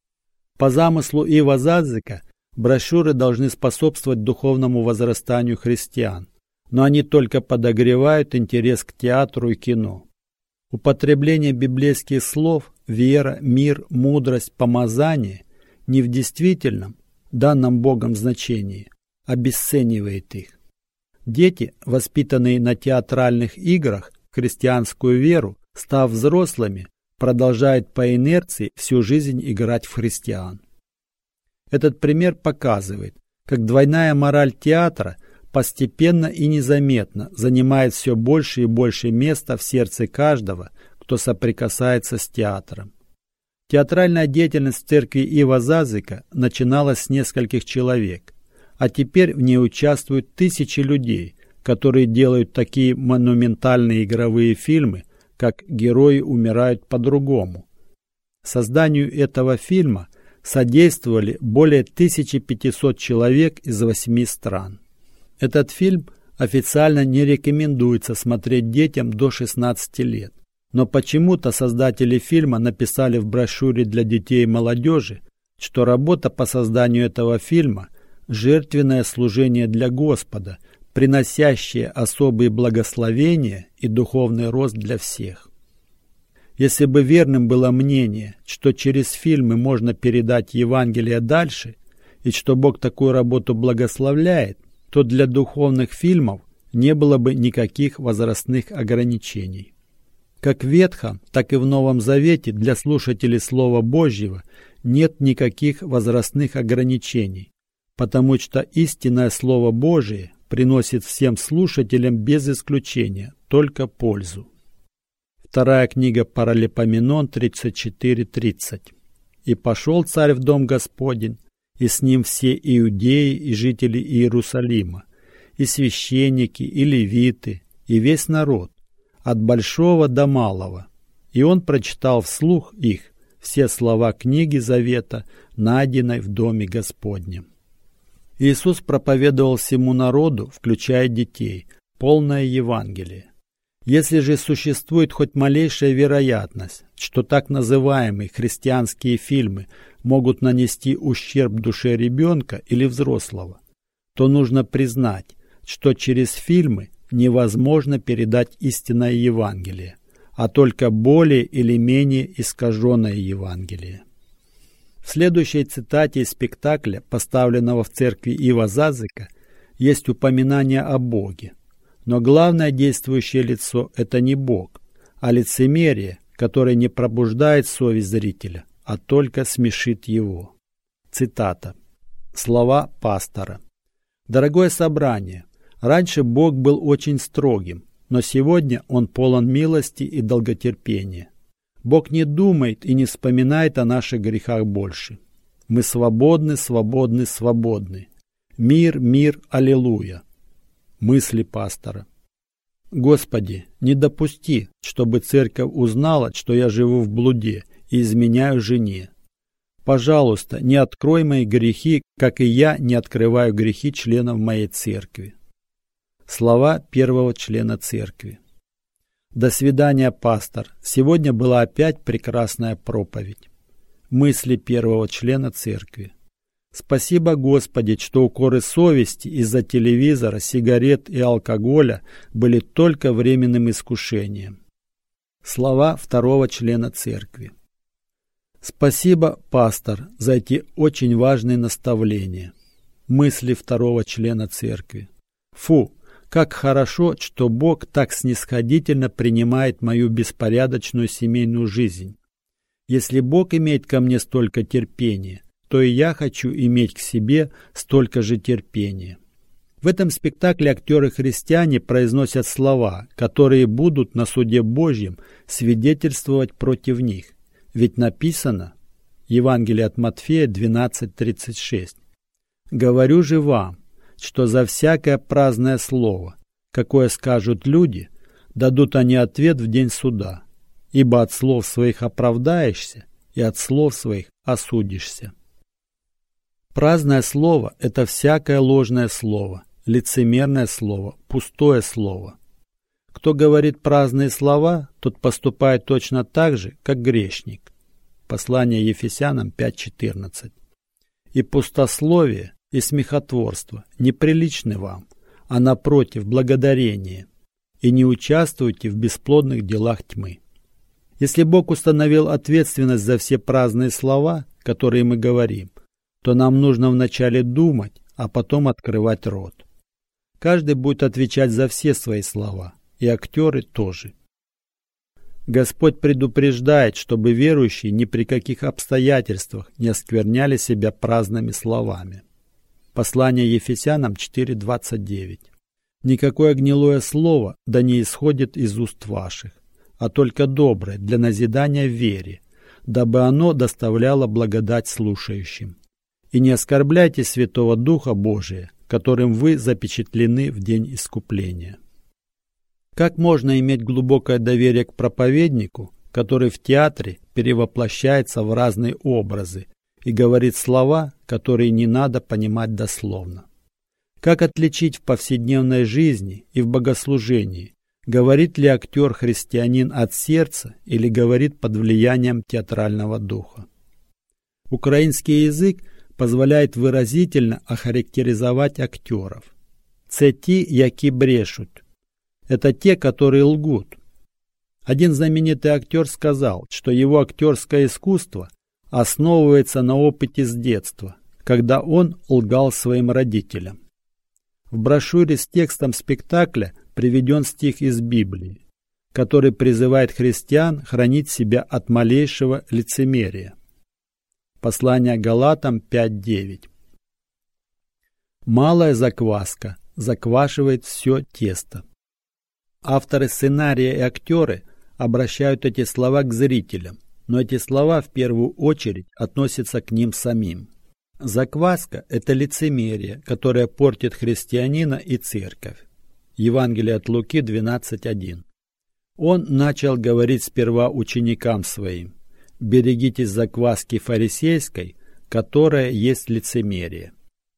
По замыслу Ива Зазика брошюры должны способствовать духовному возрастанию христиан, но они только подогревают интерес к театру и кино. Употребление библейских слов «вера», «мир», «мудрость», «помазание» не в действительном, данном Богом значении, обесценивает их. Дети, воспитанные на театральных играх в христианскую веру, став взрослыми, продолжают по инерции всю жизнь играть в христиан. Этот пример показывает, как двойная мораль театра постепенно и незаметно занимает все больше и больше места в сердце каждого, кто соприкасается с театром. Театральная деятельность в церкви Ива Зазика начиналась с нескольких человек, а теперь в ней участвуют тысячи людей, которые делают такие монументальные игровые фильмы, как «Герои умирают по-другому». Созданию этого фильма содействовали более тысячи пятисот человек из восьми стран. Этот фильм официально не рекомендуется смотреть детям до шестнадцати лет, но почему-то создатели фильма написали в брошюре для детей и молодежи, что работа по созданию этого фильма – жертвенное служение для Господа, приносящее особые благословения и духовный рост для всех. Если бы верным было мнение, что через фильмы можно передать Евангелие дальше, и что Бог такую работу благословляет, то для духовных фильмов не было бы никаких возрастных ограничений. Как в Ветхом, так и в Новом Завете для слушателей Слова Божьего нет никаких возрастных ограничений, потому что истинное Слово Божие приносит всем слушателям без исключения только пользу. Вторая книга Паралипоменон тридцать четыре тридцать. «И пошел царь в дом Господень, и с ним все иудеи и жители Иерусалима, и священники, и левиты, и весь народ, от большого до малого. И он прочитал вслух их, все слова книги Завета, найденной в доме Господнем. Иисус проповедовал всему народу, включая детей, полное Евангелие. Если же существует хоть малейшая вероятность, что так называемые христианские фильмы могут нанести ущерб душе ребенка или взрослого, то нужно признать, что через фильмы невозможно передать истинное Евангелие, а только более или менее искаженное Евангелие. В следующей цитате из спектакля, поставленного в церкви Ива Зазыка, есть упоминание о Боге. Но главное действующее лицо – это не Бог, а лицемерие, которое не пробуждает совесть зрителя, а только смешит его. Цитата. Слова пастора. «Дорогое собрание, раньше Бог был очень строгим, но сегодня Он полон милости и долготерпения. Бог не думает и не вспоминает о наших грехах больше. Мы свободны, свободны, свободны. Мир, мир, аллилуйя». Мысли пастора. «Господи, не допусти, чтобы церковь узнала, что я живу в блуде и изменяю жене. Пожалуйста, не открой мои грехи, как и я не открываю грехи членов моей церкви». Слова первого члена церкви. До свидания, пастор. Сегодня была опять прекрасная проповедь. Мысли первого члена церкви. Спасибо, Господи, что укоры совести из-за телевизора, сигарет и алкоголя были только временным искушением. Слова второго члена церкви. Спасибо, пастор, за эти очень важные наставления. Мысли второго члена церкви. Фу, как хорошо, что Бог так снисходительно принимает мою беспорядочную семейную жизнь. Если Бог имеет ко мне столько терпения, то и я хочу иметь к себе столько же терпения. В этом спектакле актеры-христиане произносят слова, которые будут на суде Божьем свидетельствовать против них. Ведь написано, Евангелие от Матфея двенадцать тридцать шесть, «Говорю же вам, что за всякое праздное слово, какое скажут люди, дадут они ответ в день суда, ибо от слов своих оправдаешься, и от слов своих осудишься». Праздное слово – это всякое ложное слово, лицемерное слово, пустое слово. Кто говорит праздные слова, тот поступает точно так же, как грешник. Послание Ефесянам пять четырнадцать. И пустословие, и смехотворство неприличны вам, а напротив благодарение, и не участвуйте в бесплодных делах тьмы. Если Бог установил ответственность за все праздные слова, которые мы говорим, то нам нужно вначале думать, а потом открывать рот. Каждый будет отвечать за все свои слова, и актеры тоже. Господь предупреждает, чтобы верующие ни при каких обстоятельствах не оскверняли себя праздными словами. Послание Ефесянам четыре двадцать девять. «Никакое гнилое слово да не исходит из уст ваших, а только доброе для назидания в вере, дабы оно доставляло благодать слушающим. И не оскорбляйте Святого Духа Божия, которым вы запечатлены в день искупления». Как можно иметь глубокое доверие к проповеднику, который в театре перевоплощается в разные образы и говорит слова, которые не надо понимать дословно? Как отличить в повседневной жизни и в богослужении, говорит ли актер-христианин от сердца или говорит под влиянием театрального духа? Украинский язык позволяет выразительно охарактеризовать актеров. «Це ті, які брешуть». Это те, которые лгут. Один знаменитый актер сказал, что его актерское искусство основывается на опыте с детства, когда он лгал своим родителям. В брошюре с текстом спектакля приведен стих из Библии, который призывает христиан хранить себя от малейшего лицемерия. Послание Галатам пять девять. «Малая закваска заквашивает все тесто». Авторы сценария и актеры обращают эти слова к зрителям, но эти слова в первую очередь относятся к ним самим. Закваска – это лицемерие, которое портит христианина и церковь. Евангелие от Луки двенадцать один. Он начал говорить сперва ученикам своим: «Берегитесь закваски фарисейской, которая есть лицемерие».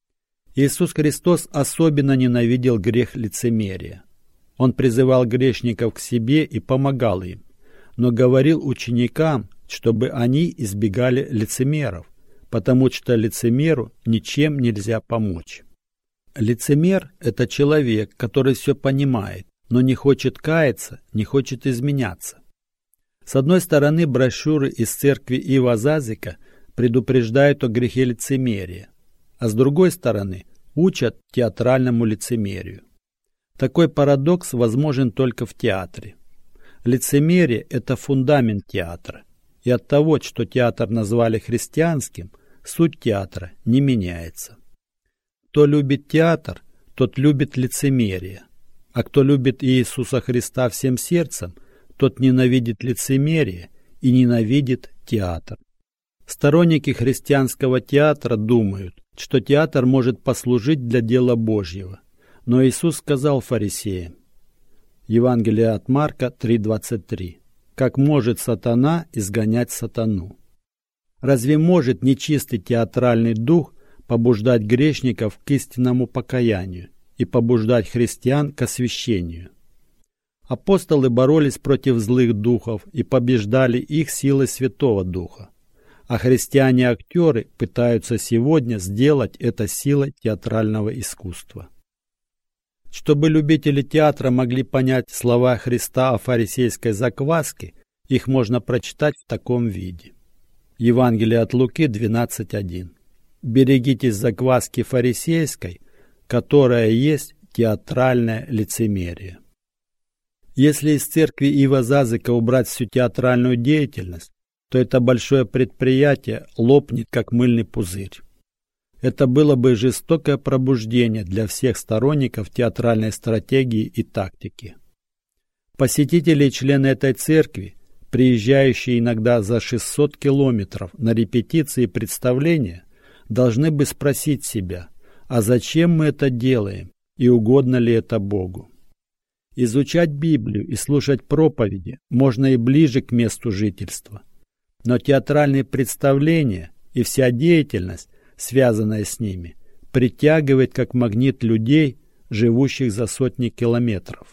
Иисус Христос особенно ненавидел грех лицемерия. Он призывал грешников к себе и помогал им, но говорил ученикам, чтобы они избегали лицемеров, потому что лицемеру ничем нельзя помочь. Лицемер – это человек, который все понимает, но не хочет каяться, не хочет изменяться. С одной стороны, брошюры из церкви Ива Зазика предупреждают о грехе лицемерия, а с другой стороны, учат театральному лицемерию. Такой парадокс возможен только в театре. Лицемерие – это фундамент театра, и от того, что театр назвали христианским, суть театра не меняется. Кто любит театр, тот любит лицемерие, а кто любит Иисуса Христа всем сердцем, тот ненавидит лицемерие и ненавидит театр. Сторонники христианского театра думают, что театр может послужить для дела Божьего, но Иисус сказал фарисеям, Евангелие от Марка три двадцать три, «Как может сатана изгонять сатану?» Разве может нечистый театральный дух побуждать грешников к истинному покаянию и побуждать христиан к освящению? Апостолы боролись против злых духов и побеждали их силой Святого Духа, а христиане-актеры пытаются сегодня сделать это силой театрального искусства. Чтобы любители театра могли понять слова Христа о фарисейской закваске, их можно прочитать в таком виде. Евангелие от Луки двенадцать один. «Берегитесь закваски фарисейской, которая есть театральное лицемерие». Если из церкви Ива Зазика убрать всю театральную деятельность, то это большое предприятие лопнет, как мыльный пузырь. Это было бы жестокое пробуждение для всех сторонников театральной стратегии и тактики. Посетители и члены этой церкви, приезжающие иногда за шестьсот километров на репетиции и представления, должны бы спросить себя, а зачем мы это делаем и угодно ли это Богу? Изучать Библию и слушать проповеди можно и ближе к месту жительства, но театральные представления и вся деятельность, связанная с ними, притягивает как магнит людей, живущих за сотни километров.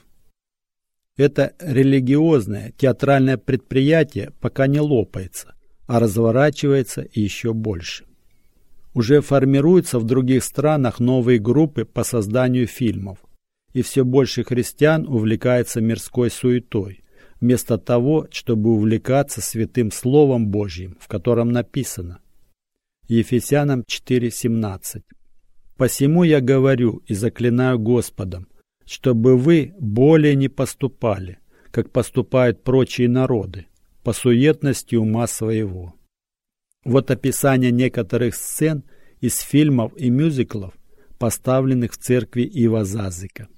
Это религиозное театральное предприятие пока не лопается, а разворачивается еще больше. Уже формируются в других странах новые группы по созданию фильмов, и все больше христиан увлекается мирской суетой, вместо того, чтобы увлекаться святым Словом Божьим, в котором написано. Ефесянам четыре семнадцать. «Посему я говорю и заклинаю Господом, чтобы вы более не поступали, как поступают прочие народы, по суетности ума своего». Вот описание некоторых сцен из фильмов и мюзиклов, поставленных в церкви Ива Зазика.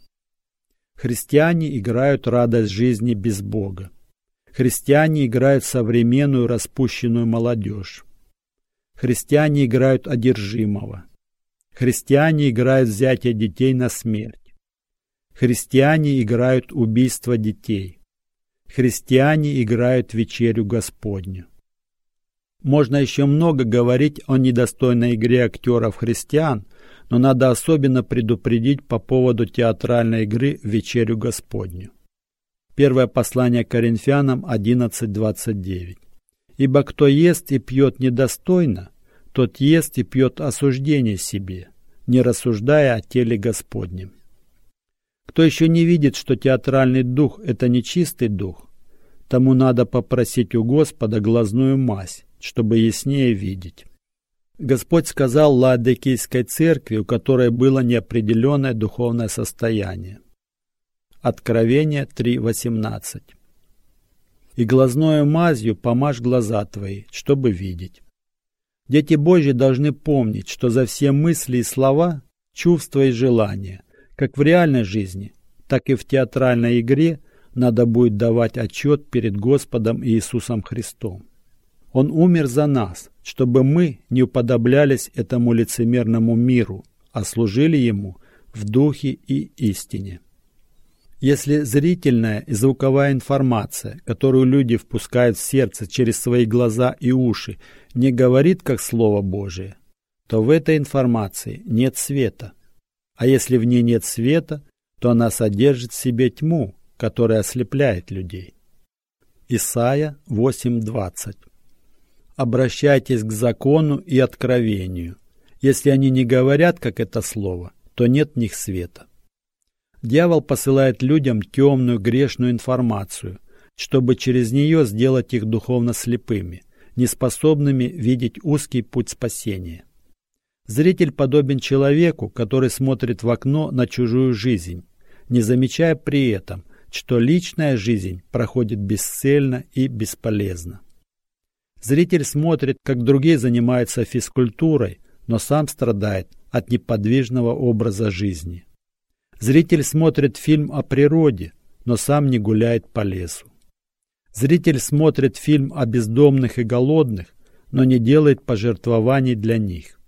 Христиане играют радость жизни без Бога. Христиане играют современную распущенную молодежь. Христиане играют одержимого. Христиане играют взятие детей на смерть. Христиане играют убийство детей. Христиане играют вечерю Господню. Можно еще много говорить о недостойной игре актеров-христиан, но надо особенно предупредить по поводу театральной игры в вечерю Господню. Первое послание к Коринфянам одиннадцать двадцать девять. «Ибо кто ест и пьет недостойно, тот ест и пьет осуждение себе, не рассуждая о теле Господнем». Кто еще не видит, что театральный дух – это нечистый дух, тому надо попросить у Господа глазную мазь, чтобы яснее видеть. Господь сказал Лаодикийской церкви, у которой было неопределенное духовное состояние. Откровение три восемнадцать. «И глазною мазью помажь глаза твои, чтобы видеть». Дети Божьи должны помнить, что за все мысли и слова, чувства и желания, как в реальной жизни, так и в театральной игре, надо будет давать отчет перед Господом Иисусом Христом. Он умер за нас, чтобы мы не уподоблялись этому лицемерному миру, а служили ему в духе и истине. Если зрительная и звуковая информация, которую люди впускают в сердце через свои глаза и уши, не говорит как Слово Божие, то в этой информации нет света. А если в ней нет света, то она содержит в себе тьму, которая ослепляет людей. Исайя восемь двадцать. Обращайтесь к закону и откровению. Если они не говорят, как это слово, то нет в них света. Дьявол посылает людям темную грешную информацию, чтобы через нее сделать их духовно слепыми, неспособными видеть узкий путь спасения. Зритель подобен человеку, который смотрит в окно на чужую жизнь, не замечая при этом, что личная жизнь проходит бесцельно и бесполезно. Зритель смотрит, как другие занимаются физкультурой, но сам страдает от неподвижного образа жизни. Зритель смотрит фильм о природе, но сам не гуляет по лесу. Зритель смотрит фильм о бездомных и голодных, но не делает пожертвований для них.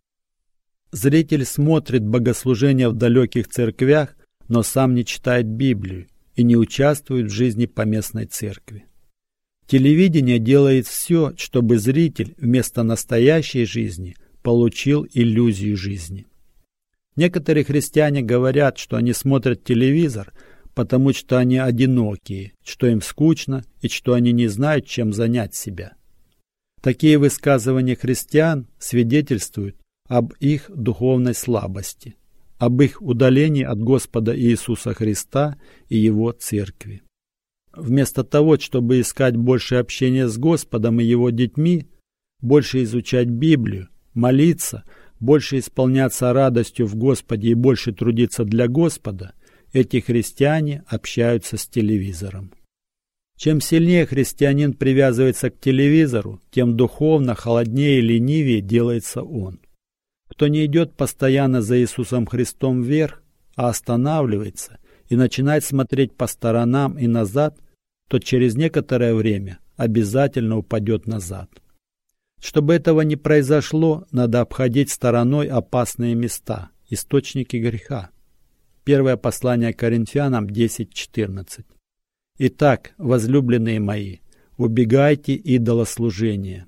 Зритель смотрит богослужения в далеких церквях, но сам не читает Библию и не участвует в жизни поместной церкви. Телевидение делает все, чтобы зритель вместо настоящей жизни получил иллюзию жизни. Некоторые христиане говорят, что они смотрят телевизор, потому что они одинокие, что им скучно и что они не знают, чем занять себя. Такие высказывания христиан свидетельствуют об их духовной слабости, об их удалении от Господа Иисуса Христа и Его Церкви. Вместо того, чтобы искать больше общения с Господом и Его детьми, больше изучать Библию, молиться, больше исполняться радостью в Господе и больше трудиться для Господа, эти христиане общаются с телевизором. Чем сильнее христианин привязывается к телевизору, тем духовно холоднее и ленивее делается он. Кто не идет постоянно за Иисусом Христом вверх, а останавливается и начинает смотреть по сторонам и назад, то через некоторое время обязательно упадет назад. Чтобы этого не произошло, надо обходить стороной опасные места, источники греха. Первое послание Коринфянам десять четырнадцать. Итак, возлюбленные мои, убегайте идолослужения.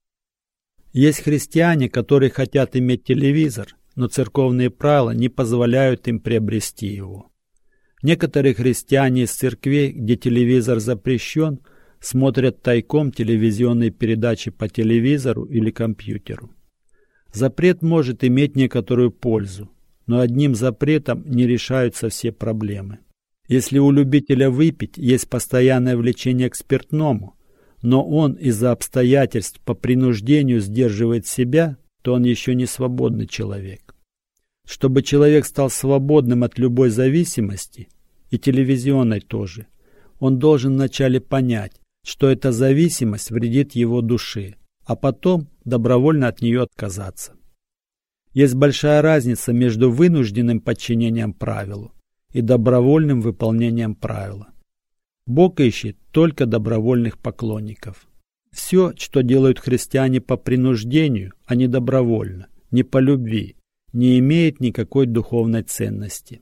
Есть христиане, которые хотят иметь телевизор, но церковные правила не позволяют им приобрести его. Некоторые христиане из церквей, где телевизор запрещен, смотрят тайком телевизионные передачи по телевизору или компьютеру. Запрет может иметь некоторую пользу, но одним запретом не решаются все проблемы. Если у любителя выпить есть постоянное влечение к спиртному, но он из-за обстоятельств по принуждению сдерживает себя, то он еще не свободный человек. Чтобы человек стал свободным от любой зависимости, и телевизионной тоже, он должен вначале понять, что эта зависимость вредит его душе, а потом добровольно от нее отказаться. Есть большая разница между вынужденным подчинением правилу и добровольным выполнением правила. Бог ищет только добровольных поклонников. Все, что делают христиане по принуждению, а не добровольно, не по любви, не имеет никакой духовной ценности.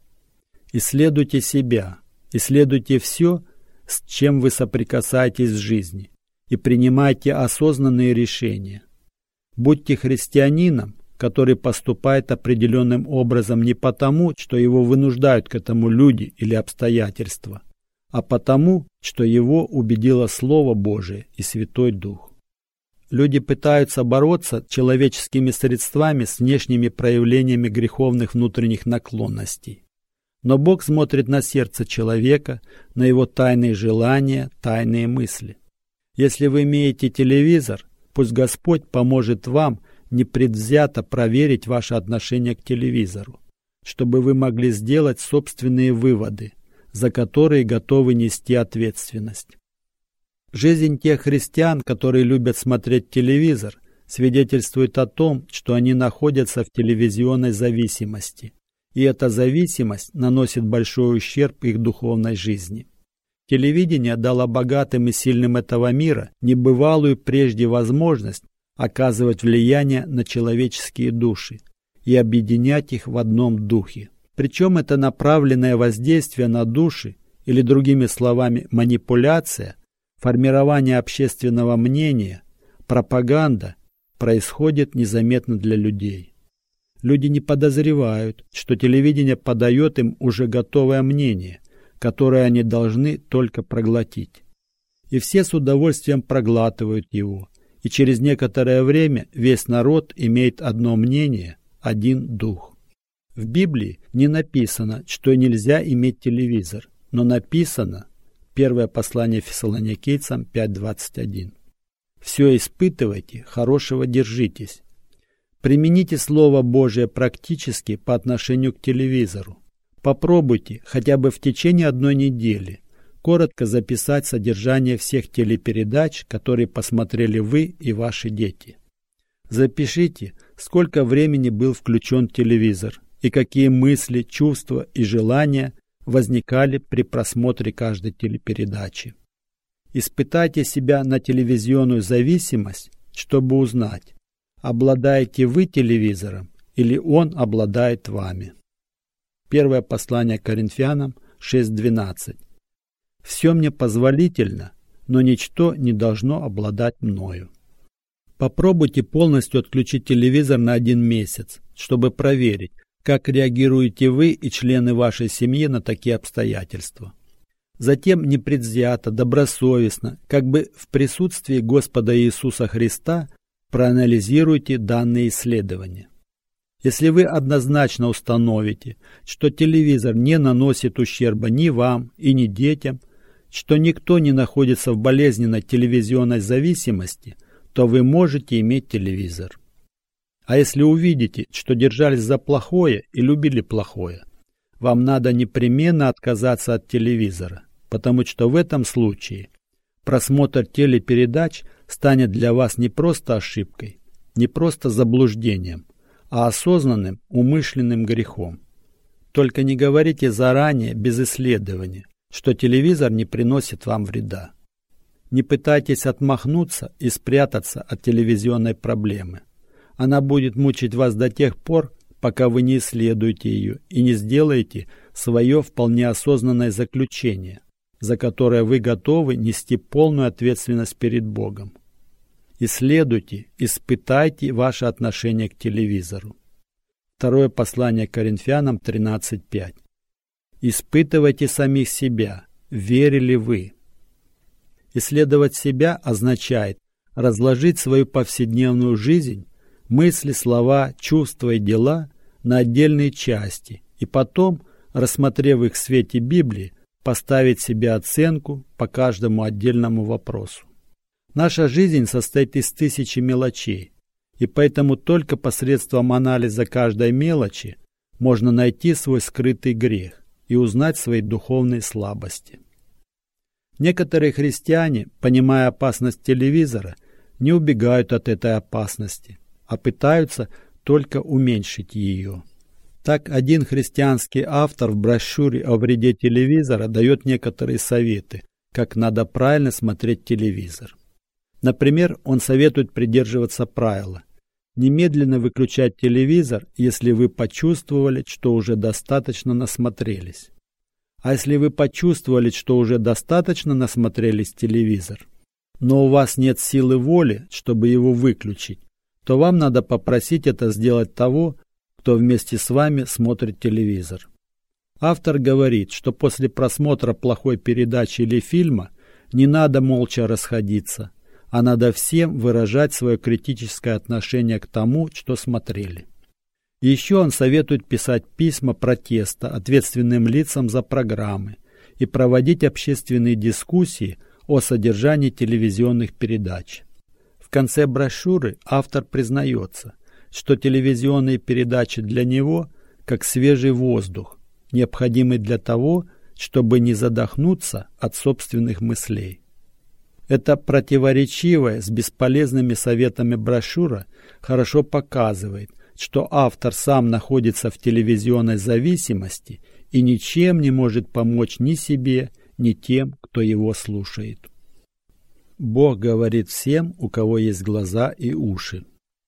Исследуйте себя, исследуйте все, с чем вы соприкасаетесь в жизни, и принимайте осознанные решения. Будьте христианином, который поступает определенным образом не потому, что его вынуждают к этому люди или обстоятельства, а потому, что его убедило Слово Божие и Святой Дух. Люди пытаются бороться человеческими средствами с внешними проявлениями греховных внутренних наклонностей. Но Бог смотрит на сердце человека, на его тайные желания, тайные мысли. Если вы имеете телевизор, пусть Господь поможет вам непредвзято проверить ваше отношение к телевизору, чтобы вы могли сделать собственные выводы, за которые готовы нести ответственность. Жизнь тех христиан, которые любят смотреть телевизор, свидетельствует о том, что они находятся в телевизионной зависимости, и эта зависимость наносит большой ущерб их духовной жизни. Телевидение дало богатым и сильным этого мира небывалую прежде возможность оказывать влияние на человеческие души и объединять их в одном духе. Причем это направленное воздействие на души, или другими словами манипуляция, формирование общественного мнения, пропаганда происходит незаметно для людей. Люди не подозревают, что телевидение подает им уже готовое мнение, которое они должны только проглотить. И все с удовольствием проглатывают его, и через некоторое время весь народ имеет одно мнение, один дух. В Библии не написано, что нельзя иметь телевизор, но написано, первое послание Фессалоникийцам пять двадцать один. «Все испытывайте, хорошего держитесь». Примените Слово Божие практически по отношению к телевизору. Попробуйте хотя бы в течение одной недели коротко записать содержание всех телепередач, которые посмотрели вы и ваши дети. Запишите, сколько времени был включен телевизор и какие мысли, чувства и желания возникали при просмотре каждой телепередачи. Испытайте себя на телевизионную зависимость, чтобы узнать, обладаете вы телевизором или он обладает вами. Первое послание Коринфянам шесть двенадцать. «Все мне позволительно, но ничто не должно обладать мною». Попробуйте полностью отключить телевизор на один месяц, чтобы проверить, как реагируете вы и члены вашей семьи на такие обстоятельства. Затем непредвзято, добросовестно, как бы в присутствии Господа Иисуса Христа, проанализируйте данные исследования. Если вы однозначно установите, что телевизор не наносит ущерба ни вам и ни детям, что никто не находится в болезненной телевизионной зависимости, то вы можете иметь телевизор. А если увидите, что держались за плохое и любили плохое, вам надо непременно отказаться от телевизора, потому что в этом случае просмотр телепередач станет для вас не просто ошибкой, не просто заблуждением, а осознанным умышленным грехом. Только не говорите заранее, без исследования, что телевизор не приносит вам вреда. Не пытайтесь отмахнуться и спрятаться от телевизионной проблемы. Она будет мучить вас до тех пор, пока вы не исследуете ее и не сделаете свое вполне осознанное заключение, за которое вы готовы нести полную ответственность перед Богом. Исследуйте, испытайте ваше отношение к телевизору. Второе послание Коринфянам тринадцать пять. Испытывайте самих себя, верили вы. Исследовать себя означает разложить свою повседневную жизнь, мысли, слова, чувства и дела на отдельные части и потом, рассмотрев их в свете Библии, поставить себе оценку по каждому отдельному вопросу. Наша жизнь состоит из тысячи мелочей, и поэтому только посредством анализа каждой мелочи можно найти свой скрытый грех и узнать свои духовные слабости. Некоторые христиане, понимая опасность телевизора, не убегают от этой опасности, а пытаются только уменьшить ее. Так, один христианский автор в брошюре о вреде телевизора дает некоторые советы, как надо правильно смотреть телевизор. Например, он советует придерживаться правила: немедленно выключать телевизор, если вы почувствовали, что уже достаточно насмотрелись. А если вы почувствовали, что уже достаточно насмотрелись телевизор, но у вас нет силы воли, чтобы его выключить, то вам надо попросить это сделать того, кто вместе с вами смотрит телевизор. Автор говорит, что после просмотра плохой передачи или фильма не надо молча расходиться, а надо всем выражать свое критическое отношение к тому, что смотрели. Еще он советует писать письма протеста ответственным лицам за программы и проводить общественные дискуссии о содержании телевизионных передач. В конце брошюры автор признается, что телевизионные передачи для него как свежий воздух, необходимый для того, чтобы не задохнуться от собственных мыслей. Эта противоречивая с бесполезными советами брошюра хорошо показывает, что автор сам находится в телевизионной зависимости и ничем не может помочь ни себе, ни тем, кто его слушает. Бог говорит всем, у кого есть глаза и уши.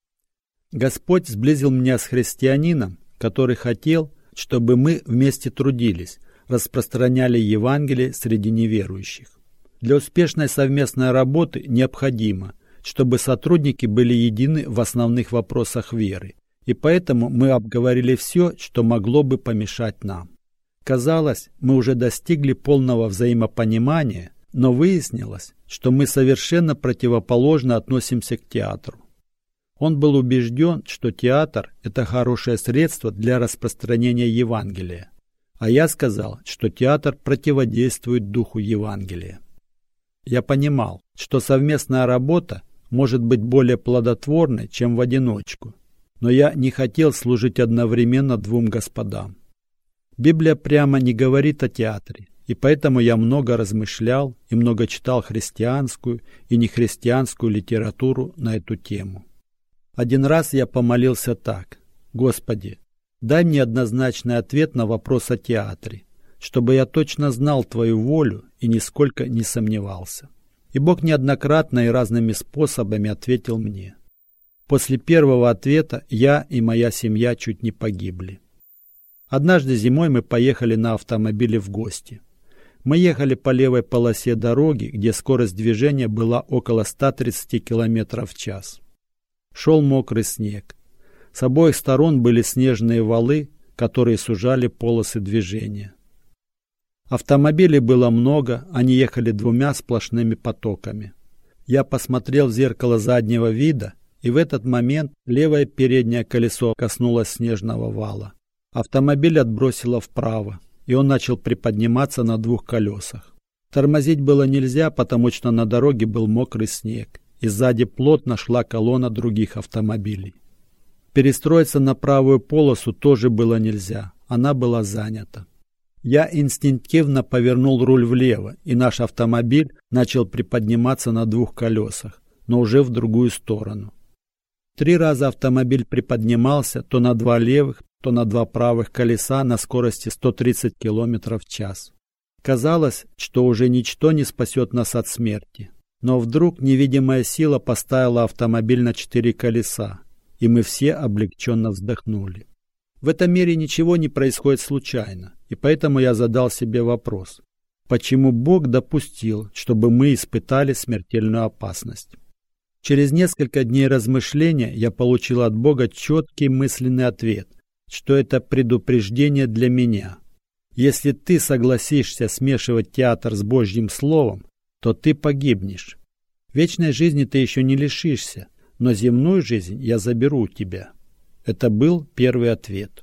Господь сблизил меня с христианином, который хотел, чтобы мы вместе трудились, распространяли Евангелие среди неверующих. Для успешной совместной работы необходимо, чтобы сотрудники были едины в основных вопросах веры, и поэтому мы обговорили все, что могло бы помешать нам. Казалось, мы уже достигли полного взаимопонимания, но выяснилось, что мы совершенно противоположно относимся к театру. Он был убежден, что театр – это хорошее средство для распространения Евангелия, а я сказал, что театр противодействует духу Евангелия. Я понимал, что совместная работа может быть более плодотворной, чем в одиночку, но я не хотел служить одновременно двум господам. Библия прямо не говорит о театре, и поэтому я много размышлял и много читал христианскую и нехристианскую литературу на эту тему. Один раз я помолился так: «Господи, дай мне однозначный ответ на вопрос о театре, чтобы я точно знал Твою волю и нисколько не сомневался». И Бог неоднократно и разными способами ответил мне. После первого ответа я и моя семья чуть не погибли. Однажды зимой мы поехали на автомобиле в гости. Мы ехали по левой полосе дороги, где скорость движения была около ста тридцати километров в час. Шел мокрый снег. С обоих сторон были снежные валы, которые сужали полосы движения. Автомобилей было много, они ехали двумя сплошными потоками. Я посмотрел в зеркало заднего вида, и в этот момент левое переднее колесо коснулось снежного вала. Автомобиль отбросило вправо, и он начал приподниматься на двух колесах. Тормозить было нельзя, потому что на дороге был мокрый снег, и сзади плотно шла колонна других автомобилей. Перестроиться на правую полосу тоже было нельзя, она была занята. Я инстинктивно повернул руль влево, и наш автомобиль начал приподниматься на двух колесах, но уже в другую сторону. Три раза автомобиль приподнимался то на два левых, то на два правых колеса на скорости сто тридцать километров в час. Казалось, что уже ничто не спасет нас от смерти. Но вдруг невидимая сила поставила автомобиль на четыре колеса, и мы все облегченно вздохнули. В этом мире ничего не происходит случайно, и поэтому я задал себе вопрос: почему Бог допустил, чтобы мы испытали смертельную опасность? Через несколько дней размышления я получил от Бога четкий мысленный ответ, что это предупреждение для меня. Если ты согласишься смешивать театр с Божьим Словом, то ты погибнешь. Вечной жизни ты еще не лишишься, но земную жизнь я заберу у тебя. Это был первый ответ.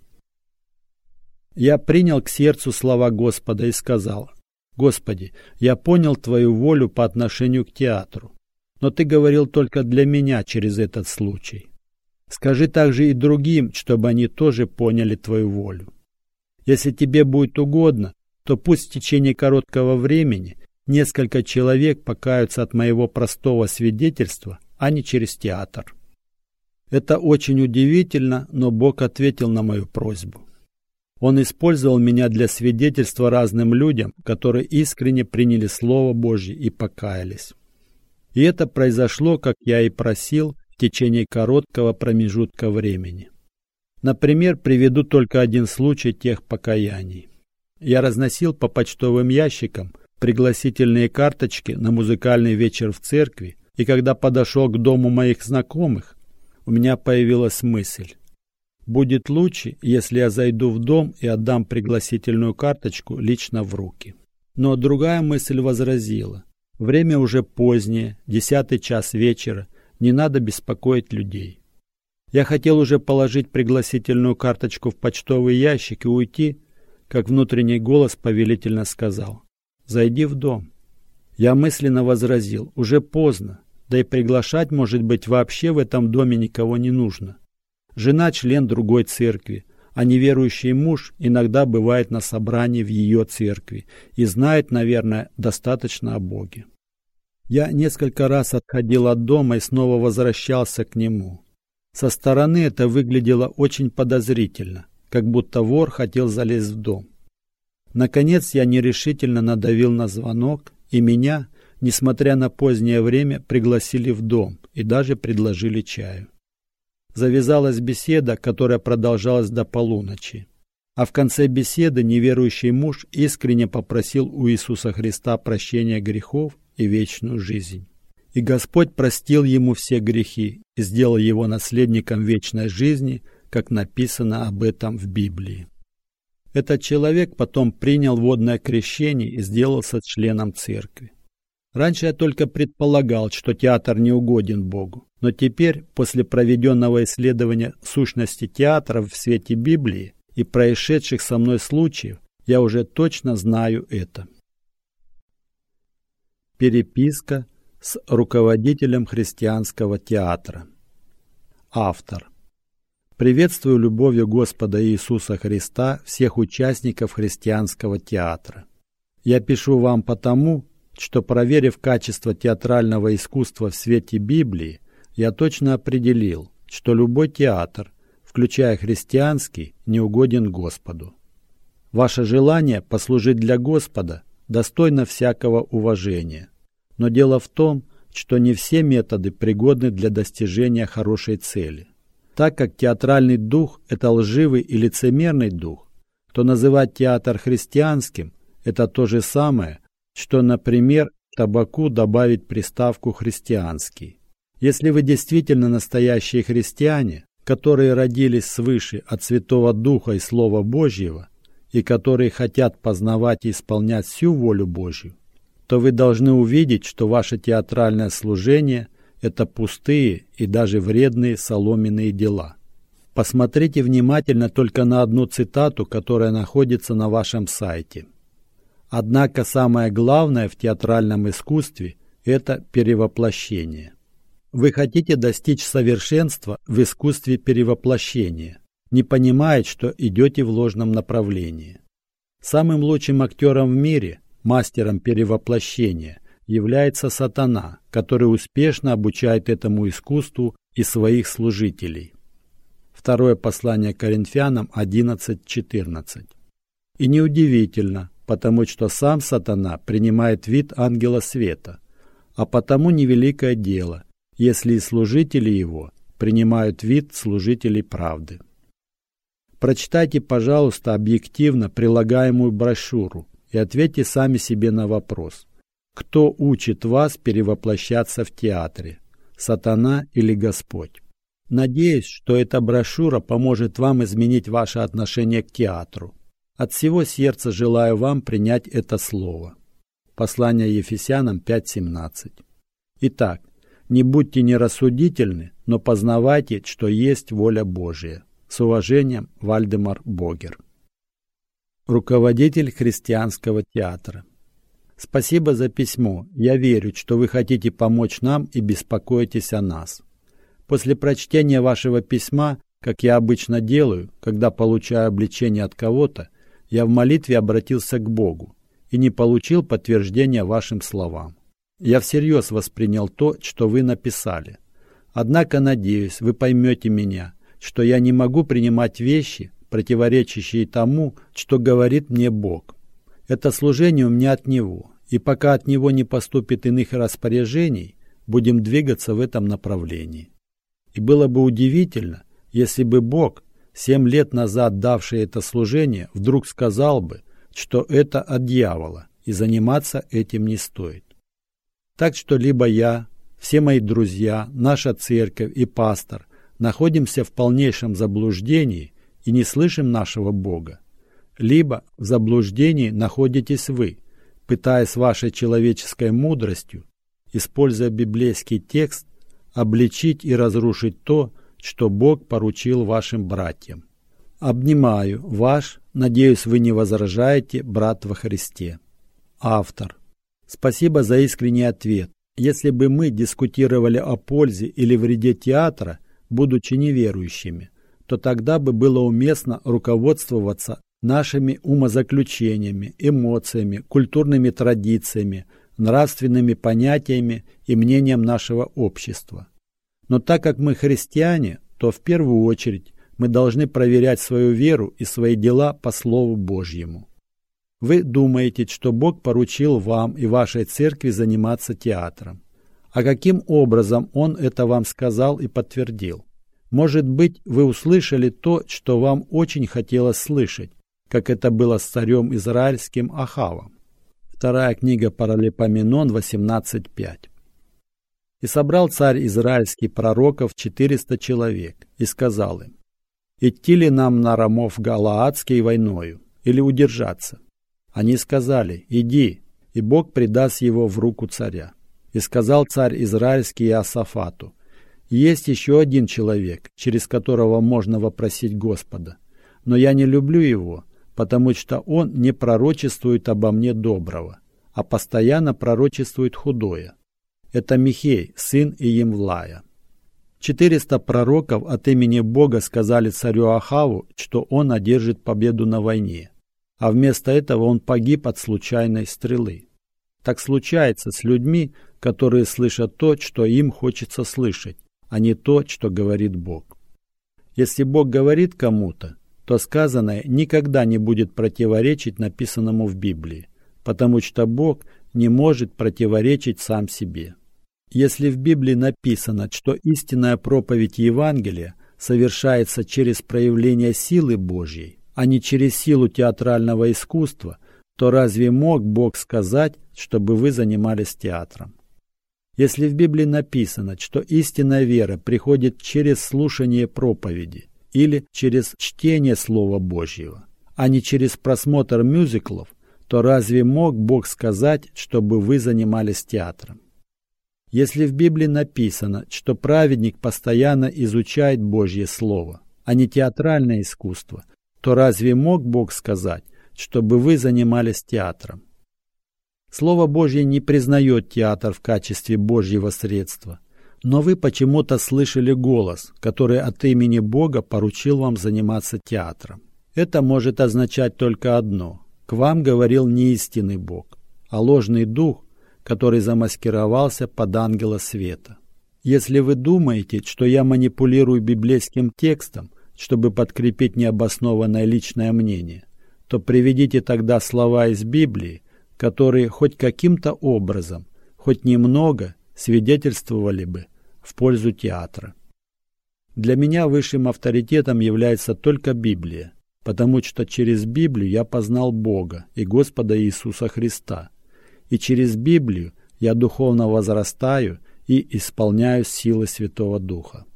Я принял к сердцу слова Господа и сказал: «Господи, я понял Твою волю по отношению к театру, но Ты говорил только для меня через этот случай. Скажи также и другим, чтобы они тоже поняли Твою волю. Если Тебе будет угодно, то пусть в течение короткого времени несколько человек покаются от моего простого свидетельства, а не через театр». Это очень удивительно, но Бог ответил на мою просьбу. Он использовал меня для свидетельства разным людям, которые искренне приняли Слово Божье и покаялись. И это произошло, как я и просил, в течение короткого промежутка времени. Например, приведу только один случай тех покаяний. Я разносил по почтовым ящикам пригласительные карточки на музыкальный вечер в церкви, и когда подошел к дому моих знакомых, у меня появилась мысль: будет лучше, если я зайду в дом и отдам пригласительную карточку лично в руки. Но другая мысль возразила: время уже позднее, десятый час вечера, не надо беспокоить людей. Я хотел уже положить пригласительную карточку в почтовый ящик и уйти, как внутренний голос повелительно сказал: «Зайди в дом». Я мысленно возразил: уже поздно, да и приглашать, может быть, вообще в этом доме никого не нужно. Жена член другой церкви, а неверующий муж иногда бывает на собрании в ее церкви и знает, наверное, достаточно о Боге. Я несколько раз отходил от дома и снова возвращался к нему. Со стороны это выглядело очень подозрительно, как будто вор хотел залезть в дом. Наконец я нерешительно надавил на звонок, и меня, несмотря на позднее время, пригласили в дом и даже предложили чаю. Завязалась беседа, которая продолжалась до полуночи. А в конце беседы неверующий муж искренне попросил у Иисуса Христа прощения грехов и вечную жизнь. И Господь простил ему все грехи и сделал его наследником вечной жизни, как написано об этом в Библии. Этот человек потом принял водное крещение и сделался членом церкви. Раньше я только предполагал, что театр не угоден Богу, но теперь, после проведенного исследования сущности театра в свете Библии и происшедших со мной случаев, я уже точно знаю это. Переписка с руководителем христианского театра. Автор. Приветствую любовью Господа Иисуса Христа всех участников христианского театра. Я пишу вам потому, что, проверив качество театрального искусства в свете Библии, я точно определил, что любой театр, включая христианский, не угоден Господу. Ваше желание послужить для Господа достойно всякого уважения. Но дело в том, что не все методы пригодны для достижения хорошей цели. Так как театральный дух – это лживый и лицемерный дух, то называть театр христианским – это то же самое, что, например, к табаку добавить приставку «христианский». Если вы действительно настоящие христиане, которые родились свыше от Святого Духа и Слова Божьего, и которые хотят познавать и исполнять всю волю Божью, то вы должны увидеть, что ваше театральное служение – это пустые и даже вредные соломенные дела. Посмотрите внимательно только на одну цитату, которая находится на вашем сайте. Однако самое главное в театральном искусстве – это перевоплощение. Вы хотите достичь совершенства в искусстве перевоплощения, не понимая, что идете в ложном направлении. Самым лучшим актером в мире, мастером перевоплощения, является сатана, который успешно обучает этому искусству и своих служителей. Второе послание Коринфянам одиннадцать четырнадцать. И неудивительно, потому что сам сатана принимает вид ангела света, а потому невеликое дело, если и служители его принимают вид служителей правды. Прочитайте, пожалуйста, объективно прилагаемую брошюру и ответьте сами себе на вопрос: кто учит вас перевоплощаться в театре, сатана или Господь? Надеюсь, что эта брошюра поможет вам изменить ваше отношение к театру. От всего сердца желаю вам принять это слово. Послание Ефесянам пять семнадцать. Итак, не будьте нерассудительны, но познавайте, что есть воля Божия. С уважением, Вальдемар Богер. Руководитель христианского театра. Спасибо за письмо. Я верю, что вы хотите помочь нам и беспокоитесь о нас. После прочтения вашего письма, как я обычно делаю, когда получаю обличение от кого-то, я в молитве обратился к Богу и не получил подтверждения вашим словам. Я всерьез воспринял то, что вы написали. Однако, надеюсь, вы поймете меня, что я не могу принимать вещи, противоречащие тому, что говорит мне Бог. Это служение у меня от Него, и пока от Него не поступит иных распоряжений, будем двигаться в этом направлении. И было бы удивительно, если бы Бог, семь лет назад давший это служение, вдруг сказал бы, что это от дьявола, и заниматься этим не стоит. Так что либо я, все мои друзья, наша церковь и пастор находимся в полнейшем заблуждении и не слышим нашего Бога, либо в заблуждении находитесь вы, пытаясь вашей человеческой мудростью, используя библейский текст, обличить и разрушить то, что Бог поручил вашим братьям. Обнимаю ваш, надеюсь, вы не возражаете, брат во Христе. Автор. Спасибо за искренний ответ. Если бы мы дискутировали о пользе или вреде театра, будучи неверующими, то тогда бы было уместно руководствоваться нашими умозаключениями, эмоциями, культурными традициями, нравственными понятиями и мнением нашего общества. Но так как мы христиане, то в первую очередь мы должны проверять свою веру и свои дела по Слову Божьему. Вы думаете, что Бог поручил вам и вашей церкви заниматься театром. А каким образом Он это вам сказал и подтвердил? Может быть, вы услышали то, что вам очень хотелось слышать, как это было с царем израильским Ахавом. Вторая книга Паралипоменон восемнадцать пять. «И собрал царь израильский пророков четыреста человек, и сказал им, идти ли нам на Рамов Галаадский войною, или удержаться? Они сказали, иди, и Бог предаст его в руку царя. И сказал царь израильский Иосафату, есть еще один человек, через которого можно вопросить Господа, но я не люблю его, потому что он не пророчествует обо мне доброго, а постоянно пророчествует худое. Это Михей, сын Иемлая». Четыреста пророков от имени Бога сказали царю Ахаву, что он одержит победу на войне, а вместо этого он погиб от случайной стрелы. Так случается с людьми, которые слышат то, что им хочется слышать, а не то, что говорит Бог. Если Бог говорит кому-то, то сказанное никогда не будет противоречить написанному в Библии, потому что Бог не может противоречить сам себе. Если в Библии написано, что истинная проповедь Евангелия совершается через проявление силы Божьей, а не через силу театрального искусства, то разве мог Бог сказать, чтобы вы занимались театром? Если в Библии написано, что истинная вера приходит через слушание проповеди или через чтение Слова Божьего, а не через просмотр мюзиклов, то разве мог Бог сказать, чтобы вы занимались театром? Если в Библии написано, что праведник постоянно изучает Божье Слово, а не театральное искусство, то разве мог Бог сказать, чтобы вы занимались театром? Слово Божье не признает театр в качестве Божьего средства, но вы почему-то слышали голос, который от имени Бога поручил вам заниматься театром. Это может означать только одно – к вам говорил не истинный Бог, а ложный дух, который замаскировался под ангела света. Если вы думаете, что я манипулирую библейским текстом, чтобы подкрепить необоснованное личное мнение, то приведите тогда слова из Библии, которые хоть каким-то образом, хоть немного свидетельствовали бы в пользу театра. Для меня высшим авторитетом является только Библия, потому что через Библию я познал Бога и Господа Иисуса Христа, и через Библию я духовно возрастаю и исполняю силы Святого Духа.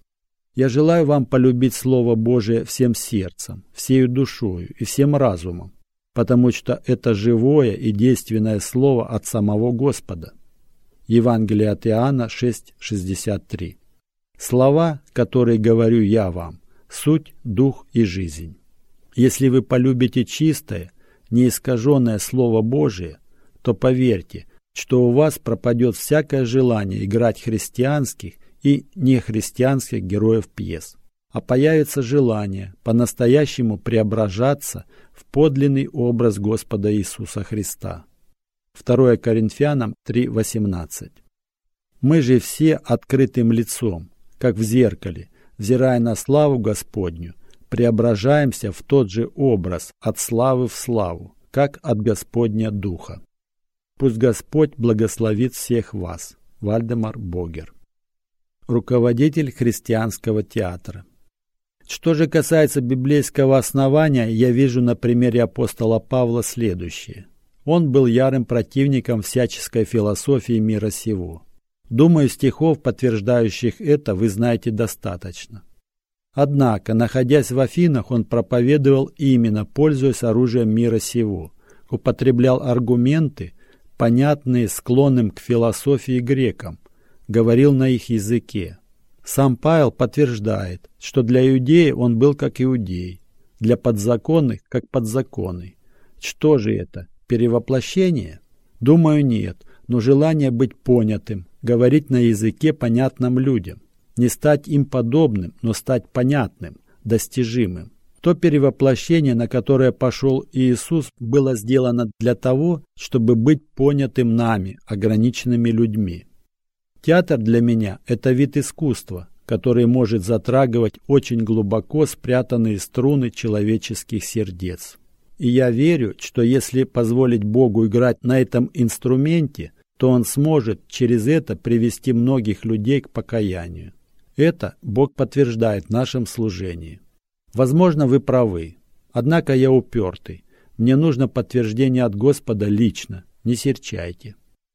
Я желаю вам полюбить Слово Божие всем сердцем, всею душою и всем разумом, потому что это живое и действенное Слово от самого Господа. Евангелие от Иоанна шесть шестьдесят три. Слова, которые говорю я вам, суть, дух и жизнь. Если вы полюбите чистое, неискаженное Слово Божие, то поверьте, что у вас пропадет всякое желание играть христианских и нехристианских героев пьес, а появится желание по-настоящему преображаться в подлинный образ Господа Иисуса Христа. второе Коринфянам три восемнадцать. Мы же все открытым лицом, как в зеркале, взирая на славу Господню, преображаемся в тот же образ от славы в славу, как от Господня Духа. Пусть Господь благословит всех вас. Вальдемар Богер. Руководитель христианского театра. Что же касается библейского основания, я вижу на примере апостола Павла следующее. Он был ярым противником всяческой философии мира сего. Думаю, стихов, подтверждающих это, вы знаете достаточно. Однако, находясь в Афинах, он проповедовал именно, пользуясь оружием мира сего, употреблял аргументы, понятные склонным к философии грекам, говорил на их языке. Сам Павел подтверждает, что для иудея он был как иудей, для подзаконных как подзаконный. Что же это, перевоплощение? Думаю, нет, но желание быть понятым, говорить на языке, понятном людям, не стать им подобным, но стать понятным, достижимым. То перевоплощение, на которое пошел Иисус, было сделано для того, чтобы быть понятым нами, ограниченными людьми. Театр для меня – это вид искусства, который может затрагивать очень глубоко спрятанные струны человеческих сердец. И я верю, что если позволить Богу играть на этом инструменте, то Он сможет через это привести многих людей к покаянию. Это Бог подтверждает в нашем служении. Возможно, вы правы. Однако я упертый. Мне нужно подтверждение от Господа лично. Не серчайте.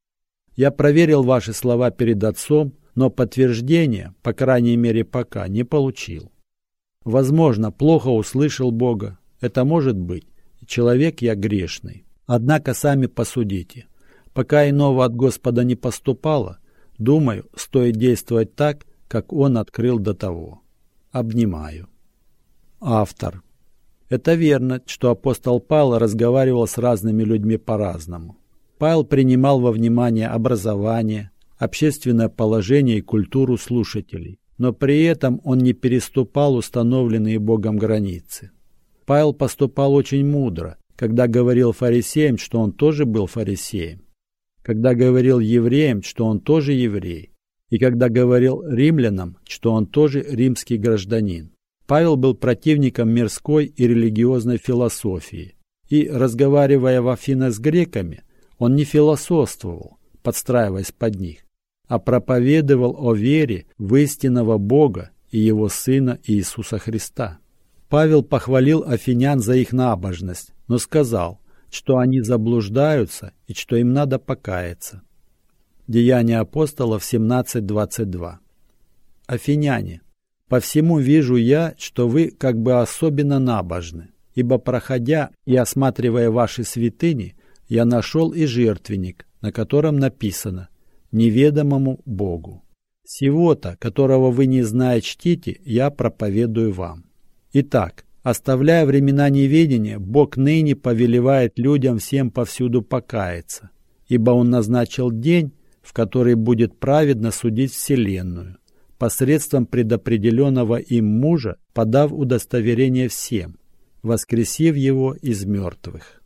Я проверил ваши слова перед Отцом, но подтверждения, по крайней мере пока, не получил. Возможно, плохо услышал Бога. Это может быть. Человек я грешный. Однако сами посудите. Пока иного от Господа не поступало, думаю, стоит действовать так, как Он открыл до того. Обнимаю. Автор. Это верно, что апостол Павел разговаривал с разными людьми по-разному. Павел принимал во внимание образование, общественное положение и культуру слушателей, но при этом он не переступал установленные Богом границы. Павел поступал очень мудро, когда говорил фарисеям, что он тоже был фарисеем, когда говорил евреям, что он тоже еврей, и когда говорил римлянам, что он тоже римский гражданин. Павел был противником мирской и религиозной философии, и, разговаривая в Афинах с греками, он не философствовал, подстраиваясь под них, а проповедовал о вере в истинного Бога и Его Сына Иисуса Христа. Павел похвалил афинян за их набожность, но сказал, что они заблуждаются и что им надо покаяться. Деяния апостолов семнадцать двадцать два. Афиняне, по всему вижу я, что вы как бы особенно набожны, ибо, проходя и осматривая ваши святыни, я нашел и жертвенник, на котором написано «Неведомому Богу». Сего-то, которого вы не зная чтите, я проповедую вам. Итак, оставляя времена неведения, Бог ныне повелевает людям всем повсюду покаяться, ибо Он назначил день, в который будет праведно судить вселенную, посредством предопределенного им мужа, подав удостоверение всем, воскресив его из мертвых.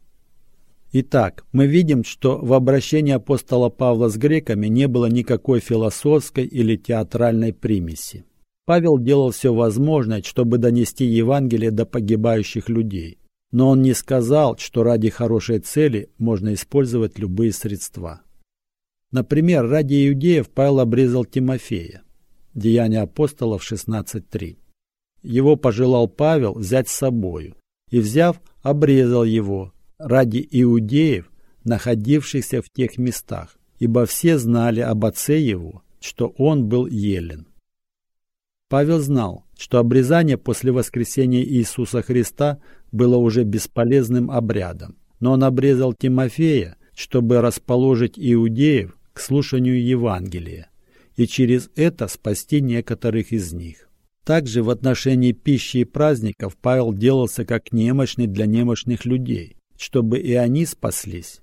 Итак, мы видим, что в обращении апостола Павла с греками не было никакой философской или театральной примеси. Павел делал все возможное, чтобы донести Евангелие до погибающих людей, но он не сказал, что ради хорошей цели можно использовать любые средства. Например, ради иудеев Павел обрезал Тимофея. Деяния апостолов шестнадцать три. Его пожелал Павел взять с собою, и, взяв, обрезал его ради иудеев, находившихся в тех местах, ибо все знали об отце его, что он был елен. Павел знал, что обрезание после воскресения Иисуса Христа было уже бесполезным обрядом, но он обрезал Тимофея, чтобы расположить иудеев к слушанию Евангелия и через это спасти некоторых из них. Также в отношении пищи и праздников Павел делался как немощный для немощных людей, чтобы и они спаслись.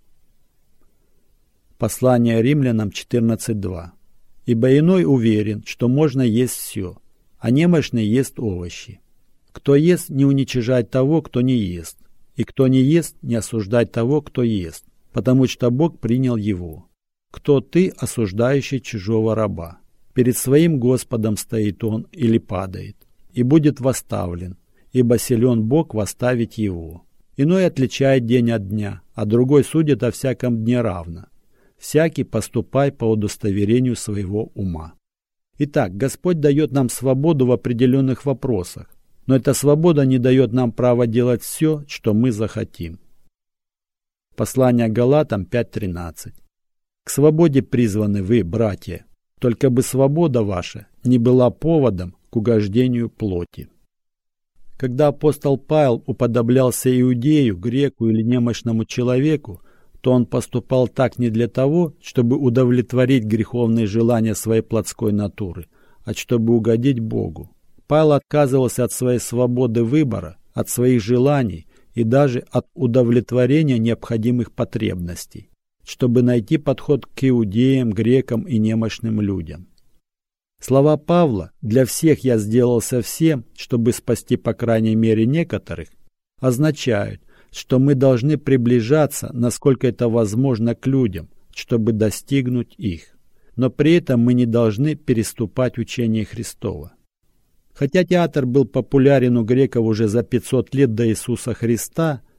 Послание римлянам четырнадцать два. «Ибо иной уверен, что можно есть все, а немощный ест овощи. Кто ест, не уничижает того, кто не ест, и кто не ест, не осуждать того, кто ест, потому что Бог принял его. Кто ты, осуждающий чужого раба? Перед своим Господом стоит он или падает, и будет восставлен, ибо силен Бог восставить его. Иной отличает день от дня, а другой судит о всяком дне равно. Всякий поступай по удостоверению своего ума». Итак, Господь дает нам свободу в определенных вопросах, но эта свобода не дает нам права делать все, что мы захотим. Послание Галатам пять тринадцать. «К свободе призваны вы, братья, только бы свобода ваша не была поводом к угождению плоти». Когда апостол Павел уподоблялся иудею, греку или немощному человеку, то он поступал так не для того, чтобы удовлетворить греховные желания своей плотской натуры, а чтобы угодить Богу. Павел отказывался от своей свободы выбора, от своих желаний и даже от удовлетворения необходимых потребностей, чтобы найти подход к иудеям, грекам и немощным людям. Слова Павла «для всех я сделался всем, чтобы спасти по крайней мере некоторых» означают, что мы должны приближаться, насколько это возможно, к людям, чтобы достигнуть их. Но при этом мы не должны переступать учение Христова. Хотя театр был популярен у греков уже за пятьсот лет до Иисуса Христа,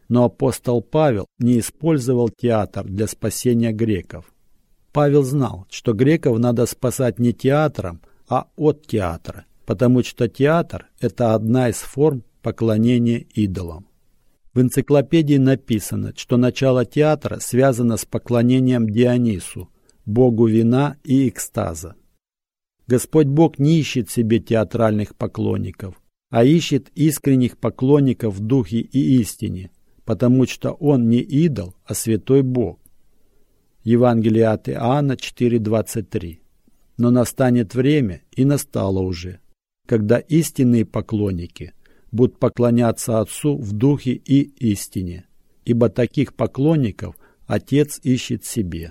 Но апостол Павел не использовал театр для спасения греков. Павел знал, что греков надо спасать не театром, а от театра, потому что театр – это одна из форм поклонения идолам. В энциклопедии написано, что начало театра связано с поклонением Дионису, богу вина и экстаза. Господь Бог не ищет себе театральных поклонников, а ищет искренних поклонников в духе и истине, потому что Он не идол, а святой Бог. Евангелие от Иоанна четыре двадцать три. Но настанет время, и настало уже, когда истинные поклонники будут поклоняться Отцу в духе и истине, ибо таких поклонников Отец ищет себе.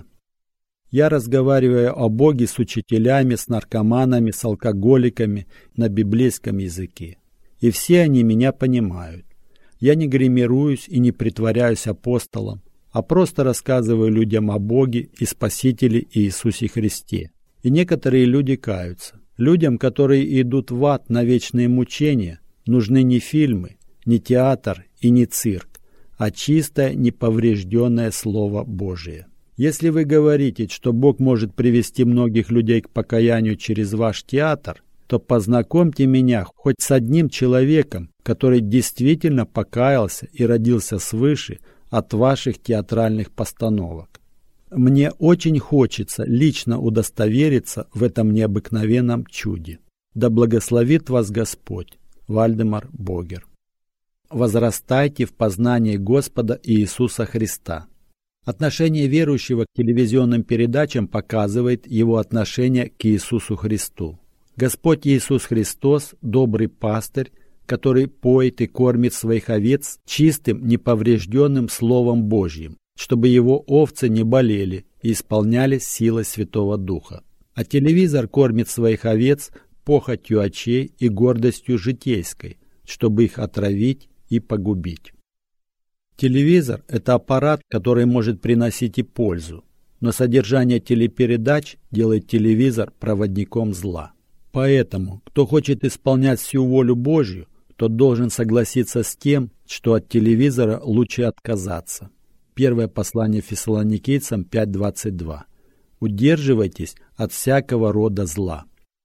Я разговариваю о Боге с учителями, с наркоманами, с алкоголиками на библейском языке, и все они меня понимают. Я не гримируюсь и не притворяюсь апостолом, а просто рассказываю людям о Боге и Спасителе Иисусе Христе. И некоторые люди каются. Людям, которые идут в ад на вечные мучения, нужны не фильмы, не театр и не цирк, а чистое, неповрежденное Слово Божие. Если вы говорите, что Бог может привести многих людей к покаянию через ваш театр, то познакомьте меня хоть с одним человеком, который действительно покаялся и родился свыше от ваших театральных постановок. Мне очень хочется лично удостовериться в этом необыкновенном чуде. Да благословит вас Господь. Вальдемар Богер. Возрастайте в познании Господа Иисуса Христа. Отношение верующего к телевизионным передачам показывает его отношение к Иисусу Христу. Господь Иисус Христос – добрый пастырь, который поет и кормит своих овец чистым, неповрежденным Словом Божьим, чтобы его овцы не болели и исполнялись силой Святого Духа. А телевизор кормит своих овец похотью очей и гордостью житейской, чтобы их отравить и погубить. Телевизор – это аппарат, который может приносить и пользу, но содержание телепередач делает телевизор проводником зла. Поэтому, кто хочет исполнять всю волю Божью, тот должен согласиться с тем, что от телевизора лучше отказаться. Первое послание Фессалоникийцам пять двадцать два. Удерживайтесь от всякого рода зла.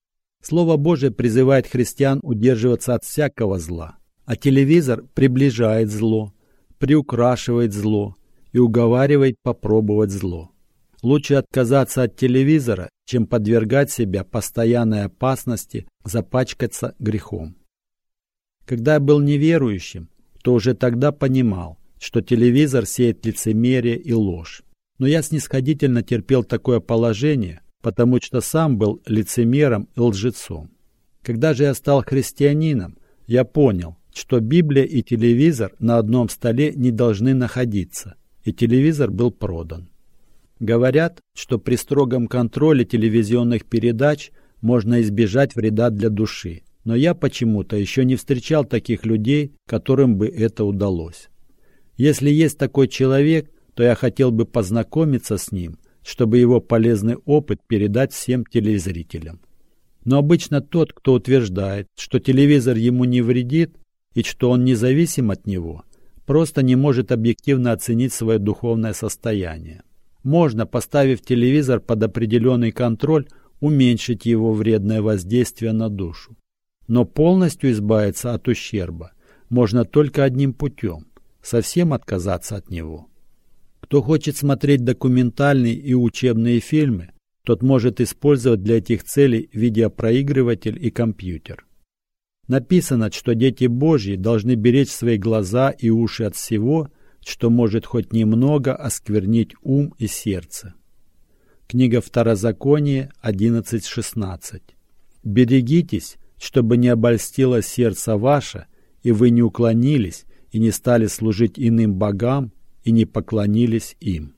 Слово Божие призывает христиан удерживаться от всякого зла, а телевизор приближает зло, приукрашивает зло и уговаривает попробовать зло. Лучше отказаться от телевизора, чем подвергать себя постоянной опасности запачкаться грехом. Когда я был неверующим, то уже тогда понимал, что телевизор сеет лицемерие и ложь. Но я снисходительно терпел такое положение, потому что сам был лицемером и лжецом. Когда же я стал христианином, я понял, что Библия и телевизор на одном столе не должны находиться, и телевизор был продан. Говорят, что при строгом контроле телевизионных передач можно избежать вреда для души, но я почему-то еще не встречал таких людей, которым бы это удалось. Если есть такой человек, то я хотел бы познакомиться с ним, чтобы его полезный опыт передать всем телезрителям. Но обычно тот, кто утверждает, что телевизор ему не вредит и что он независим от него, просто не может объективно оценить свое духовное состояние. Можно, поставив телевизор под определенный контроль, уменьшить его вредное воздействие на душу. Но полностью избавиться от ущерба можно только одним путем – совсем отказаться от него. Кто хочет смотреть документальные и учебные фильмы, тот может использовать для этих целей видеопроигрыватель и компьютер. Написано, что дети Божьи должны беречь свои глаза и уши от всего, что может хоть немного осквернить ум и сердце. Книга Второзаконие одиннадцать шестнадцать. «Берегитесь, чтобы не обольстило сердце ваше, и вы не уклонились и не стали служить иным богам и не поклонились им».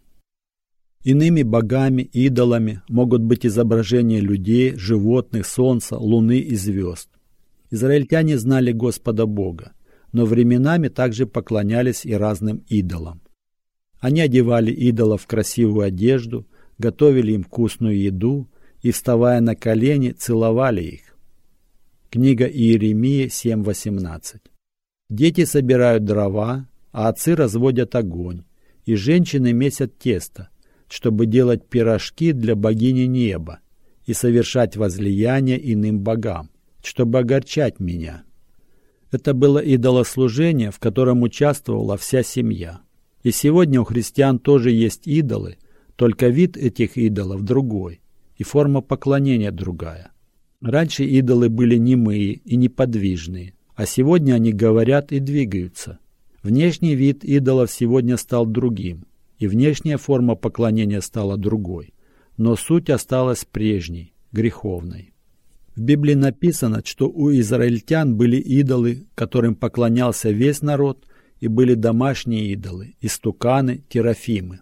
Иными богами, идолами могут быть изображения людей, животных, солнца, луны и звезд. Израильтяне знали Господа Бога, но временами также поклонялись и разным идолам. Они одевали идолов в красивую одежду, готовили им вкусную еду и, вставая на колени, целовали их. Книга Иеремии семь восемнадцать. Дети собирают дрова, а отцы разводят огонь, и женщины месят тесто, чтобы делать пирожки для богини неба и совершать возлияния иным богам, чтобы огорчать меня. Это было идолослужение, в котором участвовала вся семья. И сегодня у христиан тоже есть идолы, только вид этих идолов другой, и форма поклонения другая. Раньше идолы были немые и неподвижные, а сегодня они говорят и двигаются. Внешний вид идолов сегодня стал другим, и внешняя форма поклонения стала другой, но суть осталась прежней, греховной. В Библии написано, что у израильтян были идолы, которым поклонялся весь народ, и были домашние идолы, истуканы, терафимы.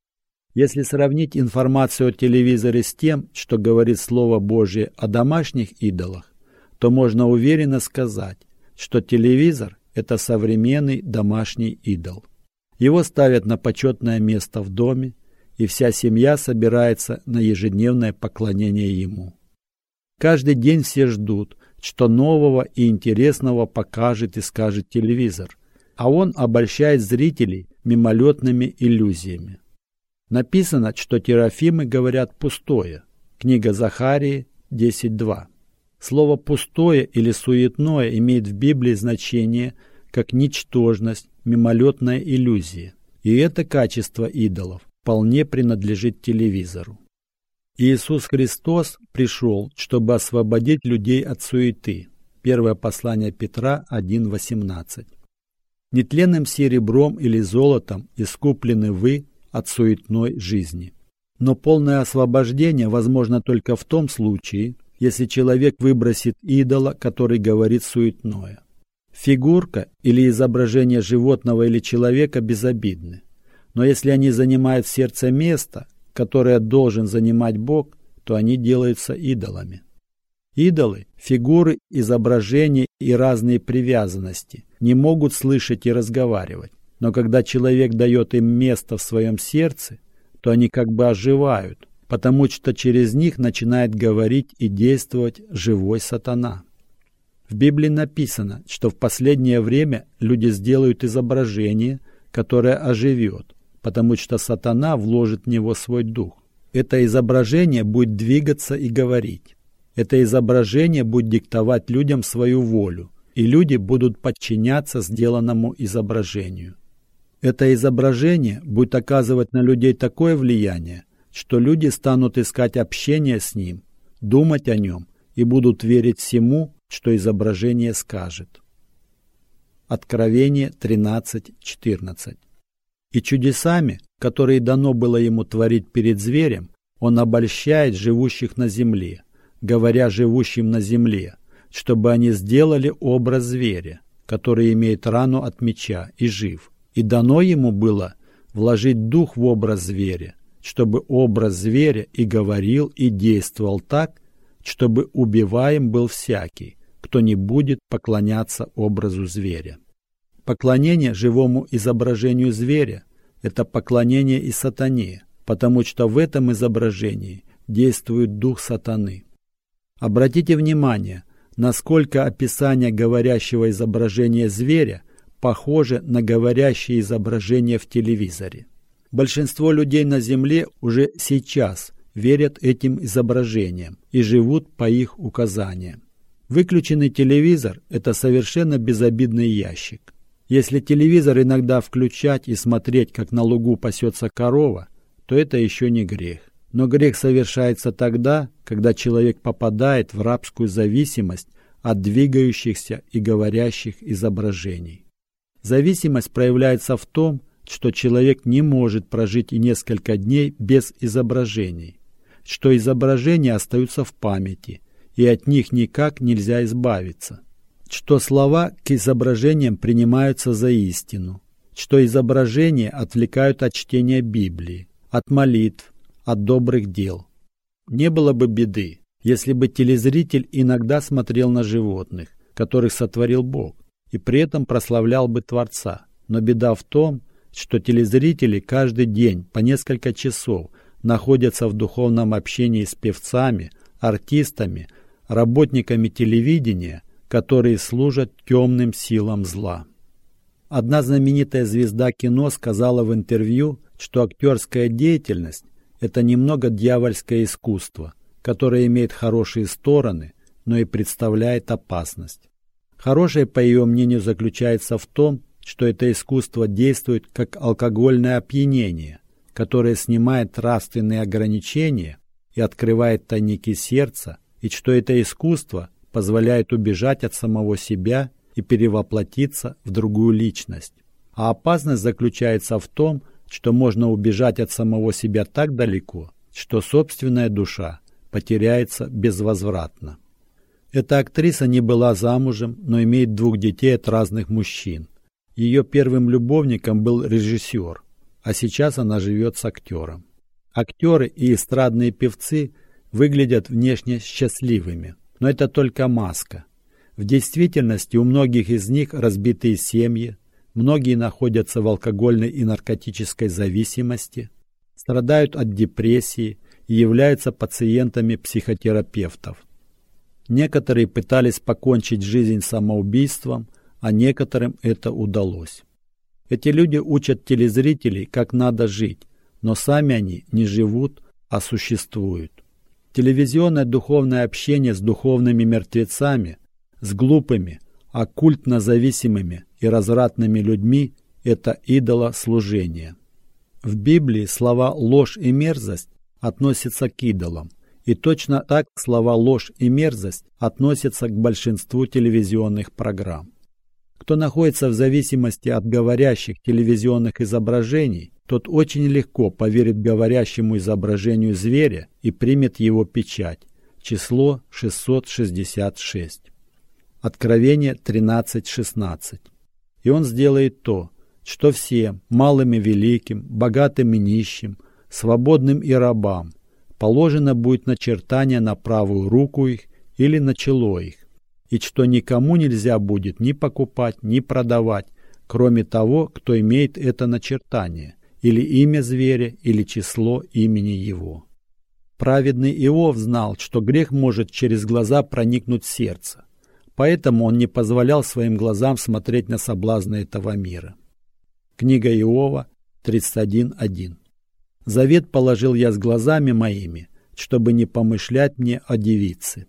Если сравнить информацию о телевизоре с тем, что говорит Слово Божье о домашних идолах, то можно уверенно сказать, что телевизор – это современный домашний идол. Его ставят на почетное место в доме, и вся семья собирается на ежедневное поклонение ему. Каждый день все ждут, что нового и интересного покажет и скажет телевизор, а он обольщает зрителей мимолетными иллюзиями. Написано, что терафимы говорят пустое. Книга Захарии десять два. Слово «пустое» или «суетное» имеет в Библии значение как ничтожность, мимолетная иллюзия. И это качество идолов вполне принадлежит телевизору. Иисус Христос пришел, чтобы освободить людей от суеты. Первое послание Петра один восемнадцать. Нетленным серебром или золотом искуплены вы от суетной жизни. Но полное освобождение возможно только в том случае, если человек выбросит идола, который говорит суетное. Фигурка или изображение животного или человека безобидны. Но если они занимают в сердце место, которое должен занимать Бог, то они делаются идолами. Идолы, фигуры, изображения и разные привязанности не могут слышать и разговаривать. Но когда человек дает им место в своем сердце, то они как бы оживают, потому что через них начинает говорить и действовать живой сатана. В Библии написано, что в последнее время люди сделают изображение, которое оживет, потому что сатана вложит в него свой дух. Это изображение будет двигаться и говорить. Это изображение будет диктовать людям свою волю, и люди будут подчиняться сделанному изображению. Это изображение будет оказывать на людей такое влияние, что люди станут искать общение с ним, думать о нем и будут верить всему, что изображение скажет. Откровение тринадцать четырнадцать. И чудесами, которые дано было ему творить перед зверем, он обольщает живущих на земле, говоря живущим на земле, чтобы они сделали образ зверя, который имеет рану от меча и жив. И дано ему было вложить дух в образ зверя, чтобы образ зверя и говорил, и действовал так, чтобы убиваем был всякий, кто не будет поклоняться образу зверя. Поклонение живому изображению зверя – это поклонение и сатане, потому что в этом изображении действует дух сатаны. Обратите внимание, насколько описание говорящего изображения зверя похоже на говорящее изображение в телевизоре. Большинство людей на Земле уже сейчас верят этим изображениям и живут по их указаниям. Выключенный телевизор – это совершенно безобидный ящик. Если телевизор иногда включать и смотреть, как на лугу пасется корова, то это еще не грех. Но грех совершается тогда, когда человек попадает в рабскую зависимость от двигающихся и говорящих изображений. Зависимость проявляется в том, что человек не может прожить и несколько дней без изображений, что изображения остаются в памяти, и от них никак нельзя избавиться, что слова к изображениям принимаются за истину, что изображения отвлекают от чтения Библии, от молитв, от добрых дел. Не было бы беды, если бы телезритель иногда смотрел на животных, которых сотворил Бог, и при этом прославлял бы Творца. Но беда в том, что телезрители каждый день по несколько часов находятся в духовном общении с певцами, артистами, работниками телевидения, которые служат темным силам зла. Одна знаменитая звезда кино сказала в интервью, что актерская деятельность – это немного дьявольское искусство, которое имеет хорошие стороны, но и представляет опасность. Хорошее, по ее мнению, заключается в том, что это искусство действует как алкогольное опьянение, которое снимает нравственные ограничения и открывает тайники сердца, и что это искусство позволяет убежать от самого себя и перевоплотиться в другую личность. А опасность заключается в том, что можно убежать от самого себя так далеко, что собственная душа потеряется безвозвратно. Эта актриса не была замужем, но имеет двух детей от разных мужчин. Ее первым любовником был режиссер, а сейчас она живет с актером. Актеры и эстрадные певцы выглядят внешне счастливыми, но это только маска. В действительности у многих из них разбитые семьи, многие находятся в алкогольной и наркотической зависимости, страдают от депрессии и являются пациентами психотерапевтов. Некоторые пытались покончить жизнь самоубийством, а некоторым это удалось. Эти люди учат телезрителей, как надо жить, но сами они не живут, а существуют. Телевизионное духовное общение с духовными мертвецами, с глупыми, оккультно зависимыми и развратными людьми – это идолослужение. В Библии слова «ложь» и «мерзость» относятся к идолам, и точно так слова «ложь» и «мерзость» относятся к большинству телевизионных программ. Кто находится в зависимости от говорящих телевизионных изображений, тот очень легко поверит говорящему изображению зверя и примет его печать. Число шестьсот шестьдесят шесть. Откровение тринадцать шестнадцать. И он сделает то, что всем, малым и великим, богатым и нищим, свободным и рабам, положено будет начертание на правую руку их или на чело их, и что никому нельзя будет ни покупать, ни продавать, кроме того, кто имеет это начертание, или имя зверя, или число имени его. Праведный Иов знал, что грех может через глаза проникнуть в сердце, поэтому он не позволял своим глазам смотреть на соблазны этого мира. Книга Иова тридцать один один. «Завет положил я с глазами моими, чтобы не помышлять мне о девице».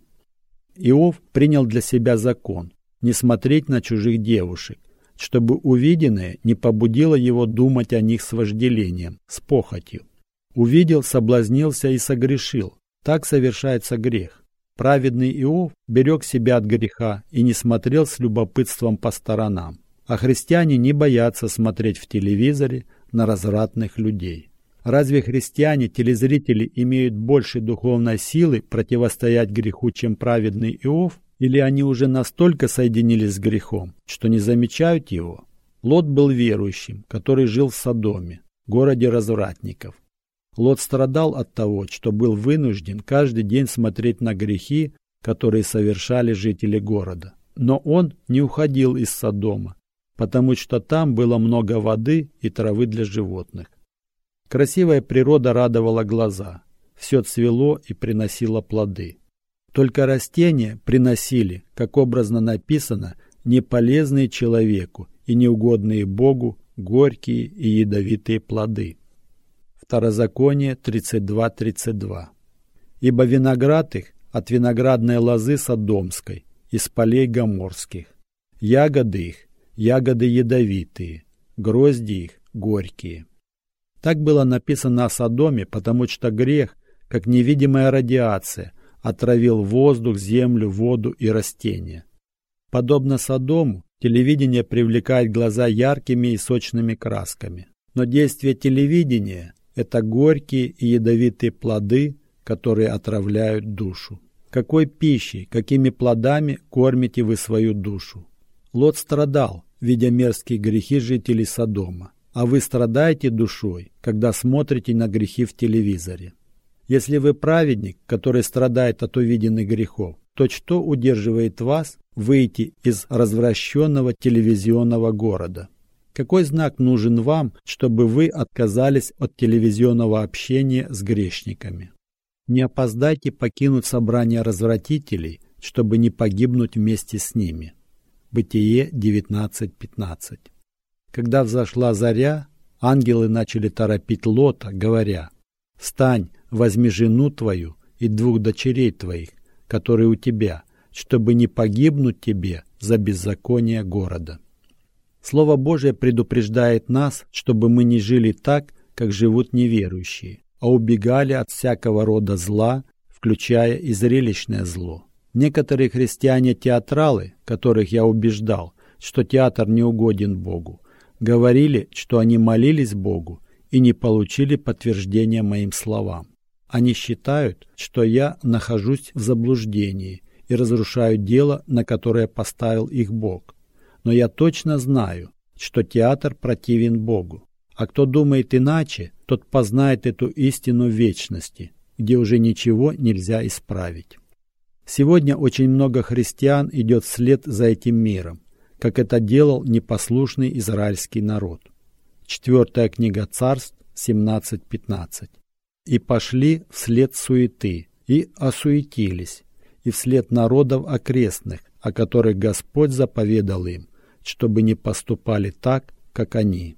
Иов принял для себя закон не смотреть на чужих девушек, чтобы увиденное не побудило его думать о них с вожделением, с похотью. Увидел, соблазнился и согрешил. Так совершается грех. Праведный Иов берег себя от греха и не смотрел с любопытством по сторонам. А христиане не боятся смотреть в телевизоре на развратных людей. Разве христиане, телезрители, имеют больше духовной силы противостоять греху, чем праведный Иов? Или они уже настолько соединились с грехом, что не замечают его? Лот был верующим, который жил в Содоме, городе развратников. Лот страдал от того, что был вынужден каждый день смотреть на грехи, которые совершали жители города. Но он не уходил из Содома, потому что там было много воды и травы для животных. Красивая природа радовала глаза, все цвело и приносило плоды. Только растения приносили, как образно написано, неполезные человеку и неугодные Богу горькие и ядовитые плоды. Второзаконие тридцать два тридцать два. «Ибо виноград их от виноградной лозы содомской, из полей гоморских. Ягоды их, ягоды ядовитые, грозди их горькие». Так было написано о Содоме, потому что грех, как невидимая радиация, отравил воздух, землю, воду и растения. Подобно Содому, телевидение привлекает глаза яркими и сочными красками. Но действие телевидения – это горькие и ядовитые плоды, которые отравляют душу. Какой пищей, какими плодами кормите вы свою душу? Лот страдал, видя мерзкие грехи жителей Содома. А вы страдаете душой, когда смотрите на грехи в телевизоре. Если вы праведник, который страдает от увиденных грехов, то что удерживает вас выйти из развращенного телевизионного города? Какой знак нужен вам, чтобы вы отказались от телевизионного общения с грешниками? Не опоздайте покинуть собрание развратителей, чтобы не погибнуть вместе с ними. Бытие девятнадцать пятнадцать. Когда взошла заря, ангелы начали торопить Лота, говоря: «Встань, возьми жену твою и двух дочерей твоих, которые у тебя, чтобы не погибнуть тебе за беззаконие города». Слово Божие предупреждает нас, чтобы мы не жили так, как живут неверующие, а убегали от всякого рода зла, включая и зрелищное зло. Некоторые христиане-театралы, которых я убеждал, что театр не угоден Богу, говорили, что они молились Богу и не получили подтверждения моим словам. Они считают, что я нахожусь в заблуждении и разрушаю дело, на которое поставил их Бог. Но я точно знаю, что театр противен Богу. А кто думает иначе, тот познает эту истину в вечности, где уже ничего нельзя исправить. Сегодня очень много христиан идет вслед за этим миром, как это делал непослушный израильский народ. Четвертая книга Царств семнадцать пятнадцать. «И пошли вслед суеты, и осуетились, и вслед народов окрестных, о которых Господь заповедал им, чтобы не поступали так, как они».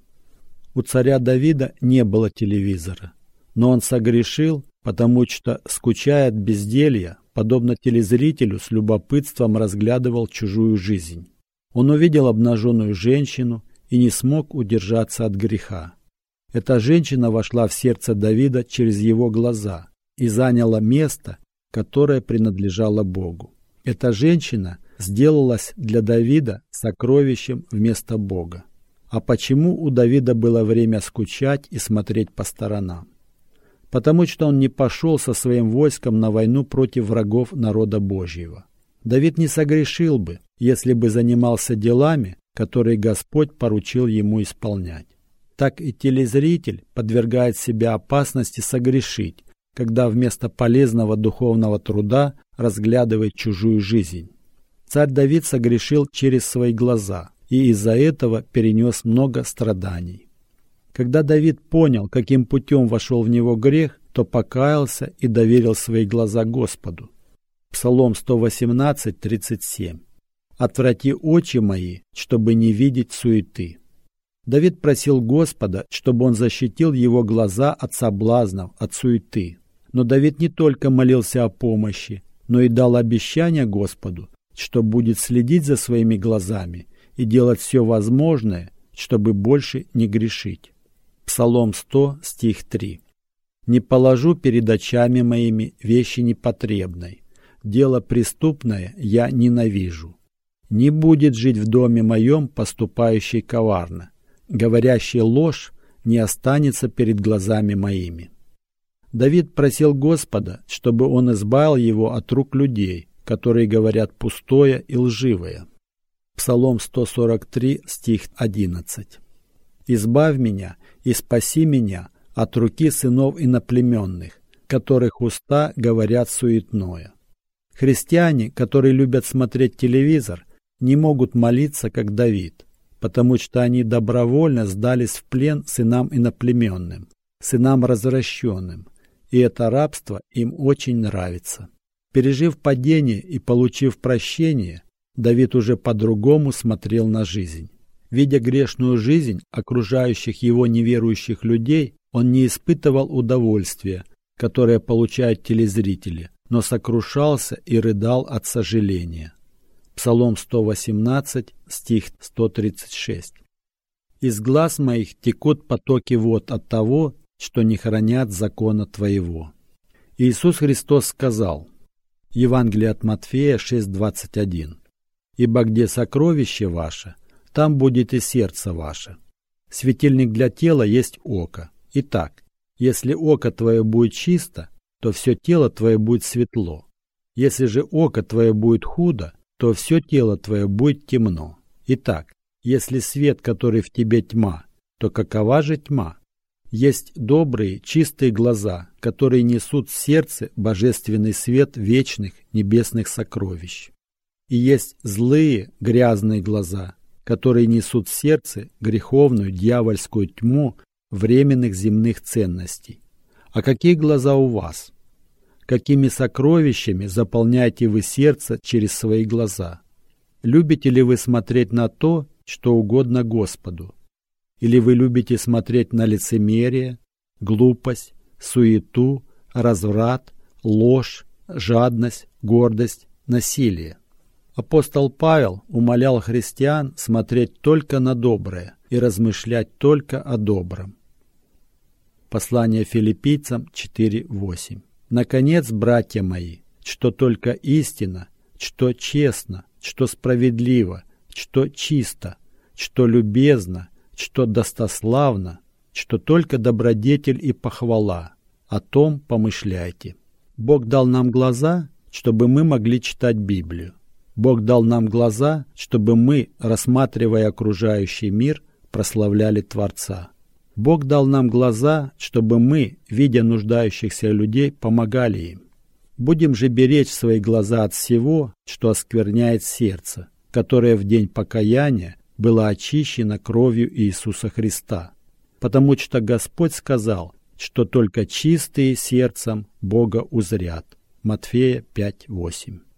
У царя Давида не было телевизора, но он согрешил, потому что, скучая от безделья, подобно телезрителю, с любопытством разглядывал чужую жизнь. Он увидел обнаженную женщину и не смог удержаться от греха. Эта женщина вошла в сердце Давида через его глаза и заняла место, которое принадлежало Богу. Эта женщина сделалась для Давида сокровищем вместо Бога. А почему у Давида было время скучать и смотреть по сторонам? Потому что он не пошел со своим войском на войну против врагов народа Божьего. Давид не согрешил бы, если бы занимался делами, которые Господь поручил ему исполнять. Так и телезритель подвергает себя опасности согрешить, когда вместо полезного духовного труда разглядывает чужую жизнь. Царь Давид согрешил через свои глаза и из-за этого перенес много страданий. Когда Давид понял, каким путем вошел в него грех, то покаялся и доверил свои глаза Господу. Псалом сто восемнадцать, тридцать семь. «Отврати очи мои, чтобы не видеть суеты». Давид просил Господа, чтобы он защитил его глаза от соблазнов, от суеты. Но Давид не только молился о помощи, но и дал обещание Господу, что будет следить за своими глазами и делать все возможное, чтобы больше не грешить. Псалом сто, стих три. «Не положу перед очами моими вещи непотребной, дело преступное я ненавижу. Не будет жить в доме моем поступающий коварно, говорящий ложь не останется перед глазами моими». Давид просил Господа, чтобы он избавил его от рук людей, которые говорят пустое и лживое. Псалом сто сорок три, стих одиннадцать. «Избавь меня и спаси меня от руки сынов иноплеменных, которых уста говорят суетное». Христиане, которые любят смотреть телевизор, не могут молиться, как Давид, потому что они добровольно сдались в плен сынам иноплеменным, сынам развращенным, и это рабство им очень нравится. Пережив падение и получив прощение, Давид уже по-другому смотрел на жизнь. Видя грешную жизнь окружающих его неверующих людей, он не испытывал удовольствия, которое получают телезрители, но сокрушался и рыдал от сожаления. Псалом сто восемнадцать, стих сто тридцать шесть. «Из глаз моих текут потоки вод от того, что не хранят закона Твоего». Иисус Христос сказал, Евангелие от Матфея шесть, двадцать один, «Ибо где сокровище ваше, там будет и сердце ваше. Светильник для тела есть око. Итак, если око твое будет чисто, то все тело твое будет светло. Если же око твое будет худо, то все тело твое будет темно. Итак, если свет, который в тебе тьма, то какова же тьма? Есть добрые, чистые глаза, которые несут в сердце божественный свет вечных небесных сокровищ. И есть злые, грязные глаза, которые несут в сердце греховную дьявольскую тьму временных земных ценностей. А какие глаза у вас? Какими сокровищами заполняете вы сердце через свои глаза? Любите ли вы смотреть на то, что угодно Господу? Или вы любите смотреть на лицемерие, глупость, суету, разврат, ложь, жадность, гордость, насилие? Апостол Павел умолял христиан смотреть только на доброе и размышлять только о добром. Послание Филиппийцам четыре восемь. Наконец, братья мои, что только истина, что честно, что справедливо, что чисто, что любезно, что достославно, что только добродетель и похвала, о том помышляйте. Бог дал нам глаза, чтобы мы могли читать Библию. Бог дал нам глаза, чтобы мы, рассматривая окружающий мир, прославляли Творца. Бог дал нам глаза, чтобы мы, видя нуждающихся людей, помогали им. Будем же беречь свои глаза от всего, что оскверняет сердце, которое в день покаяния было очищено кровью Иисуса Христа. Потому что Господь сказал, что только чистые сердцем Бога узрят. Матфея пять восемь.